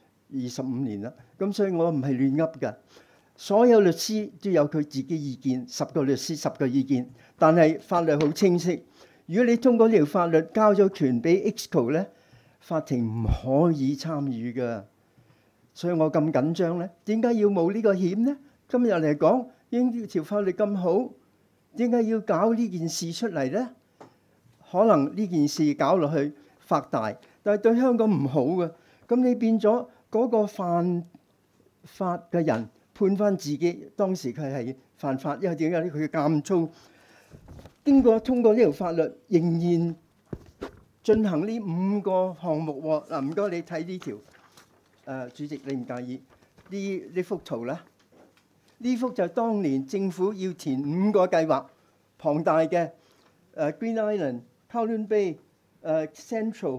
25年啦。咁所以我唔係亂噏㗎。所有律師都有佢自己意見，10個律師10個意見，但係法律好清晰。如果你通過呢條法律交咗權俾 EXCO 咧，法庭唔可以參與㗎。所以我咁緊張咧，點解要冒呢個險咧？今日嚟講，已經條法律咁好，點解要搞呢件事出嚟咧？可能呢件事搞落去發大，但係對香港唔好嘅。咁你變咗嗰個犯法嘅人判翻自己，當時佢係犯法，因為點解咧？佢監粗，經過通過呢條法律，仍然進行呢5個項目喎。嗱，唔該你睇呢條。主席，你唔介意呢幅圖啦？呢幅就係當年政府要填5個計劃，龐大嘅Green Island、Kowloon Bay、Central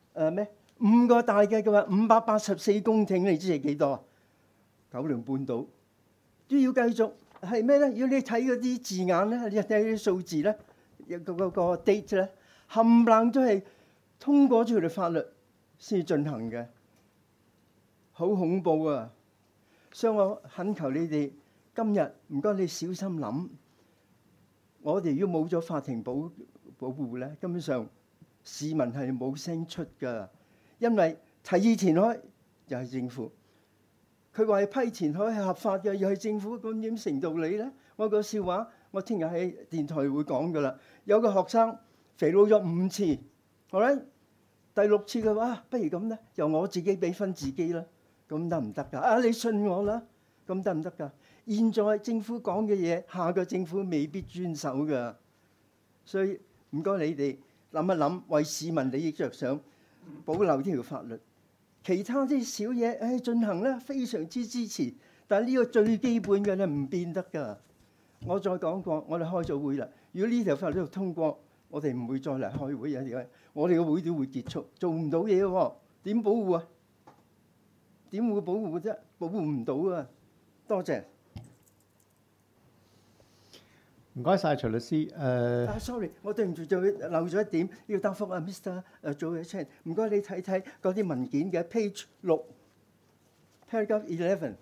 5個大嘅計劃，584公頃，你知係幾多啊？九龍半島都要繼續係咩咧？如果你睇嗰啲字眼咧，你睇啲數字咧，個 date 咧，冚唪唥都係通過咗條法律先進行嘅。好恐怖啊！所以我懇求你哋今日唔該你小心諗，我哋如果冇咗法庭保護咧，根本上市民係冇聲出㗎。因為提議填海又係政府，佢話批填海係合法嘅，又係政府，咁點成道理咧？我個笑話，我聽日喺電台會講㗎啦。有個學生肥佬咗5次，好啦，第6次嘅話，不如咁咧，由我自己俾分自己啦。咁得唔得㗎？你信我啦，咁得唔得㗎？現在政府講嘅嘢，下個政府未必遵守㗎。 所以唔該你哋諗一諗，為市民利益着想，保留呢條法律。其他啲小嘢，進行咧非常之支持，但係呢個最基本嘅咧唔變得㗎。我再講過，我哋開咗會啦。如果呢條法律通過，我哋唔會再嚟開會啊！我哋個會都會結束，做唔到嘢喎，點保護啊？點會保護啫？保護唔到啊！多謝。 唔該晒，徐律師。 sorry， 我對唔住，就漏咗一點要答覆啊 Mr. Joe Chan。唔該，你睇睇嗰啲文件嘅 page 6 paragraph 11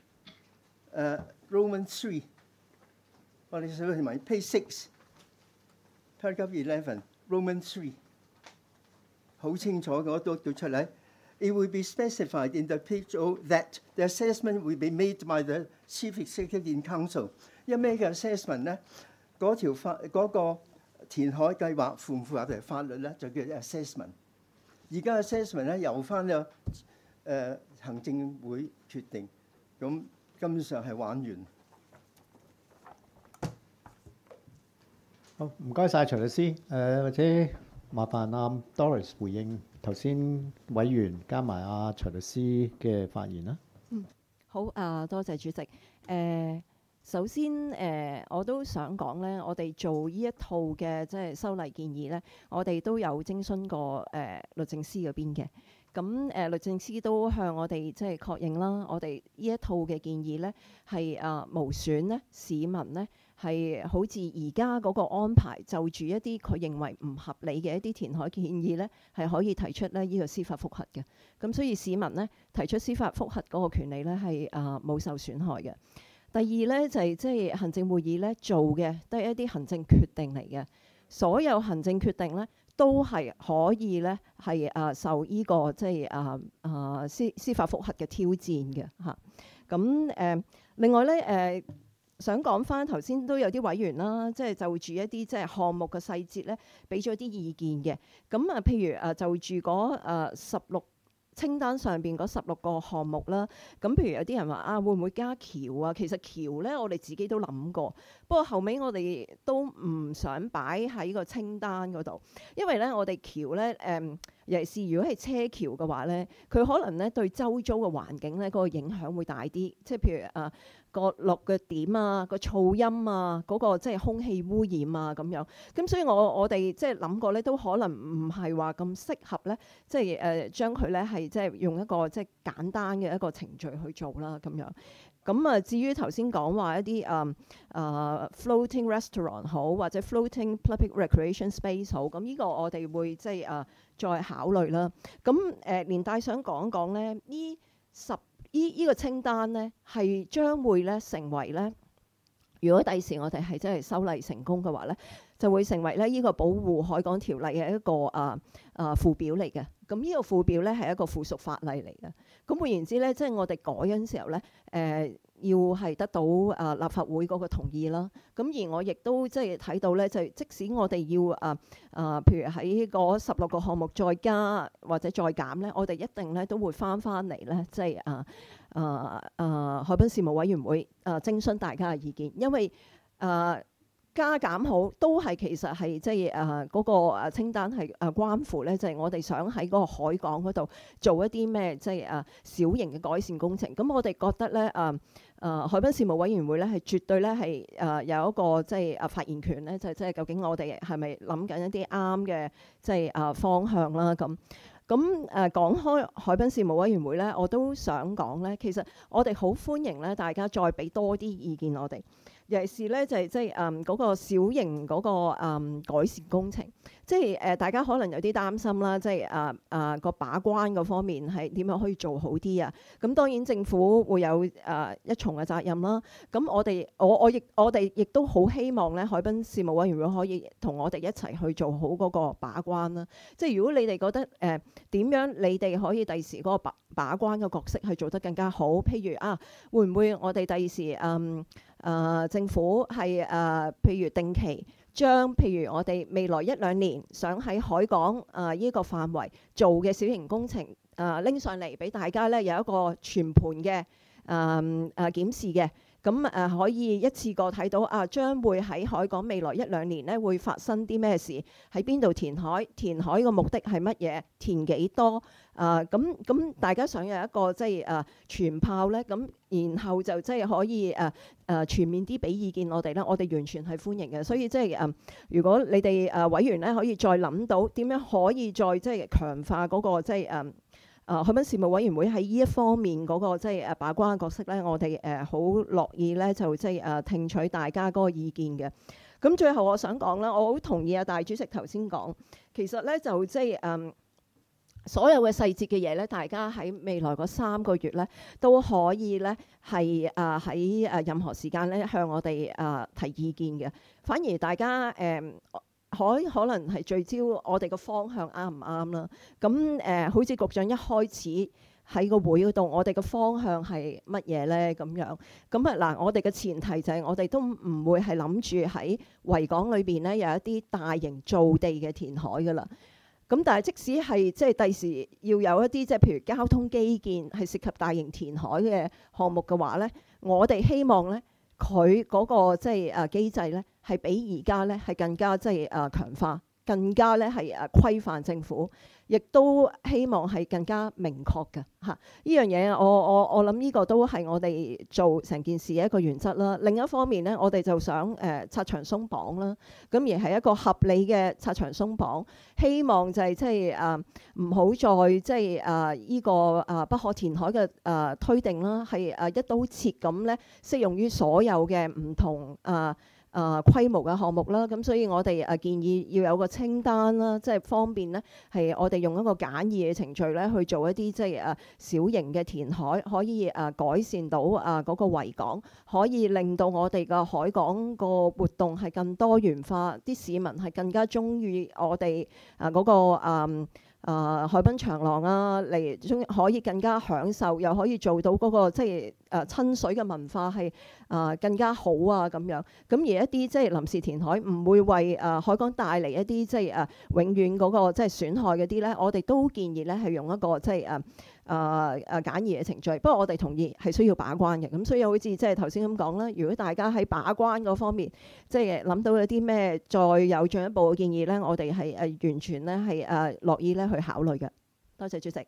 Roman 3。我哋數埋 page 6 paragraph 11 Roman 3，好清楚嘅，我都讀出嚟。It will be specified in the page that the assessment will be made by the Chief Executive in Council。因咩嘅 assessment 咧？嗰個填海計劃符唔符合條法律咧？就叫 assessment。而家 assessment 咧由翻個行政會決定，咁根本上係玩完。 好，唔該晒，徐律師。或者麻煩阿 Doris 回應頭先委員加埋阿徐律師嘅發言啦。 好多謝主席。首先我都想講咧，我哋做呢一套嘅即係修例建議咧，我哋都有徵詢過律政司嗰邊嘅。咁律政司都向我哋即係確認啦，我哋呢一套嘅建議咧係無損咧市民咧係好似而家嗰個安排，就住一啲佢認為唔合理嘅一啲填海建議咧，係可以提出咧呢個司法覆核嘅。咁所以市民咧提出司法覆核嗰個權利咧係冇受損害嘅。第二咧就係即係行政會議咧做嘅都係一啲行政決定嚟嘅，所有行政決定咧都係可以咧係受呢個即係司法覆核嘅挑戰嘅嚇。咁另外咧想講翻頭先都有啲委員啦，即係就住一啲即係項目嘅細節咧，俾咗啲意見嘅。咁譬如就住嗰16清單上邊嗰16個項目啦，咁譬如有啲人話會唔會加橋啊？其實橋咧我哋自己都諗過，不過後尾我哋都唔想擺喺個清單嗰度，因為咧我哋橋咧尤其是如果係車橋嘅話咧，佢可能咧對周遭嘅環境咧嗰個影響會大啲，即係譬如個落嘅點啊，個噪音啊，嗰個即係空氣污染啊咁樣。咁所以我哋即係諗過咧，都可能唔係話咁適合咧，即係將佢咧係即係用一個即係簡單嘅一個程序去做啦咁樣。咁至於頭先講話一啲floating restaurant 好，或者 floating public recreation space 好，咁呢個我哋會即係再考慮啦。咁連帶想講講咧，呢個清單咧係將會咧成為咧，如果第時我哋係真係修例成功嘅話咧，就會成為咧呢個保護海港條例嘅一個附表嚟嘅。咁呢個附表咧係一個附屬法例嚟嘅。咁換言之咧，即係我哋改嗰陣時候咧，要係得到立法會嗰個同意啦。咁而我亦都即係睇到咧，就即使我哋要譬如喺嗰16個項目再加或者再減咧，我哋一定咧都會翻嚟咧，即係海濱事務委員會徵詢大家嘅意見，因為加減好都係其實係即係嗰個清單係關乎咧，就係我哋想喺嗰個海港嗰度做一啲咩即係小型嘅改善工程。咁我哋覺得咧海濱事務委員會咧係絕對咧係有一個即係發言權咧，就即係究竟我哋係咪諗緊一啲啱嘅即係方向啦咁。咁講開海濱事務委員會咧，我都想講咧，其實我哋好歡迎咧，大家再俾多啲意見我哋。尤其是咧就係即係嗰個小型嗰個改善工程，即係大家可能有啲擔心啦，即係個把關嗰方面係點樣可以做好啲啊？咁當然政府會有一重嘅責任啦。咁我哋亦都好希望咧，海濱事務委員會可以同我哋一齊去做好嗰個把關啦。即係如果你哋覺得點樣你哋可以第時嗰個把關嘅角色係做得更加好，譬如會唔會我哋第時政府係譬如定期將譬如我哋未來1-2年想喺海港呢個範圍做嘅小型工程拎上嚟俾大家咧有一個全盤嘅檢視嘅。 咁可以一次過睇到將會喺海港未來1-2年咧會發生啲咩事，喺邊度填海，填海個目的係乜嘢，填幾多咁大家想有一個即係全炮咧，咁然後就即係可以全面啲俾意見我哋咧，我哋完全係歡迎嘅。所以即係如果你哋委員咧可以再諗到點樣可以再即係強化嗰個即係海濱事務委員會喺呢一方面嗰個即係把關嘅角色咧，我哋好樂意咧就即係聽取大家嗰個意見嘅。咁最後我想講啦，我好同意大主席頭先講，其實咧就即係所有嘅細節嘅嘢咧，大家喺未來嗰3個月咧都可以咧係喺任何時間咧向我哋提意見嘅。反而大家可能係聚焦我哋個方向啱唔啱啦。咁好似局長一開始喺個會嗰度，我哋嘅方向係乜嘢咧？咁樣咁嗱，我哋嘅前提就係我哋都唔會係諗住喺維港裏邊咧有一啲大型造地嘅填海噶啦。咁但係即使係即係第時要有一啲即係譬如交通基建係涉及大型填海嘅項目嘅話咧，我哋希望咧佢嗰個即係機制咧係比而家咧係更加即係強化，更加咧係規範政府，亦都希望係更加明確嘅嚇。呢樣嘢我諗呢個都係我哋做成件事嘅一個原則啦。另一方面咧，我哋就想拆牆鬆綁啦，咁而係一個合理嘅拆牆鬆綁，希望就係即係唔好再即係呢個不可填海嘅推定啦，係一刀切咁咧適用於所有嘅唔同規模嘅項目啦。咁所以我哋建議要有個清單啦，即係方便咧係我哋用一個簡易嘅程序咧去做一啲即係小型嘅填海，可以改善到嗰個維港，可以令到我哋嘅海港個活動係更多元化，啲市民係更加中意我哋嗰個海濱長廊嚟可以更加享受，又可以做到嗰個即係親水嘅文化係更加好咁樣。咁而一啲即係臨時填海唔會為海港帶嚟一啲即係永遠嗰個即係損害嗰啲咧，我哋都建議咧係用一個即係簡易嘅程序。不過我哋同意係需要把關嘅。咁所以好似即係頭先咁講啦，如果大家喺把關嗰方面即係諗到有啲咩再有進一步嘅建議咧，我哋係完全咧係樂意咧去考慮嘅。多謝主席。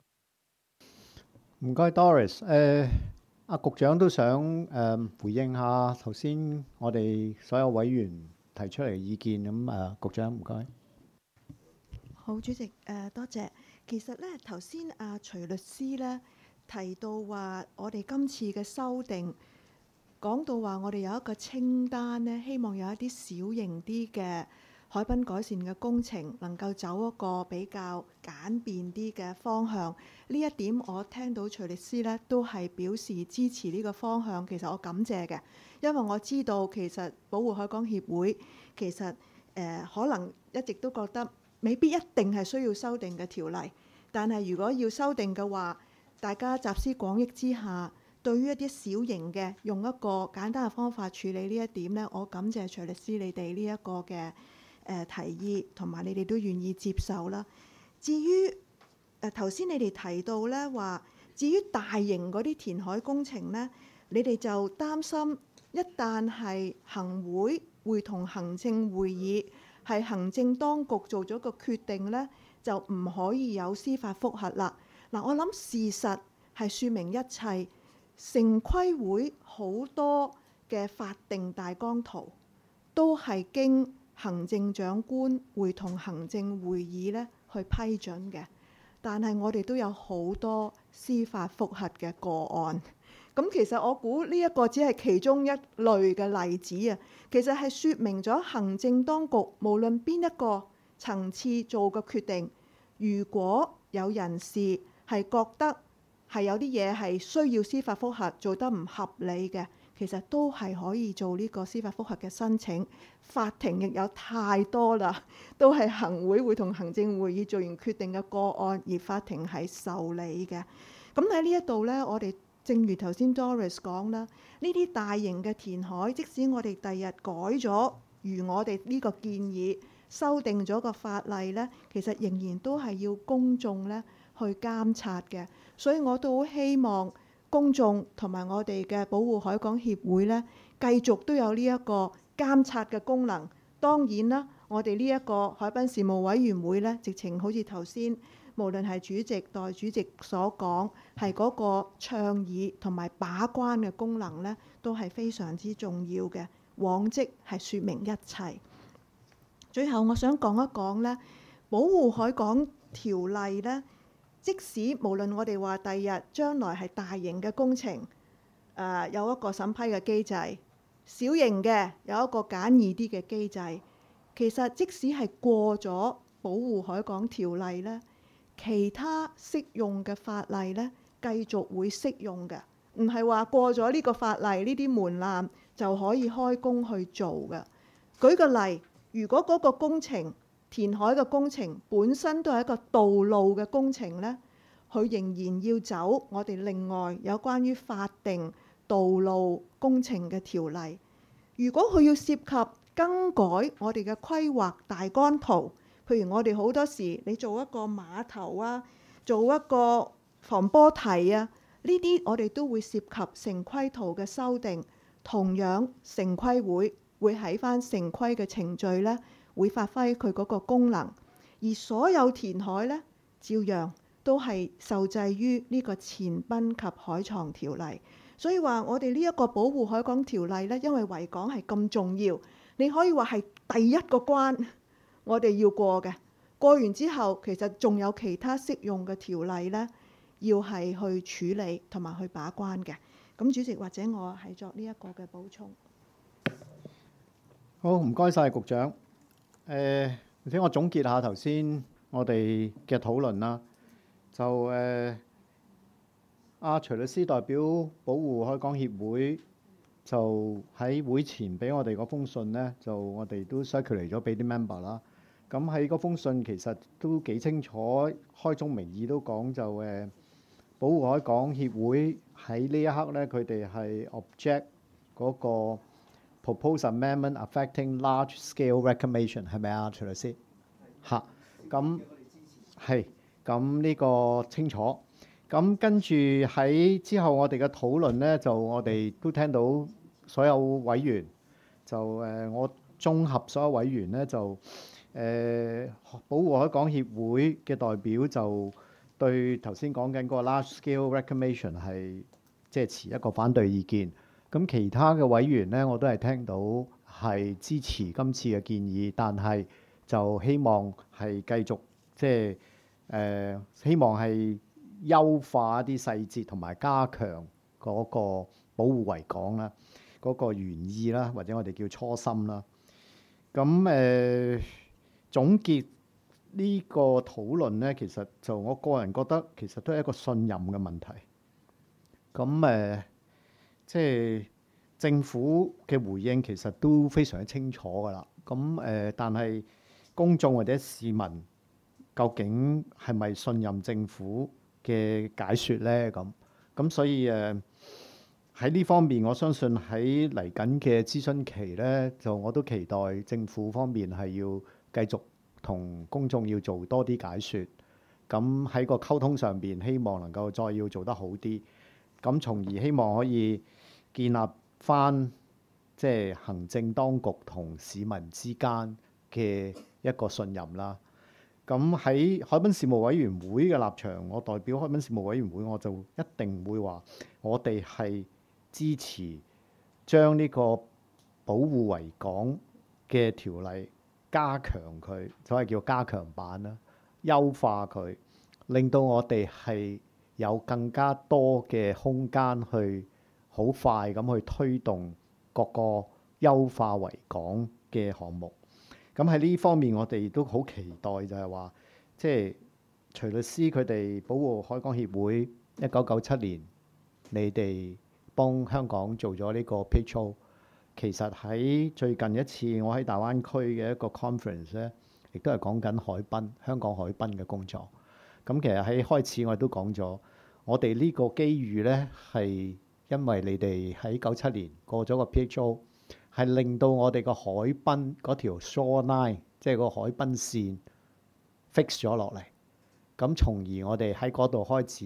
唔該 Doris。局長都想回應下頭先我哋所有委員提出嚟嘅意見。咁局長唔該。 好，主席多謝。其實咧頭先徐律師咧提到話，我哋今次嘅修訂講到話，我哋有一個清單咧，希望有一啲小型啲嘅海濱改善嘅工程能夠走一個比較簡便啲嘅方向。呢一點我聽到徐律師咧都係表示支持呢個方向，其實我感謝嘅，因為我知道其實保護海港協會其實可能一直都覺得未必一定係需要修訂嘅條例，但係如果要修訂嘅話，大家集思廣益之下，對於一啲小型嘅用一個簡單嘅方法處理呢一點呢，我感謝徐律師你哋呢一個嘅提議，同埋你哋都願意接受啦。至於頭先你哋提到呢話，至於大型嗰啲填海工程呢，你哋就擔心一旦係行會會同行政會議係行政當局做咗個決定呢，就唔可以有司法覆核啦。嗱，我諗事實係説明一切，城規會好多嘅法定大綱圖都係經行政長官會同行政會議咧去批准嘅，但係我哋都有好多司法覆核嘅個案。咁其實我估呢一個只係其中一類嘅例子啊，其實係説明咗行政當局無論邊一個層次做個決定，如果有人士係覺得係有啲嘢係需要司法覆核做得唔合理嘅，其實都係可以做呢個司法覆核嘅申請。法庭亦有太多啦，都係行會同行政會議做完決定嘅個案，而法庭係受理嘅。咁喺呢一度呢，我哋正如頭先 Doris 講啦，呢啲大型嘅填海，即使我哋第日改咗，如我哋呢個建議修訂咗個法例呢，其實仍然都係要公眾呢去監察嘅。所以我都好希望公眾同埋我哋嘅保護海港協會呢，繼續都有呢一個監察嘅功能。當然啦，我哋呢一個海濱事務委員會呢，直情好似頭先無論係主席、代主席所講，係嗰個倡議同埋把關嘅功能呢，都係非常之重要嘅。往績係説明一切。最後我想講一講呢，保護海港條例呢，即使無論我哋話第日將來係大型嘅工程，有一個審批嘅機制，小型嘅有一個簡易啲嘅機制，其實即使係過咗保護海港條例呢，其他適用嘅法例呢，繼續會適用嘅，唔係話過咗呢個法例呢啲門檻就可以開工去做嘅。舉個例，如果嗰個工程填海嘅工程本身都係一個道路嘅工程呢，佢仍然要走我哋另外有關於法定道路工程嘅條例。如果佢要涉及更改我哋嘅規劃大綱圖，譬如我哋好多時你做一個碼頭啊，做一個防波堤啊，呢啲我哋都會涉及城規圖嘅修訂。同樣城規會喺翻城規嘅程序呢，會發揮佢嗰個功能。而所有填海呢，照樣都係受制於呢個前濱及海床條例。所以話我哋呢一個保護海港條例呢，因為維港係咁重要，你可以話係第一個關我哋要過嘅。過完之後，其實仲有其他適用嘅條例呢，要係去處理同埋去把關嘅。咁主席或者我係作呢一個嘅補充。 好，唔該晒局長。請我總結下頭先我哋嘅討論啦。就阿徐律師代表保護海港協會，就喺會前俾我哋嗰封信呢，就我哋都 circulate 咗俾啲 member 啦。咁喺嗰封信其實都幾清楚，開宗明義都講就保護海港協會喺呢一刻呢，佢哋係 object 嗰個 proposed amendment affecting large scale reclamation 係咪啊，徐律師？嚇，咁係咁呢個清楚。咁跟住喺之後我哋嘅討論呢，就我哋都聽到所有委員就我綜合所有委員呢，就保護海港協會嘅代表就對頭先講緊嗰個 large scale reclamation 係即係持一個反對意見。咁其他嘅委員呢，我都係聽到係支持今次嘅建議，但係就希望係繼續即係希望係優化一啲細節同埋加強嗰個保護維港啦，嗰個原意啦，或者我哋叫初心啦。咁總結呢個討論呢，其實就我個人覺得其實都係一個信任嘅問題。咁即係政府嘅回應其實都非常之清楚㗎啦。咁但係公眾或者市民究竟係咪信任政府嘅解説呢？咁所以喺呢方面，我相信喺嚟緊嘅諮詢期呢，就我都期待政府方面係要繼續同公眾要做多啲解説。咁喺個溝通上邊，希望能夠再要做得好啲。咁從而希望可以建立翻即係行政當局同市民之間嘅一個信任啦。咁喺海濱事務委員會嘅立場，我代表海濱事務委員會，我就一定會話我哋係支持將呢個保護維港嘅條例加強佢，所謂叫加強版啦，優化佢，令到我哋係有更加多嘅空間去好快咁去推動各個優化維港嘅項目。咁喺呢方面，我哋都好期待就係話，即係徐律師佢哋保護海港協會1997年，你哋幫香港做咗呢個 PHO。其實喺最近一次我喺大灣區嘅一個 conference 咧，亦都係講緊海濱香港海濱嘅工作。咁其實喺開始我哋都講咗，我哋呢個機遇咧係因為你哋喺97年過咗個 PHO。係令到我哋個海濱嗰條 shoreline， 即係個海濱線 fix 咗落嚟，咁從而我哋喺嗰度開始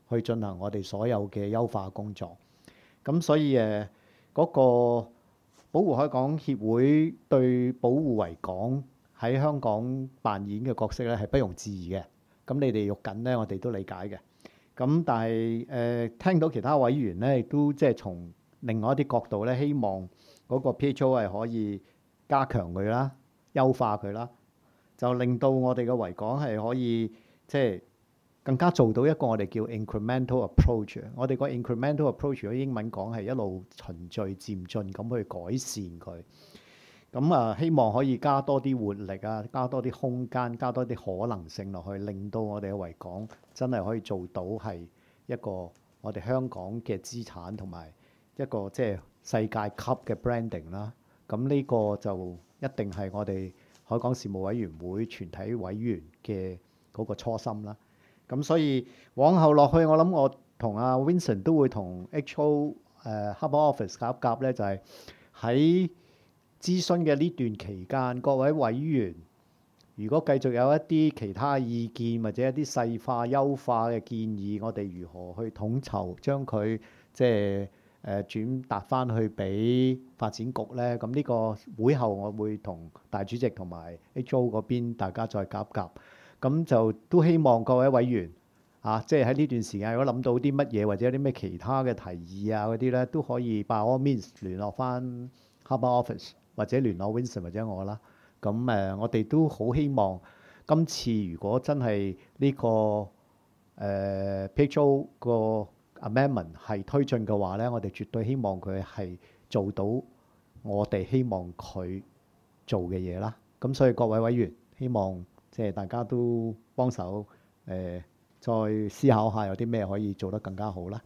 去進行我哋所有嘅優化工作。咁所以嗰個保護海港協會對保護維港喺香港扮演嘅角色咧係不容置疑嘅。咁你哋喐緊咧，我哋都理解嘅。咁但係聽到其他委員咧，亦都即係從另外一啲角度咧，希望嗰個 PHO 係可以加強佢啦、優化佢啦，就令到我哋嘅維港係可以即係更加做到一個我哋叫 incremental approach。我哋個 incremental approach 如果英文講係一路循序漸進咁去改善佢。咁啊，希望可以加多啲活力啊，加多啲空間，加多啲可能性落去，令到我哋嘅維港真係可以做到係一個我哋香港嘅資產同埋一個即係世界級嘅 branding 啦。咁呢個就一定係我哋海港事務委員會全體委員嘅嗰個初心啦。咁所以往後落去，我諗我同阿 Vincent 都會同 HO Harbour Office 夾一夾咧，就係喺諮詢嘅呢段期間，各位委員如果繼續有一啲其他意見或者一啲細化優化嘅建議，我哋如何去統籌將佢即係轉達翻去俾發展局咧？咁呢個會後我會同大主席同埋 HO 嗰邊大家再夾一夾，咁就都希望各位委員即係喺呢段時間，如果諗到啲乜嘢或者有啲咩其他嘅提議啊嗰啲咧，都可以 by all means 聯絡翻 Harbour Office。或者聯絡 Vincent 或者我啦，咁我哋都好希望今次如果真係呢個PHO 個 amendment 係推進嘅話咧，我哋絕對希望佢係做到我哋希望佢做嘅嘢啦。咁所以各位委員，希望即係大家都幫手再思考下有啲咩可以做得更加好啦。